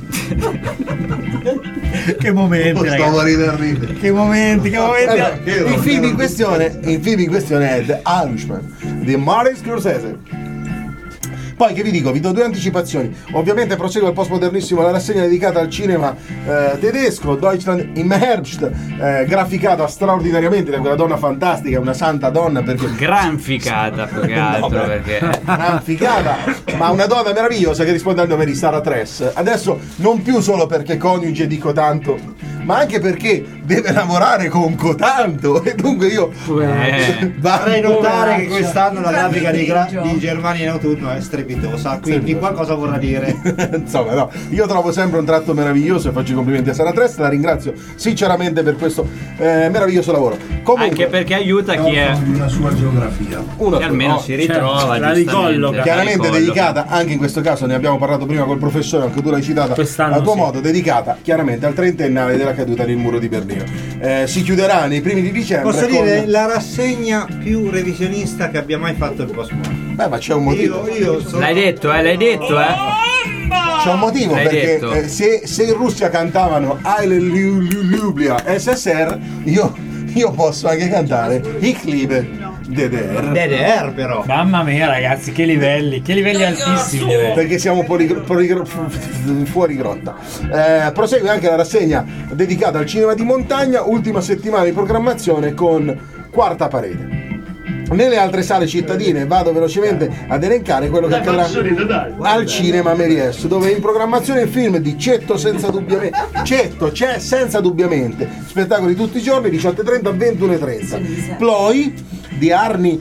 Che momenti, Sto ragazzi. morendo a ridere. Che momenti, che momenti. Allora, il film in questione, il film in questione è The Irishman di Martin Scorsese. Poi che vi dico, vi do due anticipazioni. Ovviamente prosegue il postmodernissimo la rassegna dedicata al cinema eh, tedesco, Deutschland im Herbst, eh, graficata straordinariamente da quella donna fantastica, una santa donna perché Granficata più che altro No, beh. perché Granficata, ma una donna meravigliosa che risponde al nome di Sara Tress. Adesso non più solo perché coniuge di Cotanto, ma anche perché deve lavorare con Cotanto e dunque io eh, Vorrei notare che quest'anno la Infatti, grafica di, Gra- peggio. di Germania in autunno è strepitosa, quindi qualcosa vorrà dire. Insomma, no, io trovo sempre un tratto meraviglioso e faccio i complimenti a Sara Tress, la ringrazio sinceramente per questo eh, meraviglioso lavoro. Comunque, anche perché aiuta chi è di una sua geografia. Uno che almeno no, si ritrova la giustamente. ricolloca. chiaramente La ricolloca. dedicata, anche in questo caso ne abbiamo parlato prima col professore, anche tu l'hai citata Quest'anno a tuo sì. modo, dedicata chiaramente al trentennale della caduta del muro di Berlino. Eh, si chiuderà nei primi di dicembre. Posso con- dire la rassegna più revisionista che abbia mai fatto il postmodern. Beh, ma c'è un motivo. Io, io sono... L'hai detto, eh, l'hai detto, eh. C'è un motivo L'hai perché detto. eh, se, se in Russia cantavano Alleluia S S R, io, io posso anche cantare Ich liebe D D R. D D R però. Mamma mia, ragazzi, che livelli, che livelli altissimi. Perché siamo poligro- poligro- fuori grotta. Eh, prosegue anche la rassegna dedicata al cinema di montagna, ultima settimana di programmazione con Quarta Parete. Nelle altre sale cittadine vado velocemente ad elencare quello che accadrà al cinema Méliès, dove è in programmazione il film di Cetto senza dubbiamente. Cetto c'è senza dubbiamente. Spettacoli tutti i giorni, diciotto e trenta, ventuno e trenta. Ploi di Arni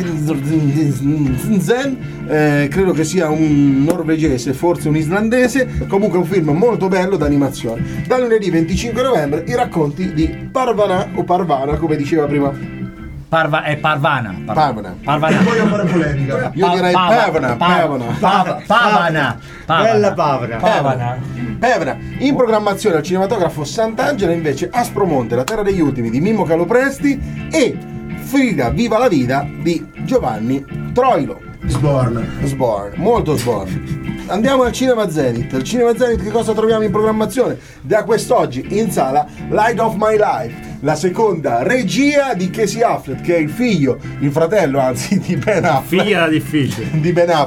Asgrimsen, eh, credo che sia un norvegese, forse un islandese, comunque un film molto bello d'animazione. Da lunedì venticinque novembre i racconti di Parvana o Parvana, come diceva prima. Parva, è Parvana. Pavana. Parvana. Voglio fare polemica. Io Pa- direi Pava- Pavana, Pa- Pavana. Pa- Pavana. Pavana. Bella Pavana. Pavana. Pevra, in programmazione al cinematografo Sant'Angela invece Aspromonte, La terra degli ultimi di Mimmo Calopresti e Frida viva la vita di Giovanni Troilo. Sborn. Sborn, molto Sborn. Andiamo al Cinema Zenith. Al Cinema Zenith che cosa troviamo in programmazione? Da quest'oggi in sala Light of My Life, la seconda regia di Casey Affleck, che è il figlio, il fratello anzi di Ben Affleck. Figlia era difficile. Di Ben Affleck,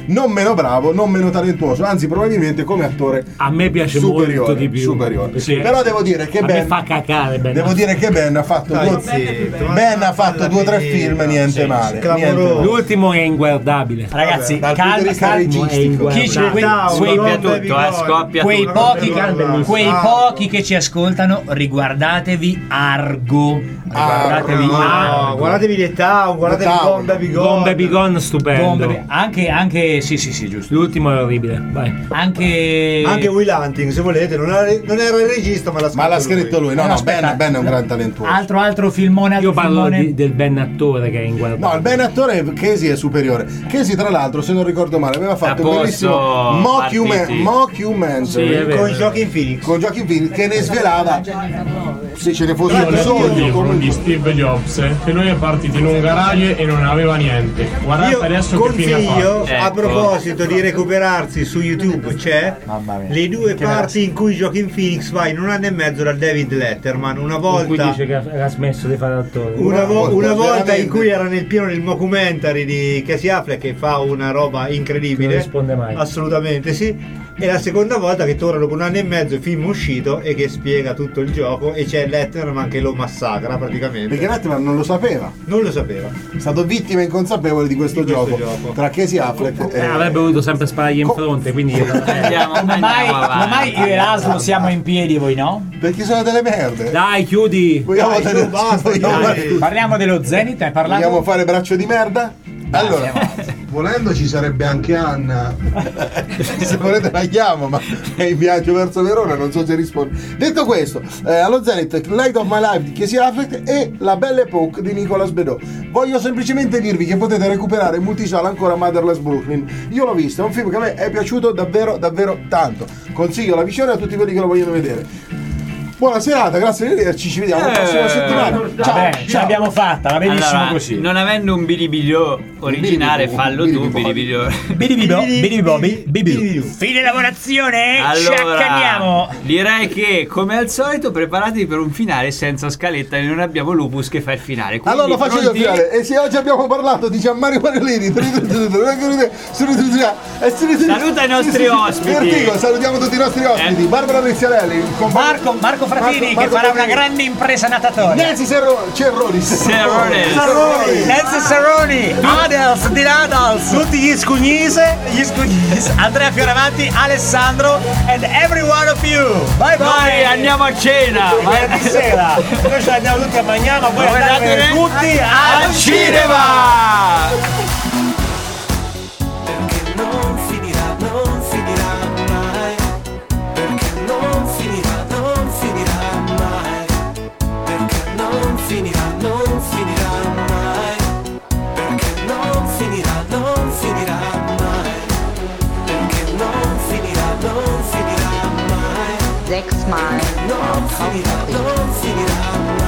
non meno bravo, non meno talentuoso, anzi probabilmente come attore a me piace superiore, molto di più. superiore. Sì. Però devo dire che a Ben me fa cacare Ben. Devo dire che Ben ha fatto Dai, due, sì, Ben ha fatto due o tre film, niente sì, male. sì, niente male. L'ultimo è inguardabile. Ragazzi, Vabbè, dal punto di calma, vista calma. registico. Chi c'è? Quei, quei, Scoppia tutto, eh, scoppia quei tutto. pochi, Bellissimo. quei pochi che ci ascoltano, riguardatevi Argo. Riguardatevi No, Argo. guardatevi The Town, guardatevi The Town. Gone Baby Gone. Gone Baby Gone stupendo. Gone Baby- Anche, anche, sì, sì, sì, giusto. L'ultimo è orribile. Vai. Anche, Anche Will Hunting, se volete, non era, non era il regista, ma l'ha scritto, Ma l'ha scritto lui. No, No, no, aspetta. Ben, Ben è un gran talentuoso. altro, altro filmone. altro Io parlo filmone. di- del Ben attore che è inguardabile. No, il Ben attore Casey è superiore. Casey, tra l'altro, se non ricordo male, aveva fatto un posto, bellissimo mockumentary, partiti. mockumentary Sì, è vero. con Joaquin Phoenix. con Joaquin Phoenix che ne svelava se ce ne fosse Io bisogno. dicono come- di Steve Jobs che lui è partito in un garage e non aveva niente. Guardate Io adesso che fine ha consiglio, fatto. a Ecco. proposito di recuperarsi su YouTube, c'è Mamma mia. le due Che parti in cui Joaquin Phoenix va in un anno e mezzo da David Letterman. Una In cui volta dice che ha ha smesso di fare attore. Una, vo- una volta veramente. in cui era nel pieno del mockumentary di Casey Affleck che fa una roba incredibile. Non risponde mai. Assolutamente sì. E la seconda volta che torna dopo un anno e mezzo il film uscito e che spiega tutto il gioco e c'è Letterman che lo massacra praticamente. Perché Letterman non lo sapeva. Non lo sapeva. È stato vittima inconsapevole di questo, Di questo gioco, gioco. tra Casey Affleck Eh, e avrebbe voluto sempre sparargli in fronte, quindi Andiamo, Come mai, andiamo come mai avanti. io e Laszlo siamo in piedi, voi no? perché sono delle merde. dai, chiudi. Vogliamo, Dai, tenere- su, basta, vogliamo- dai. Parliamo dello Zenith, hai parlato? vogliamo fare braccio di merda? Allora, andiamo volendo ci sarebbe anche Anna. Se volete la chiamo, ma è in viaggio verso Verona, non so se risponde. Detto questo, eh, allo Zenith, Light of My Life di Casey Affleck e La Belle Époque di Nicolas Bedos. Voglio semplicemente dirvi che potete recuperare in multisala ancora Motherless Brooklyn. Io l'ho visto, è un film che a me è piaciuto davvero, davvero tanto. Consiglio la visione a tutti quelli che lo vogliono vedere. Buona serata, grazie di vederci, ci vediamo la prossima Eh, settimana. Ciao, Vabbè, ce ciao. l'abbiamo fatta, va benissimo Allora, così. non avendo un bilibilio originale, Bilibibo, fallo tu, bilibibo. bilibilio. Bidibibo, bidibibobi, bidibidu. Fine lavorazione, ci accanniamo. Allora, direi che come al solito preparatevi per un finale senza scaletta e non abbiamo Lupus che fa il finale. Quindi Allora lo faccio io il pronti? finale. E se oggi abbiamo parlato di Gianmario Marilini, Saluta i nostri ospiti. Vertigo, salutiamo tutti i nostri ospiti. Eh. Barbara Iniziarelli, Marco, Marco Fratini Marco- che farà Marco una Fratini. grande impresa natatoria. Nancy Serro- Cerroni. Serroni. Serroni. Nancy Serroni, Adels di Nadals, tutti gli scugnise, gli scugnise, Andrea Fioravanti, Alessandro and every one of you. Bye bye. Noi andiamo a cena. Venerdì sera. Noi ce l'andiamo tutti a mangiare, ma poi Voi andatevene andatevene tutti al al cinema. Perché non finirà, non finirà mai. Perché non finirà, non finirà mai. Perché non finirà, non finirà mai. Perché non finirà, non finirà mai. Perché non finirà, non finirà mai. Sechsmal Non finirà, non finirà mai.